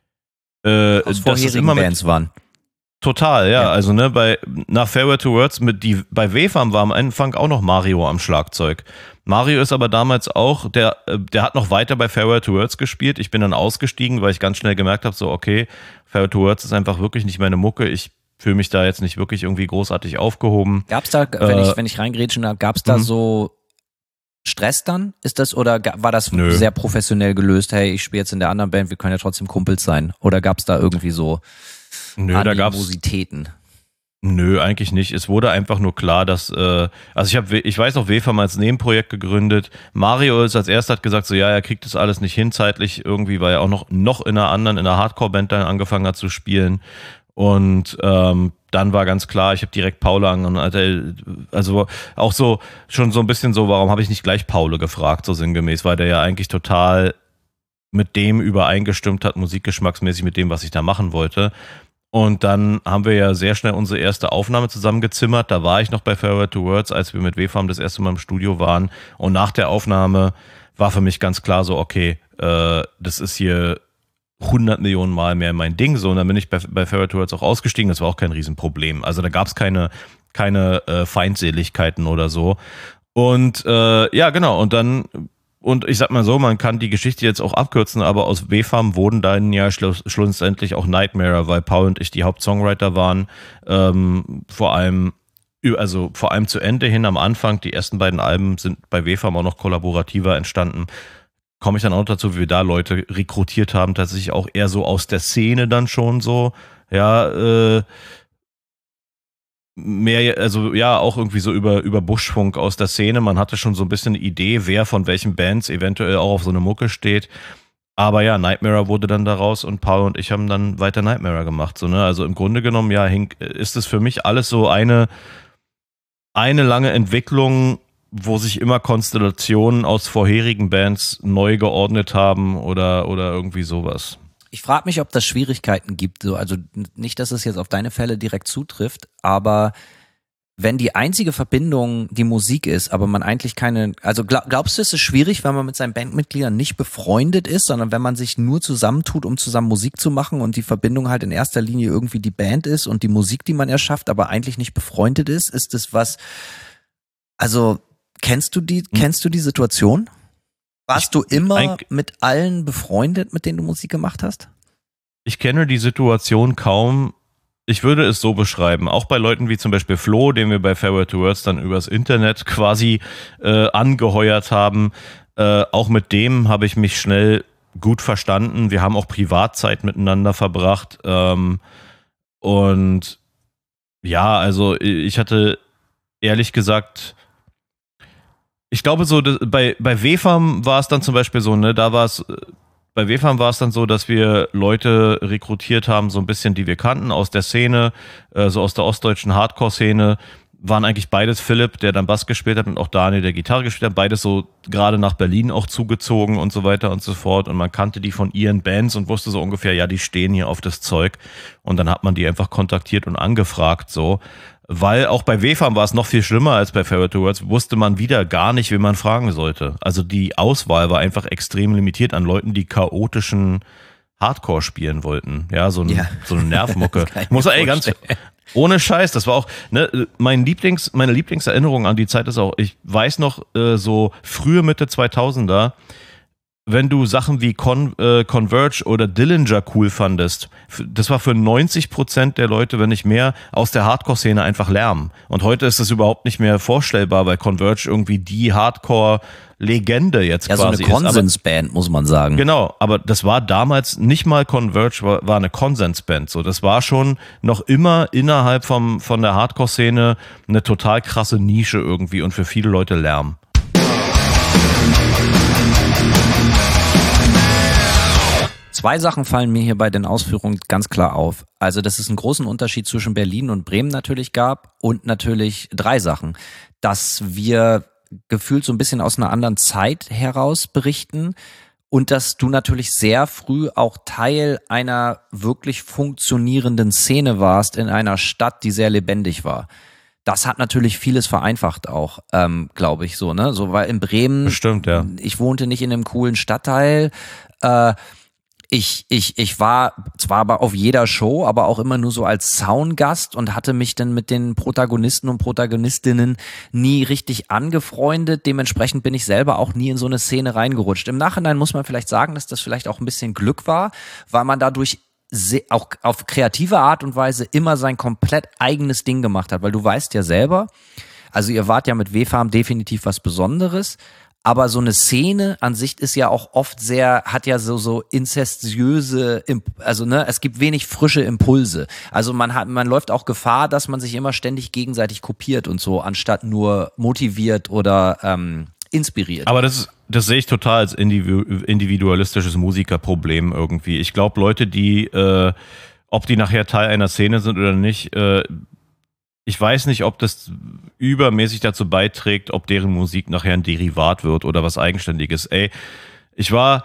[SPEAKER 4] äh,
[SPEAKER 3] aus
[SPEAKER 4] dass es immer mit,
[SPEAKER 3] Bands waren.
[SPEAKER 4] Total, ja.
[SPEAKER 3] Ja.
[SPEAKER 4] Also ne, bei nach Farewell to Words mit die bei W F A M war am Anfang auch noch Mario am Schlagzeug. Mario ist aber damals auch, der der hat noch weiter bei Farewell to Words gespielt. Ich bin dann ausgestiegen, weil ich ganz schnell gemerkt habe, so okay, Farewell to Words ist einfach wirklich nicht meine Mucke. Ich fühle mich da jetzt nicht wirklich irgendwie großartig aufgehoben.
[SPEAKER 3] Gab's da, wenn
[SPEAKER 4] Äh,
[SPEAKER 3] ich wenn ich reingrätschen darf, gab's da
[SPEAKER 4] mhm.
[SPEAKER 3] so Stress dann? Ist das oder ga- war das
[SPEAKER 4] Nö.
[SPEAKER 3] sehr professionell gelöst? Hey, ich spiele jetzt in der anderen Band, wir können ja trotzdem Kumpels sein. Oder gab's da irgendwie so
[SPEAKER 4] Nö, da gab's
[SPEAKER 3] Animositäten?
[SPEAKER 4] Nö, eigentlich nicht. Es wurde einfach nur klar, dass, äh, also ich habe, ich weiß noch, W F A M als Nebenprojekt gegründet. Mario ist als erster hat gesagt, so ja, er kriegt das alles nicht hin zeitlich irgendwie, weil er auch noch, noch in einer anderen, in einer Hardcore-Band dann angefangen hat zu spielen. Und ähm, dann war ganz klar, ich habe direkt Paula angenommen. Alter, also auch so, schon so ein bisschen so, warum habe ich nicht gleich Paule gefragt, so sinngemäß, weil der ja eigentlich total mit dem übereingestimmt hat, musikgeschmacksmäßig mit dem, was ich da machen wollte. Und dann haben wir ja sehr schnell unsere erste Aufnahme zusammengezimmert. Da war ich noch bei Farewell to Words, als wir mit W F A M das erste Mal im Studio waren. Und nach der Aufnahme war für mich ganz klar so, okay, äh, das ist hier hundert Millionen Mal mehr mein Ding. So, und dann bin ich bei, bei Farewell to Words auch ausgestiegen. Das war auch kein Riesenproblem. Also da gab es keine, keine äh, Feindseligkeiten oder so. Und äh, ja, genau. Und dann Und ich sag mal so, man kann die Geschichte jetzt auch abkürzen, aber aus W F A M wurden dann ja schluss, schlussendlich auch Nightmare, weil Paul und ich die Hauptsongwriter waren, ähm, vor allem, also vor allem zu Ende hin am Anfang, die ersten beiden Alben sind bei W F A M auch noch kollaborativer entstanden. Komme ich dann auch dazu, wie wir da Leute rekrutiert haben, tatsächlich auch eher so aus der Szene dann schon so, ja, äh, mehr, also ja, auch irgendwie so über, über Buschfunk aus der Szene. Man hatte schon so ein bisschen eine Idee, wer von welchen Bands eventuell auch auf so eine Mucke steht. Aber ja, Nightmare wurde dann daraus und Paul und ich haben dann weiter Nightmare gemacht. So, ne? Also im Grunde genommen, ja, hink, ist es für mich alles so eine, eine lange Entwicklung, wo sich immer Konstellationen aus vorherigen Bands neu geordnet haben oder, oder irgendwie sowas.
[SPEAKER 3] Ich frage mich, ob das Schwierigkeiten gibt. So, also nicht, dass es jetzt auf deine Fälle direkt zutrifft, aber wenn die einzige Verbindung die Musik ist, aber man eigentlich keine, also glaub, glaubst du, es ist schwierig, wenn man mit seinen Bandmitgliedern nicht befreundet ist, sondern wenn man sich nur zusammentut, um zusammen Musik zu machen und die Verbindung halt in erster Linie irgendwie die Band ist und die Musik, die man erschafft, aber eigentlich nicht befreundet ist? Ist das was, also kennst du die, kennst du die Situation? Warst du immer mit allen befreundet, mit denen du Musik gemacht hast?
[SPEAKER 4] Ich kenne die Situation kaum. Ich würde es so beschreiben, auch bei Leuten wie zum Beispiel Flo, den wir bei Farewell to Words dann übers Internet quasi äh, angeheuert haben. Äh, auch mit dem habe ich mich schnell gut verstanden. Wir haben auch Privatzeit miteinander verbracht. Ähm, und ja, also ich hatte ehrlich gesagt, ich glaube so, bei, bei W F A M war es dann zum Beispiel so, ne, da war es, bei W F A M war es dann so, dass wir Leute rekrutiert haben, so ein bisschen, die wir kannten aus der Szene, äh, so aus der ostdeutschen Hardcore-Szene, waren eigentlich beides Philipp, der dann Bass gespielt hat und auch Daniel, der Gitarre gespielt hat, beides so gerade nach Berlin auch zugezogen und so weiter und so fort und man kannte die von ihren Bands und wusste so ungefähr, ja, die stehen hier auf das Zeug und dann hat man die einfach kontaktiert und angefragt so. Weil auch bei W F A M war es noch viel schlimmer als bei Farewell to Words, wusste man wieder gar nicht, wen man fragen sollte. Also die Auswahl war einfach extrem limitiert an Leuten, die chaotischen Hardcore spielen wollten. Ja, so, ein, ja. so eine Nervmucke. Ich muss ey, ganz ohne Scheiß, das war auch, ne, mein Lieblings, meine Lieblingserinnerung an die Zeit ist auch, ich weiß noch, äh, so frühe Mitte zweitausender, wenn du Sachen wie Con, äh, Converge oder Dillinger cool fandest, das war für neunzig Prozent der Leute, wenn nicht mehr, aus der Hardcore-Szene einfach Lärm. Und heute ist das überhaupt nicht mehr vorstellbar, weil Converge irgendwie die Hardcore-Legende jetzt
[SPEAKER 3] ja,
[SPEAKER 4] quasi ist.
[SPEAKER 3] Ja, so eine Konsensband, muss man sagen.
[SPEAKER 4] Genau, aber das war damals nicht mal Converge, war, war eine Konsensband. So, das war schon noch immer innerhalb vom, von der Hardcore-Szene eine total krasse Nische irgendwie und für viele Leute Lärm.
[SPEAKER 3] Zwei Sachen fallen mir hier bei den Ausführungen ganz klar auf. Also, dass es einen großen Unterschied zwischen Berlin und Bremen natürlich gab und natürlich drei Sachen. Dass wir gefühlt so ein bisschen aus einer anderen Zeit heraus berichten und dass du natürlich sehr früh auch Teil einer wirklich funktionierenden Szene warst in einer Stadt, die sehr lebendig war. Das hat natürlich vieles vereinfacht auch, ähm, glaube ich so, ne? So, weil in Bremen,
[SPEAKER 4] Bestimmt, ja.
[SPEAKER 3] ich wohnte nicht in einem coolen Stadtteil, äh, Ich, ich, ich war zwar aber auf jeder Show, aber auch immer nur so als Soundgast und hatte mich dann mit den Protagonisten und Protagonistinnen nie richtig angefreundet. Dementsprechend bin ich selber auch nie in so eine Szene reingerutscht. Im Nachhinein muss man vielleicht sagen, dass das vielleicht auch ein bisschen Glück war, weil man dadurch se- auch auf kreative Art und Weise immer sein komplett eigenes Ding gemacht hat. Weil du weißt ja selber, also ihr wart ja mit W-Farm definitiv was Besonderes. Aber so eine Szene an sich ist ja auch oft sehr, hat ja so, so inzestiöse, also ne, es gibt wenig frische Impulse. Also man hat, man läuft auch Gefahr, dass man sich immer ständig gegenseitig kopiert und so, anstatt nur motiviert oder ähm, inspiriert.
[SPEAKER 4] Aber das ist, das sehe ich total als individu- individualistisches Musikerproblem irgendwie. Ich glaube, Leute, die, äh, ob die nachher Teil einer Szene sind oder nicht, äh, ich weiß nicht, ob das übermäßig dazu beiträgt, ob deren Musik nachher ein Derivat wird oder was Eigenständiges. Ey, ich war,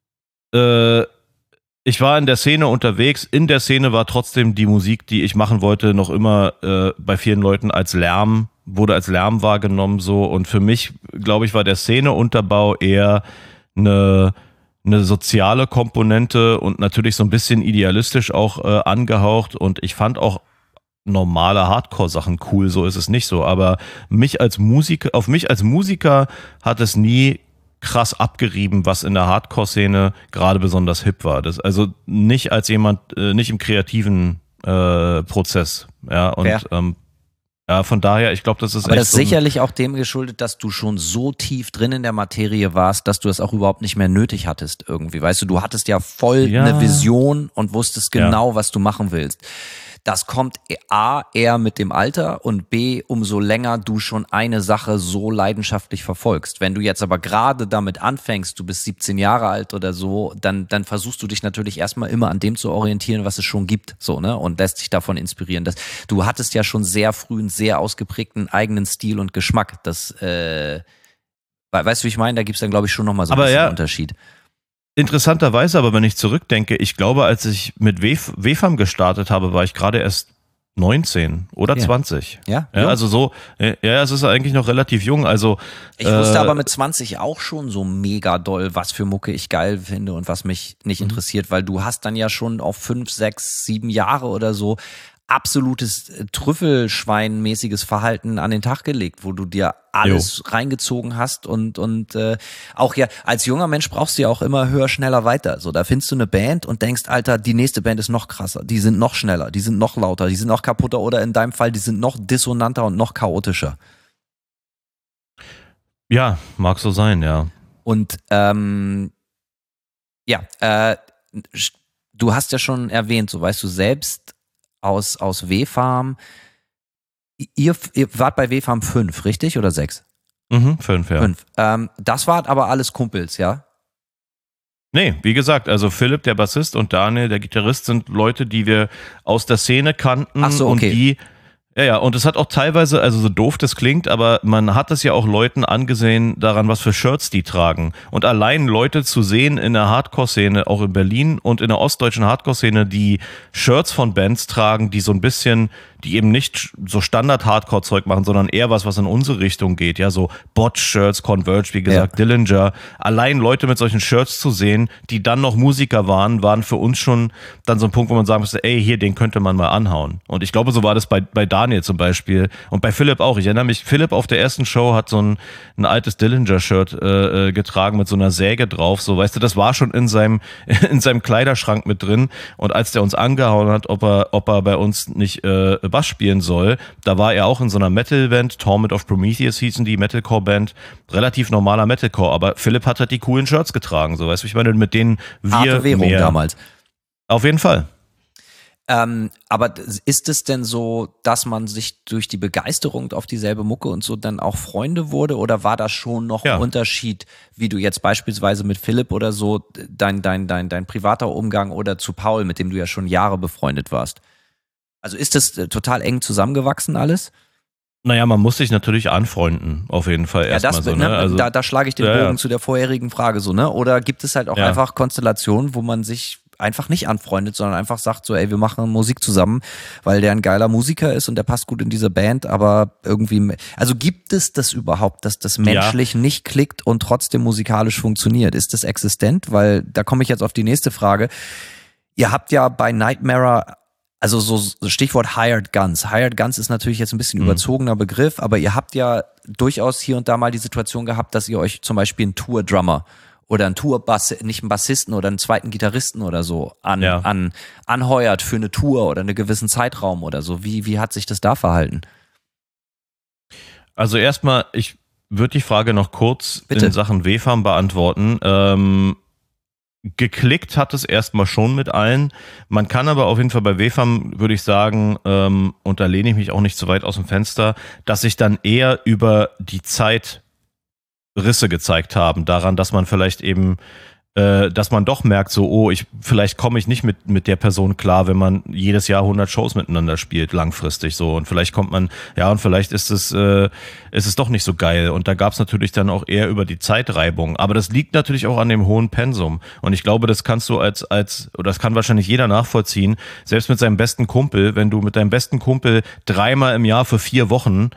[SPEAKER 4] äh, ich war in der Szene unterwegs. In der Szene war trotzdem die Musik, die ich machen wollte, noch immer äh, bei vielen Leuten als Lärm, wurde als Lärm wahrgenommen so. Und für mich, glaube ich, war der Szeneunterbau eher eine eine soziale Komponente und natürlich so ein bisschen idealistisch auch äh, angehaucht. Und ich fand auch normale Hardcore-Sachen cool, so ist es nicht so, aber mich als Musiker, auf mich als Musiker hat es nie krass abgerieben, was in der Hardcore-Szene gerade besonders hip war. Das, also nicht als jemand, äh, nicht im kreativen äh, Prozess, ja, und
[SPEAKER 3] ja.
[SPEAKER 4] Ähm, ja, von daher, ich glaube, das ist
[SPEAKER 3] aber
[SPEAKER 4] echt
[SPEAKER 3] das ist
[SPEAKER 4] so ein-
[SPEAKER 3] sicherlich auch dem geschuldet, dass du schon so tief drin in der Materie warst, dass du es auch überhaupt nicht mehr nötig hattest irgendwie. Weißt du, du hattest ja voll
[SPEAKER 4] Ja.
[SPEAKER 3] eine Vision und wusstest
[SPEAKER 4] Ja.
[SPEAKER 3] genau, was du machen willst. Das kommt A, eher mit dem Alter und B, umso länger du schon eine Sache so leidenschaftlich verfolgst. Wenn du jetzt aber gerade damit anfängst, du bist siebzehn Jahre alt oder so, dann, dann versuchst du dich natürlich erstmal immer an dem zu orientieren, was es schon gibt, so, ne, und lässt dich davon inspirieren. Das, du hattest ja schon sehr früh einen sehr ausgeprägten eigenen Stil und Geschmack. Das, äh, weißt du, wie ich meine? Da gibt's dann, glaube ich, schon nochmal so ein
[SPEAKER 4] Aber
[SPEAKER 3] bisschen
[SPEAKER 4] ja.
[SPEAKER 3] Unterschied.
[SPEAKER 4] Interessanterweise, aber wenn ich zurückdenke, ich glaube, als ich mit W F A M gestartet habe, war ich gerade erst neunzehn oder
[SPEAKER 3] Ja.
[SPEAKER 4] zwanzig.
[SPEAKER 3] Ja,
[SPEAKER 4] Ja,
[SPEAKER 3] jung.
[SPEAKER 4] also so, ja, es ist eigentlich noch relativ jung. Also
[SPEAKER 3] Ich wusste
[SPEAKER 4] äh,
[SPEAKER 3] aber mit zwanzig auch schon so mega doll, was für Mucke ich geil finde und was mich nicht interessiert, weil du hast dann ja schon auf fünf, sechs, sieben Jahre oder so absolutes äh, Trüffelschwein-mäßiges Verhalten an den Tag gelegt, wo du dir alles reingezogen hast und und äh, auch ja als junger Mensch brauchst du ja auch immer höher, schneller, weiter. So, da findest du eine Band und denkst, Alter, die nächste Band ist noch krasser, die sind noch schneller, die sind noch lauter, die sind noch kaputter oder in deinem Fall, die sind noch dissonanter und noch chaotischer.
[SPEAKER 4] ja, mag so sein, ja.
[SPEAKER 3] Und ähm, ja, äh, du hast ja schon erwähnt, so weißt du selbst aus, aus W-Farm, ihr, ihr wart bei W-Farm fünf, richtig? Oder sechs?
[SPEAKER 4] Mhm, fünf, ja.
[SPEAKER 3] Fünf. Ähm, das waren aber alles Kumpels, ja?
[SPEAKER 4] Nee, wie gesagt, also Philipp, der Bassist, und Daniel, der Gitarrist, sind Leute, die wir aus der Szene kannten.
[SPEAKER 3] Ach so,
[SPEAKER 4] und
[SPEAKER 3] okay.
[SPEAKER 4] die Ja, ja, und es hat auch teilweise, also so doof das klingt, aber man hat es ja auch Leuten angesehen daran, was für Shirts die tragen. Und allein Leute zu sehen in der Hardcore-Szene, auch in Berlin und in der ostdeutschen Hardcore-Szene, die Shirts von Bands tragen, die so ein bisschen, die eben nicht so Standard-Hardcore-Zeug machen, sondern eher was, was in unsere Richtung geht. Ja, so Botch-Shirts, Converge, wie gesagt,
[SPEAKER 3] Ja.
[SPEAKER 4] Dillinger. Allein Leute mit solchen Shirts zu sehen, die dann noch Musiker waren, waren für uns schon dann so ein Punkt, wo man sagen musste, ey, hier, den könnte man mal anhauen. Und ich glaube, so war das bei, bei Daniel zum Beispiel und bei Philipp auch. Ich erinnere mich, Philipp auf der ersten Show hat so ein, ein altes Dillinger-Shirt äh, getragen mit so einer Säge drauf. So, weißt du, das war schon in seinem, in seinem Kleiderschrank mit drin. Und als der uns angehauen hat, ob er, ob er bei uns nicht äh, Bass spielen soll, da war er auch in so einer Metal-Band, Torment of Prometheus hießen die, Metalcore-Band, relativ normaler Metalcore, aber Philipp hat halt die coolen Shirts getragen, so, weißt du, ich meine, mit denen wir
[SPEAKER 3] Harte Währung
[SPEAKER 4] mehr,
[SPEAKER 3] damals.
[SPEAKER 4] auf jeden Fall.
[SPEAKER 3] Ähm, aber ist es denn so, dass man sich durch die Begeisterung auf dieselbe Mucke und so dann auch Freunde wurde, oder war das schon noch
[SPEAKER 4] Ja.
[SPEAKER 3] ein Unterschied, wie du jetzt beispielsweise mit Philipp oder so, dein, dein, dein, dein privater Umgang, oder zu Paul, mit dem du ja schon Jahre befreundet warst? Also ist das äh, total eng zusammengewachsen alles?
[SPEAKER 4] Naja, man muss sich natürlich anfreunden, auf jeden Fall
[SPEAKER 3] Ja,
[SPEAKER 4] erstmal
[SPEAKER 3] das,
[SPEAKER 4] so.
[SPEAKER 3] ne,
[SPEAKER 4] Ne? Also,
[SPEAKER 3] da, da schlage ich den
[SPEAKER 4] ja,
[SPEAKER 3] Bogen
[SPEAKER 4] ja.
[SPEAKER 3] zu der vorherigen Frage so, ne? Oder gibt es halt auch
[SPEAKER 4] Ja.
[SPEAKER 3] einfach Konstellationen, wo man sich einfach nicht anfreundet, sondern einfach sagt so, ey, wir machen Musik zusammen, weil der ein geiler Musiker ist und der passt gut in diese Band, aber irgendwie, also gibt es das überhaupt, dass das menschlich ja. nicht klickt und trotzdem musikalisch funktioniert? Ist das existent? Weil da komme ich jetzt auf die nächste Frage. Ihr habt ja bei Nightmare, also so Stichwort Hired Guns. Hired Guns ist natürlich jetzt ein bisschen mhm. überzogener Begriff, aber ihr habt ja durchaus hier und da mal die Situation gehabt, dass ihr euch zum Beispiel einen Tour-Drummer oder einen Tour-Bass, nicht einen Bassisten oder einen zweiten Gitarristen oder so an,
[SPEAKER 4] Ja.
[SPEAKER 3] an, anheuert für eine Tour oder einen gewissen Zeitraum oder so. Wie, wie hat sich das da verhalten?
[SPEAKER 4] Also erstmal, ich würde die Frage noch kurz
[SPEAKER 3] Bitte.
[SPEAKER 4] in Sachen W F A M beantworten. Ähm, geklickt hat es erstmal schon mit allen. Man kann aber auf jeden Fall bei W F A M, würde ich sagen, ähm, und da lehne ich mich auch nicht zu weit aus dem Fenster, dass sich dann eher über die Zeit Risse gezeigt haben, daran, dass man vielleicht eben, äh, dass man doch merkt, so, oh, ich vielleicht komme ich nicht mit mit der Person klar, wenn man jedes Jahr hundert Shows miteinander spielt, langfristig so, und vielleicht kommt man, ja, und vielleicht ist es äh, ist es doch nicht so geil, und da gab es natürlich dann auch eher über die Zeitreibung, aber das liegt natürlich auch an dem hohen Pensum, und ich glaube, das kannst du als als oder das kann wahrscheinlich jeder nachvollziehen, selbst mit seinem besten Kumpel, wenn du mit deinem besten Kumpel dreimal im Jahr für vier Wochen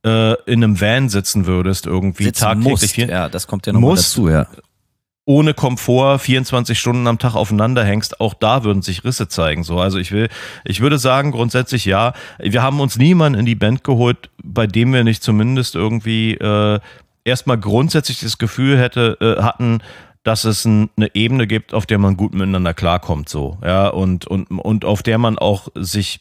[SPEAKER 4] in einem Van sitzen würdest, irgendwie
[SPEAKER 3] Sitzen
[SPEAKER 4] tagtäglich.
[SPEAKER 3] musst.
[SPEAKER 4] Hier,
[SPEAKER 3] ja, das kommt ja noch mal
[SPEAKER 4] musst,
[SPEAKER 3] dazu, ja.
[SPEAKER 4] Ohne Komfort vierundzwanzig Stunden am Tag aufeinander hängst, auch da würden sich Risse zeigen. So, also ich will, ich würde sagen, grundsätzlich ja. Wir haben uns niemanden in die Band geholt, bei dem wir nicht zumindest irgendwie äh, erstmal grundsätzlich das Gefühl hätte, äh, hatten, dass es ein, eine Ebene gibt, auf der man gut miteinander klarkommt, so, ja, und, und, und auf der man auch sich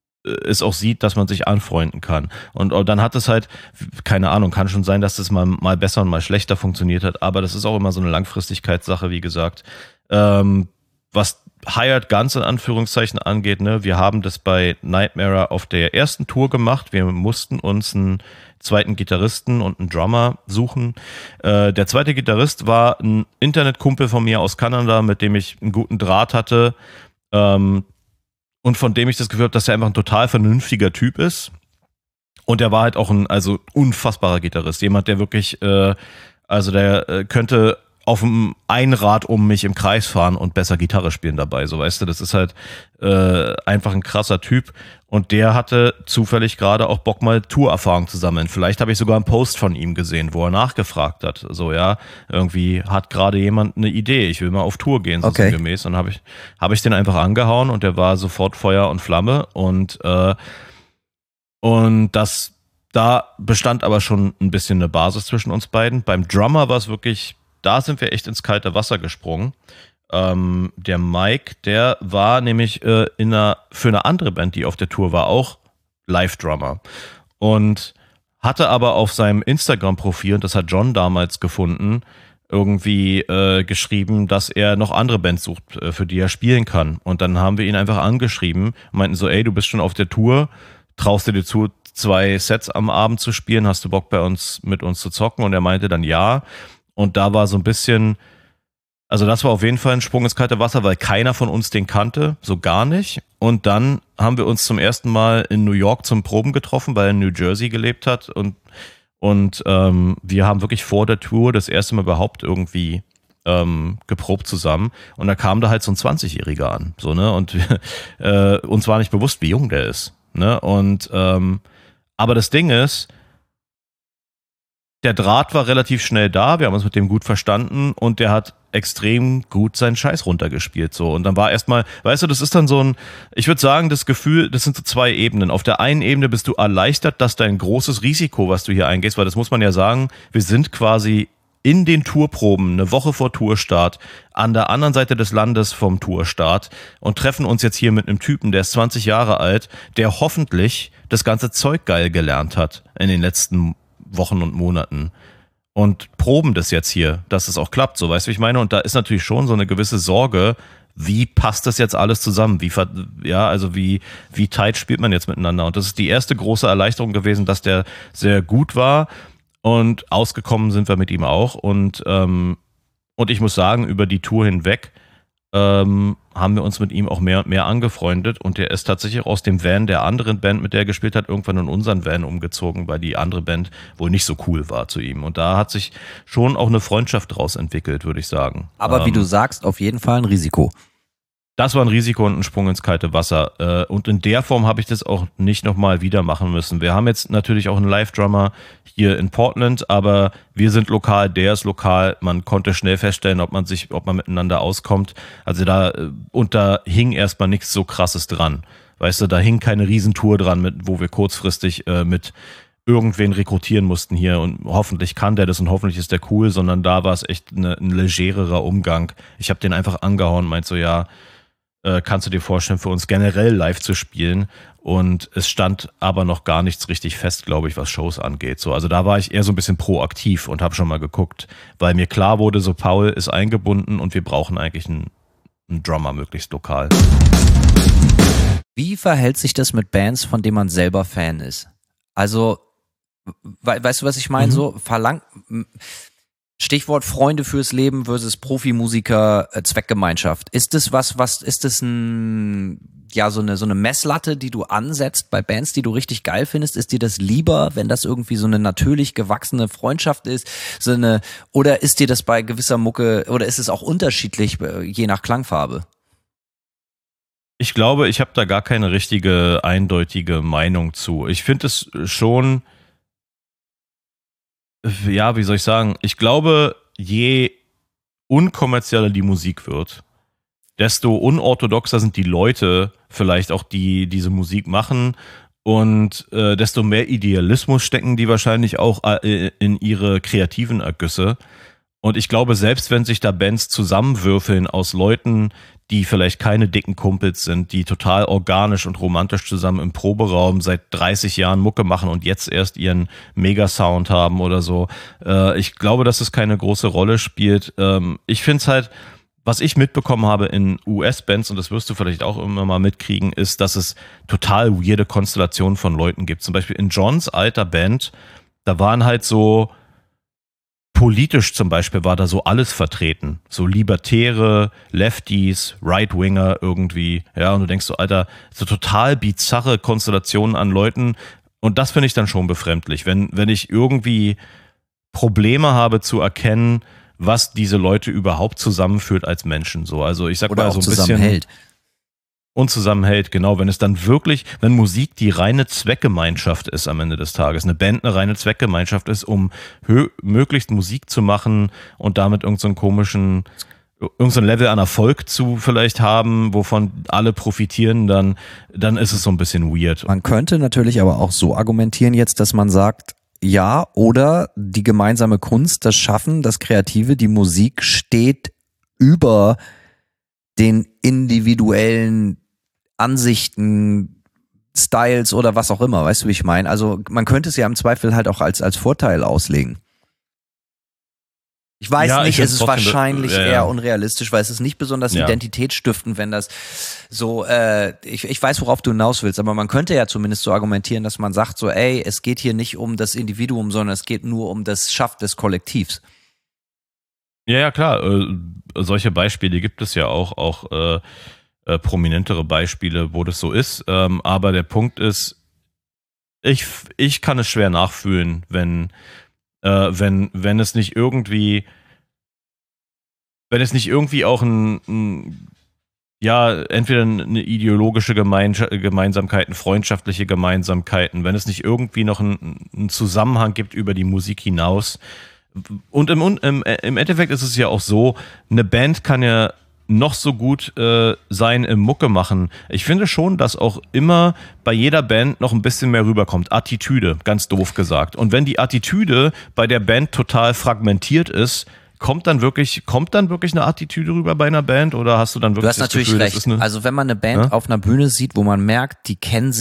[SPEAKER 4] es auch sieht, dass man sich anfreunden kann. Und, und dann hat es halt, keine Ahnung, kann schon sein, dass das mal, mal besser und mal schlechter funktioniert hat, aber das ist auch immer so eine Langfristigkeitssache, wie gesagt. Ähm, was Hired Guns in Anführungszeichen angeht, ne, wir haben das bei Nightmare auf der ersten Tour gemacht. Wir mussten uns einen zweiten Gitarristen und einen Drummer suchen. Äh, der zweite Gitarrist war ein Internetkumpel von mir aus Kanada, mit dem ich einen guten Draht hatte. Ähm, Und von dem ich das Gefühl habe, dass er einfach ein total vernünftiger Typ ist. Und er war halt auch ein also unfassbarer Gitarrist. Jemand, der wirklich, äh, also der äh, könnte auf dem Einrad um mich im Kreis fahren und besser Gitarre spielen dabei. So, weißt du, das ist halt äh, einfach ein krasser Typ. Und der hatte zufällig gerade auch Bock, mal Tourerfahrung zu sammeln. Vielleicht habe ich sogar einen Post von ihm gesehen, wo er nachgefragt hat. So, ja, irgendwie hat gerade jemand eine Idee. Ich will mal auf Tour gehen, so
[SPEAKER 3] Okay.
[SPEAKER 4] sinngemäß. Und habe ich, habe ich den einfach angehauen, und der war sofort Feuer und Flamme. Und, äh, und das, da bestand aber schon ein bisschen eine Basis zwischen uns beiden. Beim Drummer war es wirklich, da sind wir echt ins kalte Wasser gesprungen. Ähm, der Mike, der war nämlich äh, in einer, für eine andere Band, die auf der Tour war, auch Live-Drummer. Und hatte aber auf seinem Instagram-Profil, und das hat John damals gefunden, irgendwie äh, geschrieben, dass er noch andere Bands sucht, äh, für die er spielen kann. Und dann haben wir ihn einfach angeschrieben und meinten so, ey, du bist schon auf der Tour, traust du dir zu, zwei Sets am Abend zu spielen, hast du Bock bei uns, mit uns zu zocken? Und er meinte dann ja. Und da war so ein bisschen, also das war auf jeden Fall ein Sprung ins kalte Wasser, weil keiner von uns den kannte, so gar nicht. Und dann haben wir uns zum ersten Mal in New York zum Proben getroffen, weil er in New Jersey gelebt hat. Und, und ähm, wir haben wirklich vor der Tour das erste Mal überhaupt irgendwie ähm, geprobt zusammen. Und da kam da halt so ein zwanzigjähriger an. So, ne? Und äh, uns war nicht bewusst, wie jung der ist. Ne? Und ähm, aber das Ding ist, der Draht war relativ schnell da, wir haben uns mit dem gut verstanden, und der hat extrem gut seinen Scheiß runtergespielt, so. Und dann war erstmal, weißt du, das ist dann so ein, ich würde sagen, das Gefühl, das sind so zwei Ebenen. Auf der einen Ebene bist du erleichtert, dass dein großes Risiko, was du hier eingehst, weil das muss man ja sagen, wir sind quasi in den Tourproben, eine Woche vor Tourstart, an der anderen Seite des Landes vom Tourstart, und treffen uns jetzt hier mit einem Typen, der ist zwanzig Jahre alt, der hoffentlich das ganze Zeug geil gelernt hat in den letzten Wochen und Monaten, und proben das jetzt hier, dass es auch klappt, so, weißt du, wie ich meine? Und da ist natürlich schon so eine gewisse Sorge, wie passt das jetzt alles zusammen? Wie, ja, also wie, wie tight spielt man jetzt miteinander? Und das ist die erste große Erleichterung gewesen, dass der sehr gut war und ausgekommen sind wir mit ihm auch. Und, ähm, und ich muss sagen, über die Tour hinweg ähm, haben wir uns mit ihm auch mehr und mehr angefreundet und der ist tatsächlich aus dem Van der anderen Band, mit der er gespielt hat, irgendwann in unseren Van umgezogen, weil die andere Band wohl nicht so cool war zu ihm. Und da hat sich schon auch eine Freundschaft draus entwickelt, würde ich sagen.
[SPEAKER 3] Aber
[SPEAKER 4] ähm,
[SPEAKER 3] wie du sagst, auf jeden Fall ein Risiko.
[SPEAKER 4] Das war ein Risiko und ein Sprung ins kalte Wasser. Und in der Form habe ich das auch nicht nochmal wieder machen müssen. Wir haben jetzt natürlich auch einen Live-Drummer hier in Portland, aber wir sind lokal, der ist lokal. Man konnte schnell feststellen, ob man sich, ob man miteinander auskommt. Also da, und da hing erstmal nichts so Krasses dran. Weißt du, da hing keine Riesentour dran, mit, wo wir kurzfristig äh, mit irgendwen rekrutieren mussten hier und hoffentlich kann der das und hoffentlich ist der cool, sondern da war es echt eine, ein legererer Umgang. Ich habe den einfach angehauen und meint so, ja, kannst du dir vorstellen, für uns generell live zu spielen und es stand aber noch gar nichts richtig fest, glaube ich, was Shows angeht. So, also da war ich eher so ein bisschen proaktiv und habe schon mal geguckt, weil mir klar wurde, so Paul ist eingebunden und wir brauchen eigentlich einen, einen Drummer möglichst lokal.
[SPEAKER 3] Wie verhält sich das mit Bands, von denen man selber Fan ist? Also, we- weißt du, was ich meine? Mhm. So verlangt... Stichwort Freunde fürs Leben versus Profimusiker, äh, Zweckgemeinschaft. Ist das was, was, ist das ein, ja, so eine, so eine Messlatte, die du ansetzt bei Bands, die du richtig geil findest? Ist dir das lieber, wenn das irgendwie so eine natürlich gewachsene Freundschaft ist? So eine, oder ist dir das bei gewisser Mucke, oder ist es auch unterschiedlich, je nach Klangfarbe?
[SPEAKER 4] Ich glaube, ich habe da gar keine richtige, eindeutige Meinung zu. Ich finde es schon, ja, wie soll ich sagen, ich glaube, je unkommerzieller die Musik wird, desto unorthodoxer sind die Leute vielleicht auch, die diese Musik machen und äh, desto mehr Idealismus stecken die wahrscheinlich auch äh, in ihre kreativen Ergüsse. Und ich glaube, selbst wenn sich da Bands zusammenwürfeln aus Leuten, die vielleicht keine dicken Kumpels sind, die total organisch und romantisch zusammen im Proberaum seit dreißig Jahren Mucke machen und jetzt erst ihren Mega-Sound haben oder so. Äh, ich glaube, dass es keine große Rolle spielt. Ähm, ich finde es halt, was ich mitbekommen habe in U S-Bands, und das wirst du vielleicht auch immer mal mitkriegen, ist, dass es total weirde Konstellationen von Leuten gibt. Zum Beispiel in Johns alter Band, da waren halt so politisch zum Beispiel war da so alles vertreten. So Libertäre, Lefties, Right-Winger irgendwie. Ja, und du denkst so, Alter, so total bizarre Konstellationen an Leuten. Und das finde ich dann schon befremdlich. Wenn, wenn ich irgendwie Probleme habe zu erkennen, was diese Leute überhaupt zusammenführt als Menschen. So, also ich sag
[SPEAKER 3] Oder
[SPEAKER 4] mal
[SPEAKER 3] auch
[SPEAKER 4] so ein
[SPEAKER 3] zusammenhält.
[SPEAKER 4] bisschen. Und zusammenhält, genau, wenn es dann wirklich, wenn Musik die reine Zweckgemeinschaft ist am Ende des Tages, eine Band eine reine Zweckgemeinschaft ist, um hö- möglichst Musik zu machen und damit irgendeinen so komischen, irgendein so Level an Erfolg zu vielleicht haben, wovon alle profitieren, dann, dann ist es so ein bisschen weird.
[SPEAKER 3] Man könnte natürlich aber auch so argumentieren jetzt, dass man sagt, ja, oder die gemeinsame Kunst, das Schaffen, das Kreative, die Musik steht über den individuellen Ansichten, Styles oder was auch immer, weißt du, wie ich meine? Also man könnte es ja im Zweifel halt auch als, als Vorteil auslegen. Ich weiß
[SPEAKER 4] Ja,
[SPEAKER 3] nicht,
[SPEAKER 4] ich
[SPEAKER 3] es ist
[SPEAKER 4] trotzdem,
[SPEAKER 3] wahrscheinlich
[SPEAKER 4] ja, ja.
[SPEAKER 3] eher unrealistisch, weil es ist nicht besonders
[SPEAKER 4] Ja.
[SPEAKER 3] identitätsstiftend, wenn das so, äh, ich, ich weiß, worauf du hinaus willst, aber man könnte ja zumindest so argumentieren, dass man sagt so, ey, es geht hier nicht um das Individuum, sondern es geht nur um das Schaffen des Kollektivs.
[SPEAKER 4] Ja, ja, klar, äh, solche Beispiele gibt es ja auch, auch äh, äh, prominentere Beispiele, wo das so ist, ähm, aber der Punkt ist, ich, ich kann es schwer nachfühlen, wenn Äh, wenn, wenn es nicht irgendwie, wenn es nicht irgendwie auch ein, ein ja, entweder eine ideologische Gemeins- Gemeinsamkeiten, freundschaftliche Gemeinsamkeiten, wenn es nicht irgendwie noch einen, einen Zusammenhang gibt über die Musik hinaus. Und im, im, im Endeffekt ist es ja auch so, eine Band kann ja noch so gut äh, sein im Mucke machen. Ich finde schon, dass auch immer bei jeder Band noch ein bisschen mehr rüberkommt. Attitüde, ganz doof gesagt. Und wenn die Attitüde bei der Band total fragmentiert ist, kommt dann wirklich, kommt dann wirklich eine Attitüde rüber bei einer Band oder hast du dann wirklich
[SPEAKER 3] Du hast
[SPEAKER 4] das
[SPEAKER 3] natürlich
[SPEAKER 4] Gefühl,
[SPEAKER 3] recht.
[SPEAKER 4] das ist eine,
[SPEAKER 3] also wenn man eine Band
[SPEAKER 4] ja?
[SPEAKER 3] auf einer Bühne sieht, wo man merkt, die kennen sich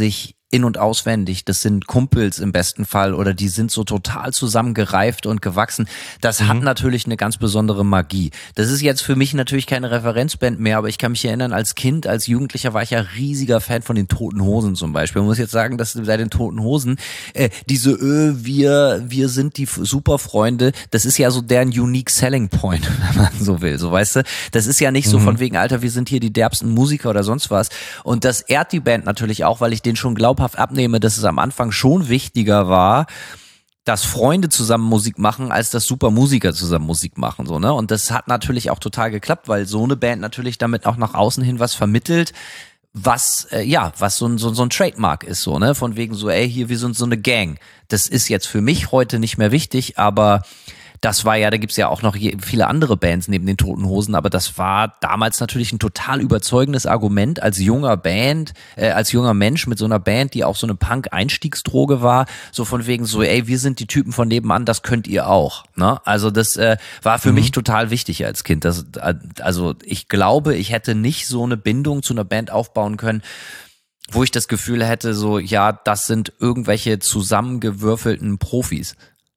[SPEAKER 3] in- und auswendig. Das sind Kumpels im besten Fall oder die sind so total zusammengereift und gewachsen. Das mhm. hat natürlich eine ganz besondere Magie. Das ist jetzt für mich natürlich keine Referenzband mehr, aber ich kann mich erinnern, als Kind, als Jugendlicher war ich ja riesiger Fan von den Toten Hosen zum Beispiel. Man muss jetzt sagen, dass bei den Toten Hosen äh, diese Ö, wir, wir sind die Superfreunde, das ist ja so deren unique selling point, wenn man so will, so weißt du. Das ist ja nicht so mhm. von wegen, Alter, wir sind hier die derbsten Musiker oder sonst was. Und das ehrt die Band natürlich auch, weil ich denen schon glaubhaft abnehme, dass es am Anfang schon wichtiger war, dass Freunde zusammen Musik machen, als dass super Musiker zusammen Musik machen, so, ne? Und das hat natürlich auch total geklappt, weil so eine Band natürlich damit auch nach außen hin was vermittelt, was, äh, ja, was so ein, so, so ein Trademark ist, so, ne? Von wegen so, ey, hier, wir sind so eine Gang. Das ist jetzt für mich heute nicht mehr wichtig, aber das war ja, da gibt's ja auch noch viele andere Bands neben den Toten Hosen, aber das war damals natürlich ein total überzeugendes Argument als junger Band, äh, als junger Mensch mit so einer Band, die auch so eine Punk-Einstiegsdroge war, so von wegen so, ey, wir sind die Typen von nebenan, das könnt ihr auch, ne? Also das äh, war für mhm. mich total wichtig als Kind. Das, also ich glaube, ich hätte nicht so eine Bindung zu einer Band aufbauen können, wo ich das Gefühl hätte, so, ja, das sind irgendwelche zusammengewürfelten Profis.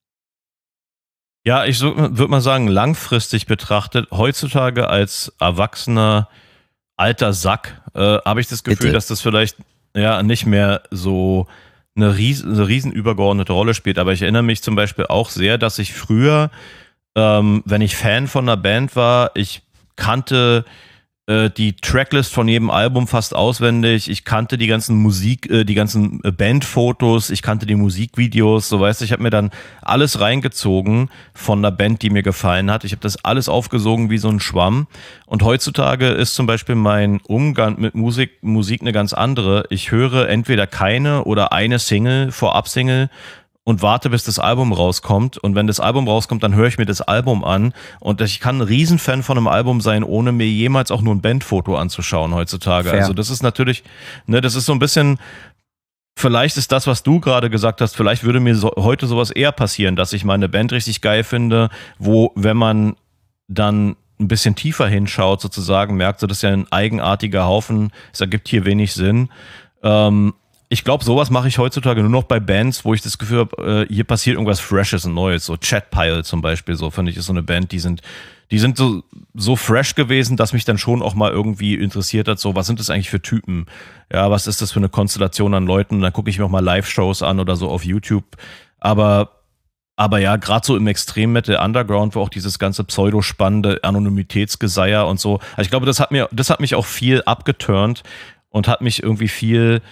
[SPEAKER 4] Ja, ich so, würde mal sagen, langfristig betrachtet, heutzutage als erwachsener alter Sack, äh, habe ich das Gefühl, Bitte? dass das vielleicht ja nicht mehr so eine riesen, eine riesen übergeordnete Rolle spielt. Aber ich erinnere mich zum Beispiel auch sehr, dass ich früher, ähm, wenn ich Fan von einer Band war, ich kannte die Tracklist von jedem Album fast auswendig. Ich kannte die ganzen Musik, äh, die ganzen Bandfotos, ich kannte die Musikvideos, so weißt du, ich habe mir dann alles reingezogen von einer Band, die mir gefallen hat. Ich habe das alles aufgesogen wie so ein Schwamm. Und heutzutage ist zum Beispiel mein Umgang mit Musik, Musik eine ganz andere. Ich höre entweder keine oder eine Single, Vorab-Single, und warte, bis das Album rauskommt. Und wenn das Album rauskommt, dann höre ich mir das Album an. Und ich kann ein Riesenfan von einem Album sein, ohne mir jemals auch nur ein Bandfoto anzuschauen heutzutage. Fair. Also das ist natürlich, ne, das ist so ein bisschen, vielleicht ist das, was du gerade gesagt hast, vielleicht würde mir so, heute sowas eher passieren, dass ich meine Band richtig geil finde, wo, wenn man dann ein bisschen tiefer hinschaut, sozusagen, merkt so, das ist ja ein eigenartiger Haufen, es ergibt hier wenig Sinn. Ähm, Ich glaube, sowas mache ich heutzutage nur noch bei Bands, wo ich das Gefühl habe, äh, hier passiert irgendwas Freshes und Neues. So Chatpile zum Beispiel, so finde ich, ist so eine Band, die sind, die sind so, so fresh gewesen, dass mich dann schon auch mal irgendwie interessiert hat, so, was sind das eigentlich für Typen? Ja, was ist das für eine Konstellation an Leuten? Und dann gucke ich mir auch mal Live-Shows an oder so auf YouTube. Aber, aber ja, gerade so im Extrem-Metal Underground, wo auch dieses ganze pseudo-spannende Anonymitätsgeseier und so. Also ich glaube, das hat mir, das hat mich auch viel abgeturnt und hat mich irgendwie viel,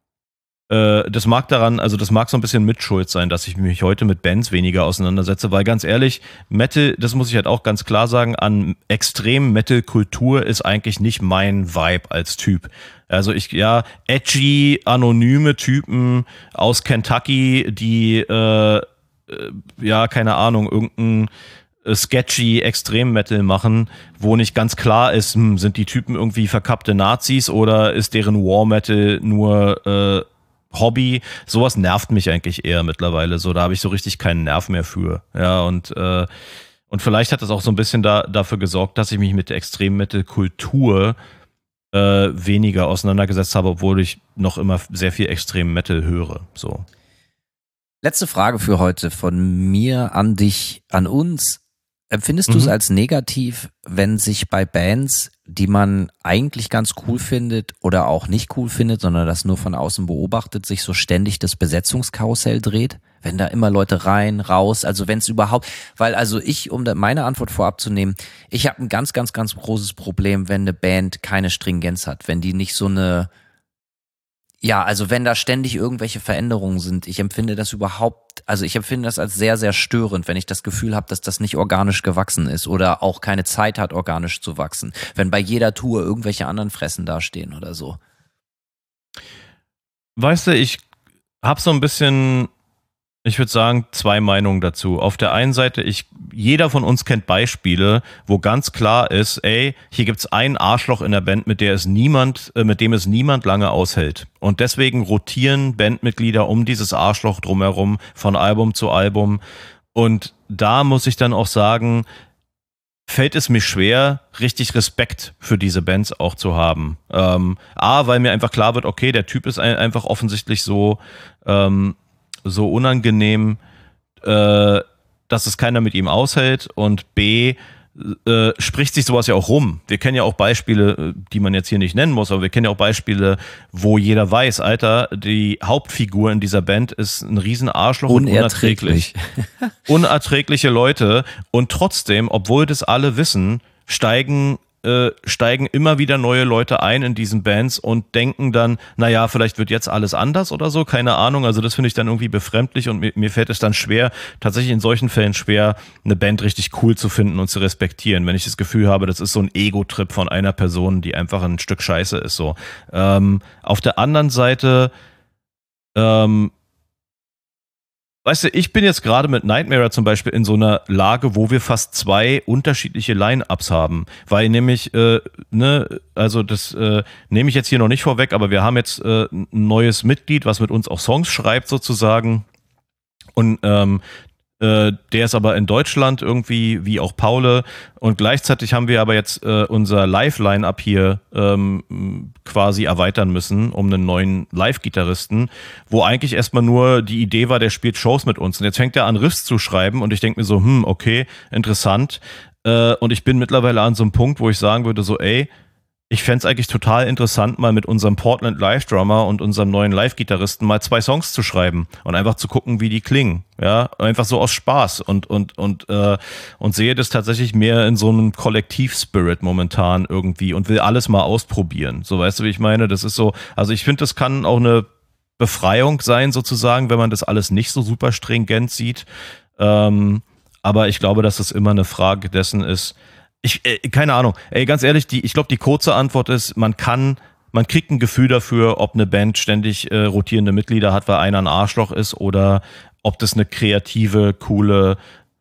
[SPEAKER 4] das mag daran, also das mag so ein bisschen Mitschuld sein, dass ich mich heute mit Bands weniger auseinandersetze, weil ganz ehrlich, Metal, das muss ich halt auch ganz klar sagen, an extrem Metal-Kultur ist eigentlich nicht mein Vibe als Typ. Also ich, ja, edgy, anonyme Typen aus Kentucky, die, äh, ja, keine Ahnung, irgendein sketchy Extrem-Metal machen, wo nicht ganz klar ist, hm, sind die Typen irgendwie verkappte Nazis oder ist deren War-Metal nur, äh, Hobby, sowas nervt mich eigentlich eher mittlerweile so, da habe ich so richtig keinen Nerv mehr für, ja, und äh, und vielleicht hat das auch so ein bisschen da, dafür gesorgt, dass ich mich mit der Extrem-Metal-Kultur äh, weniger auseinandergesetzt habe, obwohl ich noch immer sehr viel Extrem-Metal höre, so.
[SPEAKER 3] Letzte Frage für heute von mir an dich, an uns. Empfindest mhm. du es als negativ, wenn sich bei Bands, die man eigentlich ganz cool findet oder auch nicht cool findet, sondern das nur von außen beobachtet, sich so ständig das Besetzungskarussell dreht? Wenn da immer Leute rein, raus, also wenn es überhaupt, weil also ich, um meine Antwort vorab zu nehmen, ich habe ein ganz, ganz, ganz großes Problem, wenn eine Band keine Stringenz hat, wenn die nicht so eine, ja, also wenn da ständig irgendwelche Veränderungen sind, ich empfinde das überhaupt, also ich empfinde das als sehr, sehr störend, wenn ich das Gefühl habe, dass das nicht organisch gewachsen ist oder auch keine Zeit hat, organisch zu wachsen. Wenn bei jeder Tour irgendwelche anderen Fressen dastehen oder so.
[SPEAKER 4] Weißt du, ich habe so ein bisschen, ich würde sagen, zwei Meinungen dazu. Auf der einen Seite, ich, jeder von uns kennt Beispiele, wo ganz klar ist, ey, hier gibt's ein Arschloch in der Band, mit der es niemand, äh, mit dem es niemand lange aushält. Und deswegen rotieren Bandmitglieder um dieses Arschloch drumherum von Album zu Album. Und da muss ich dann auch sagen, fällt es mir schwer, richtig Respekt für diese Bands auch zu haben. Ähm, A, weil mir einfach klar wird, okay, der Typ ist ein, einfach offensichtlich so, ähm, so unangenehm, äh, dass es keiner mit ihm aushält, und B, äh, spricht sich sowas ja auch rum. Wir kennen ja auch Beispiele, die man jetzt hier nicht nennen muss, aber wir kennen ja auch Beispiele, wo jeder weiß, Alter, die Hauptfigur in dieser Band ist ein riesen Arschloch und unerträglich. Unerträgliche Leute, und trotzdem, obwohl das alle wissen, steigen äh, steigen immer wieder neue Leute ein in diesen Bands und denken dann, naja, vielleicht wird jetzt alles anders oder so, keine Ahnung. Also das finde ich dann irgendwie befremdlich, und mir, mir fällt es dann schwer, tatsächlich in solchen Fällen schwer, eine Band richtig cool zu finden und zu respektieren, wenn ich das Gefühl habe, das ist so ein Ego-Trip von einer Person, die einfach ein Stück Scheiße ist. So. Ähm, auf der anderen Seite, ähm, weißt du, ich bin jetzt gerade mit Nightmare zum Beispiel in so einer Lage, wo wir fast zwei unterschiedliche Line-Ups haben, weil nämlich, äh, ne, also das äh, nehme ich jetzt hier noch nicht vorweg, aber wir haben jetzt äh, ein neues Mitglied, was mit uns auch Songs schreibt sozusagen, und ähm, äh, der ist aber in Deutschland irgendwie, wie auch Paule, und gleichzeitig haben wir aber jetzt äh, unser Live-Line-Up hier ähm, quasi erweitern müssen um einen neuen Live-Gitarristen, wo eigentlich erstmal nur die Idee war, der spielt Shows mit uns, und jetzt fängt er an, Riffs zu schreiben, und ich denke mir so, hm, okay, interessant, äh, und ich bin mittlerweile an so einem Punkt, wo ich sagen würde so, ey, ich fände es eigentlich total interessant, mal mit unserem Portland Live-Drummer und unserem neuen Live-Gitarristen mal zwei Songs zu schreiben und einfach zu gucken, wie die klingen. Ja, einfach so aus Spaß, und und und äh, und sehe das tatsächlich mehr in so einem Kollektiv-Spirit momentan irgendwie und will alles mal ausprobieren. So, weißt du, wie ich meine? Das ist so, also ich finde, das kann auch eine Befreiung sein sozusagen, wenn man das alles nicht so super stringent sieht. Ähm, aber ich glaube, dass es immer eine Frage dessen ist. Ich, äh, keine Ahnung, ey, ganz ehrlich, die, ich glaube, die kurze Antwort ist, man kann, man kriegt ein Gefühl dafür, ob eine Band ständig äh, rotierende Mitglieder hat, weil einer ein Arschloch ist, oder ob das eine kreative, coole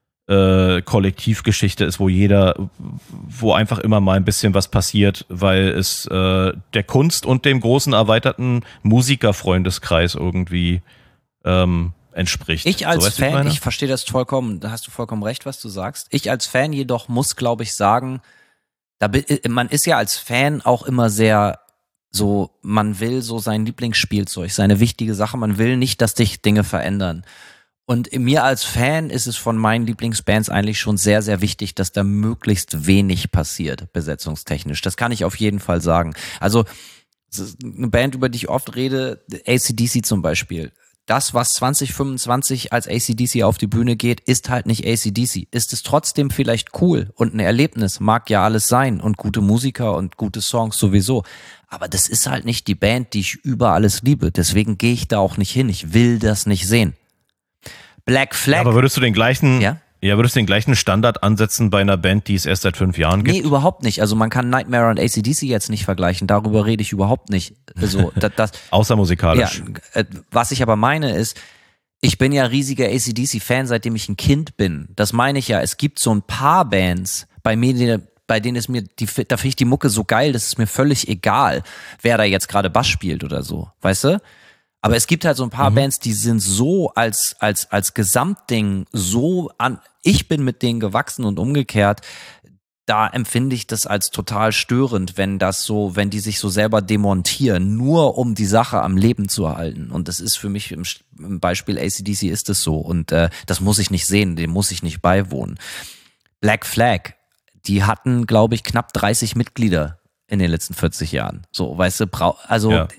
[SPEAKER 4] äh, Kollektivgeschichte ist, wo jeder, wo einfach immer mal ein bisschen was passiert, weil es äh, der Kunst und dem großen erweiterten Musikerfreundeskreis irgendwie ähm, entspricht.
[SPEAKER 3] Ich als
[SPEAKER 4] so,
[SPEAKER 3] Fan,
[SPEAKER 4] ich,
[SPEAKER 3] ich verstehe das vollkommen, da hast du vollkommen recht, was du sagst. Ich als Fan jedoch muss, glaube ich, sagen, da, man ist ja als Fan auch immer sehr so, man will so sein Lieblingsspielzeug, seine wichtige Sache, man will nicht, dass sich Dinge verändern. Und mir als Fan ist es von meinen Lieblingsbands eigentlich schon sehr, sehr wichtig, dass da möglichst wenig passiert, besetzungstechnisch. Das kann ich auf jeden Fall sagen. Also eine Band, über die ich oft rede, A C D C zum Beispiel. Das, was zwanzig fünfundzwanzig als A C D C auf die Bühne geht, ist halt nicht A C D C. Ist es trotzdem vielleicht cool und ein Erlebnis, mag ja alles sein, und gute Musiker und gute Songs sowieso. Aber das ist halt nicht die Band, die ich über alles liebe. Deswegen gehe ich da auch nicht hin. Ich will das nicht sehen. Black Flag.
[SPEAKER 4] Ja, aber würdest du den gleichen,
[SPEAKER 3] ja?
[SPEAKER 4] Ja, würdest du den gleichen Standard ansetzen bei einer Band, die es erst seit fünf Jahren gibt?
[SPEAKER 3] Nee, überhaupt nicht. Also man kann Nightmare und A C D C jetzt nicht vergleichen. Darüber rede ich überhaupt nicht. Also, das, das,
[SPEAKER 4] Außer musikalisch.
[SPEAKER 3] Ja, was ich aber meine ist, ich bin ja riesiger A C D C-Fan, seitdem ich ein Kind bin. Das meine ich ja. Es gibt so ein paar Bands, bei mir, bei denen ist mir, die, da finde ich die Mucke so geil, das ist mir völlig egal, wer da jetzt gerade Bass spielt oder so. Weißt du? Aber es gibt halt so ein paar mhm. Bands, die sind so als, als, als Gesamtding so an, ich bin mit denen gewachsen und umgekehrt, da empfinde ich das als total störend, wenn das so, wenn die sich so selber demontieren, nur um die Sache am Leben zu erhalten. Und das ist für mich im, im Beispiel A C D C ist es so. Und äh, das muss ich nicht sehen, dem muss ich nicht beiwohnen. Black Flag, die hatten, glaube ich, knapp dreißig Mitglieder in den letzten vierzig Jahren. So, weißt du, brau- also ja.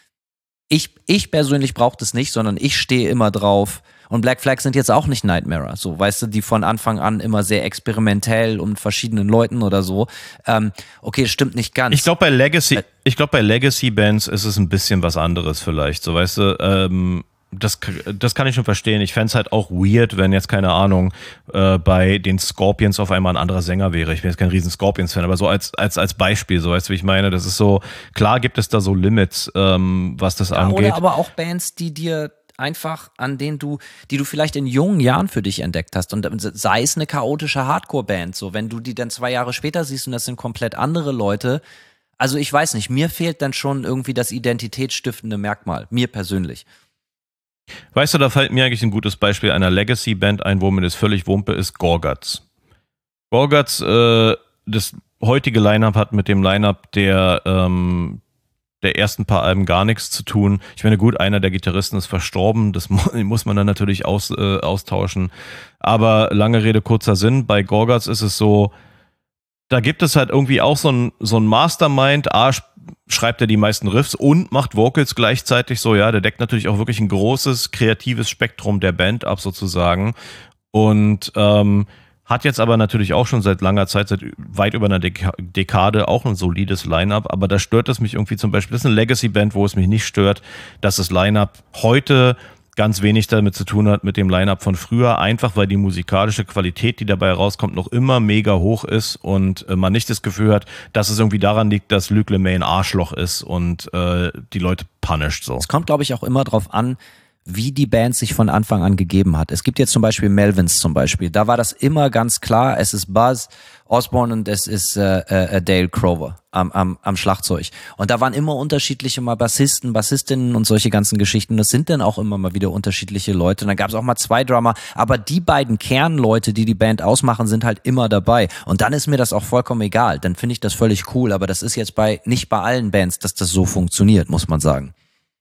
[SPEAKER 3] Ich, ich persönlich brauche das nicht, sondern ich stehe immer drauf. Und Black Flag sind jetzt auch nicht Nightmare, so, weißt du, die von Anfang an immer sehr experimentell und mit verschiedenen Leuten oder so. Ähm, okay, stimmt nicht ganz.
[SPEAKER 4] Ich glaube bei Legacy, äh, ich glaube bei Legacy Bands ist es ein bisschen was anderes vielleicht, so, weißt du. Ähm, das, das kann ich schon verstehen. Ich fände es halt auch weird, wenn jetzt, keine Ahnung, äh, bei den Scorpions auf einmal ein anderer Sänger wäre. Ich bin jetzt kein riesen Scorpions-Fan, aber so als, als, als Beispiel, so, weißt du, wie ich meine? Das ist so, klar gibt es da so Limits, ähm, was das
[SPEAKER 3] ja,
[SPEAKER 4] angeht.
[SPEAKER 3] Oder aber auch Bands, die dir einfach, an denen du, die du vielleicht in jungen Jahren für dich entdeckt hast, und sei es eine chaotische Hardcore-Band, so, wenn du die dann zwei Jahre später siehst und das sind komplett andere Leute, also ich weiß nicht, mir fehlt dann schon irgendwie das identitätsstiftende Merkmal, mir persönlich.
[SPEAKER 4] Weißt du, da fällt mir eigentlich ein gutes Beispiel einer Legacy-Band ein, wo mir das völlig wumpe ist, Gorguts. Gorguts, äh, das heutige Line-Up hat mit dem Line-Up der, ähm, der ersten paar Alben gar nichts zu tun. Ich meine, gut, einer der Gitarristen ist verstorben, das muss man dann natürlich aus, äh, austauschen. Aber lange Rede, kurzer Sinn, bei Gorguts ist es so, da gibt es halt irgendwie auch so ein, so ein Mastermind, A, schreibt er die meisten Riffs und macht Vocals gleichzeitig so, ja, der deckt natürlich auch wirklich ein großes kreatives Spektrum der Band ab sozusagen und ähm, hat jetzt aber natürlich auch schon seit langer Zeit, seit weit über einer Dek- Dekade auch ein solides Line-Up, aber da stört es mich irgendwie zum Beispiel, das ist eine Legacy-Band, wo es mich nicht stört, dass das Line-Up heute ganz wenig damit zu tun hat mit dem Line-Up von früher, einfach weil die musikalische Qualität, die dabei rauskommt, noch immer mega hoch ist und äh, man nicht das Gefühl hat, dass es irgendwie daran liegt, dass Luc Lemay ein Arschloch ist und äh, die Leute punisht so.
[SPEAKER 3] Es kommt, glaube ich, auch immer drauf an, wie die Band sich von Anfang an gegeben hat. Es gibt jetzt zum Beispiel Melvins zum Beispiel. Da war das immer ganz klar, es ist Buzz Osborne und es ist äh, äh, Dale Crover am, am, am Schlagzeug. Und da waren immer unterschiedliche mal Bassisten, Bassistinnen und solche ganzen Geschichten. Das sind dann auch immer mal wieder unterschiedliche Leute. Und dann gab es auch mal zwei Drummer. Aber die beiden Kernleute, die die Band ausmachen, sind halt immer dabei. Und dann ist mir das auch vollkommen egal. Dann finde ich das völlig cool. Aber das ist jetzt bei nicht bei allen Bands, dass das so funktioniert, muss man sagen.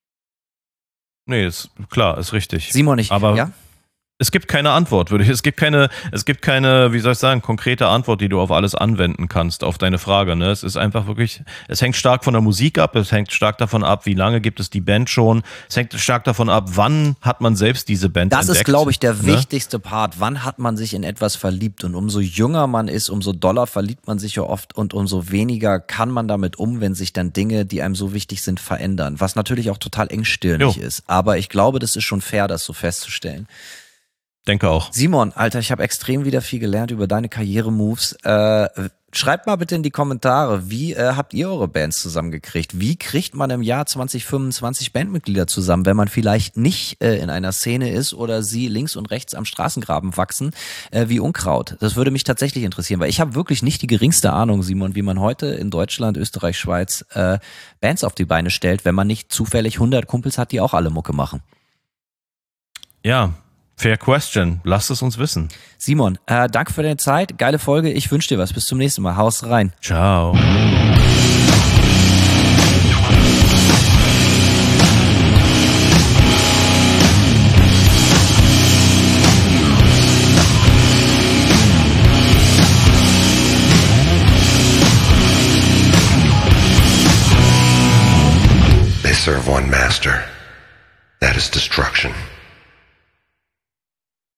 [SPEAKER 4] Nee, ist klar, ist richtig.
[SPEAKER 3] Simon, ich,
[SPEAKER 4] aber
[SPEAKER 3] ja?
[SPEAKER 4] Es gibt keine Antwort, würde ich. Es gibt keine, es gibt keine, wie soll ich sagen, konkrete Antwort, die du auf alles anwenden kannst, auf deine Frage. Ne? Es ist einfach wirklich, es hängt stark von der Musik ab, es hängt stark davon ab, wie lange gibt es die Band schon, es hängt stark davon ab, wann hat man selbst diese Band
[SPEAKER 3] das
[SPEAKER 4] entdeckt.
[SPEAKER 3] Das ist, glaube ich, der
[SPEAKER 4] ne?
[SPEAKER 3] wichtigste Part. Wann hat man sich in etwas verliebt? Und umso jünger man ist, umso doller verliebt man sich ja oft und umso weniger kann man damit um, wenn sich dann Dinge, die einem so wichtig sind, verändern. Was natürlich auch total engstirnig
[SPEAKER 4] Jo.
[SPEAKER 3] ist. Aber ich glaube, das ist schon fair, das so festzustellen.
[SPEAKER 4] Denke auch.
[SPEAKER 3] Simon, Alter, ich habe extrem wieder viel gelernt über deine Karriere-Moves. Äh, schreibt mal bitte in die Kommentare, wie äh, habt ihr eure Bands zusammengekriegt? Wie kriegt man im Jahr zwanzig fünfundzwanzig Bandmitglieder zusammen, wenn man vielleicht nicht äh, in einer Szene ist oder sie links und rechts am Straßengraben wachsen äh, wie Unkraut? Das würde mich tatsächlich interessieren, weil ich habe wirklich nicht die geringste Ahnung, Simon, wie man heute in Deutschland, Österreich, Schweiz äh, Bands auf die Beine stellt, wenn man nicht zufällig hundert Kumpels hat, die auch alle Mucke machen.
[SPEAKER 4] Ja, fair question. Lasst es uns wissen.
[SPEAKER 3] Simon, äh, danke für deine Zeit. Geile Folge. Ich wünsche dir was. Bis zum nächsten Mal. Haus rein.
[SPEAKER 4] Ciao.
[SPEAKER 5] They serve one master. That is destruction.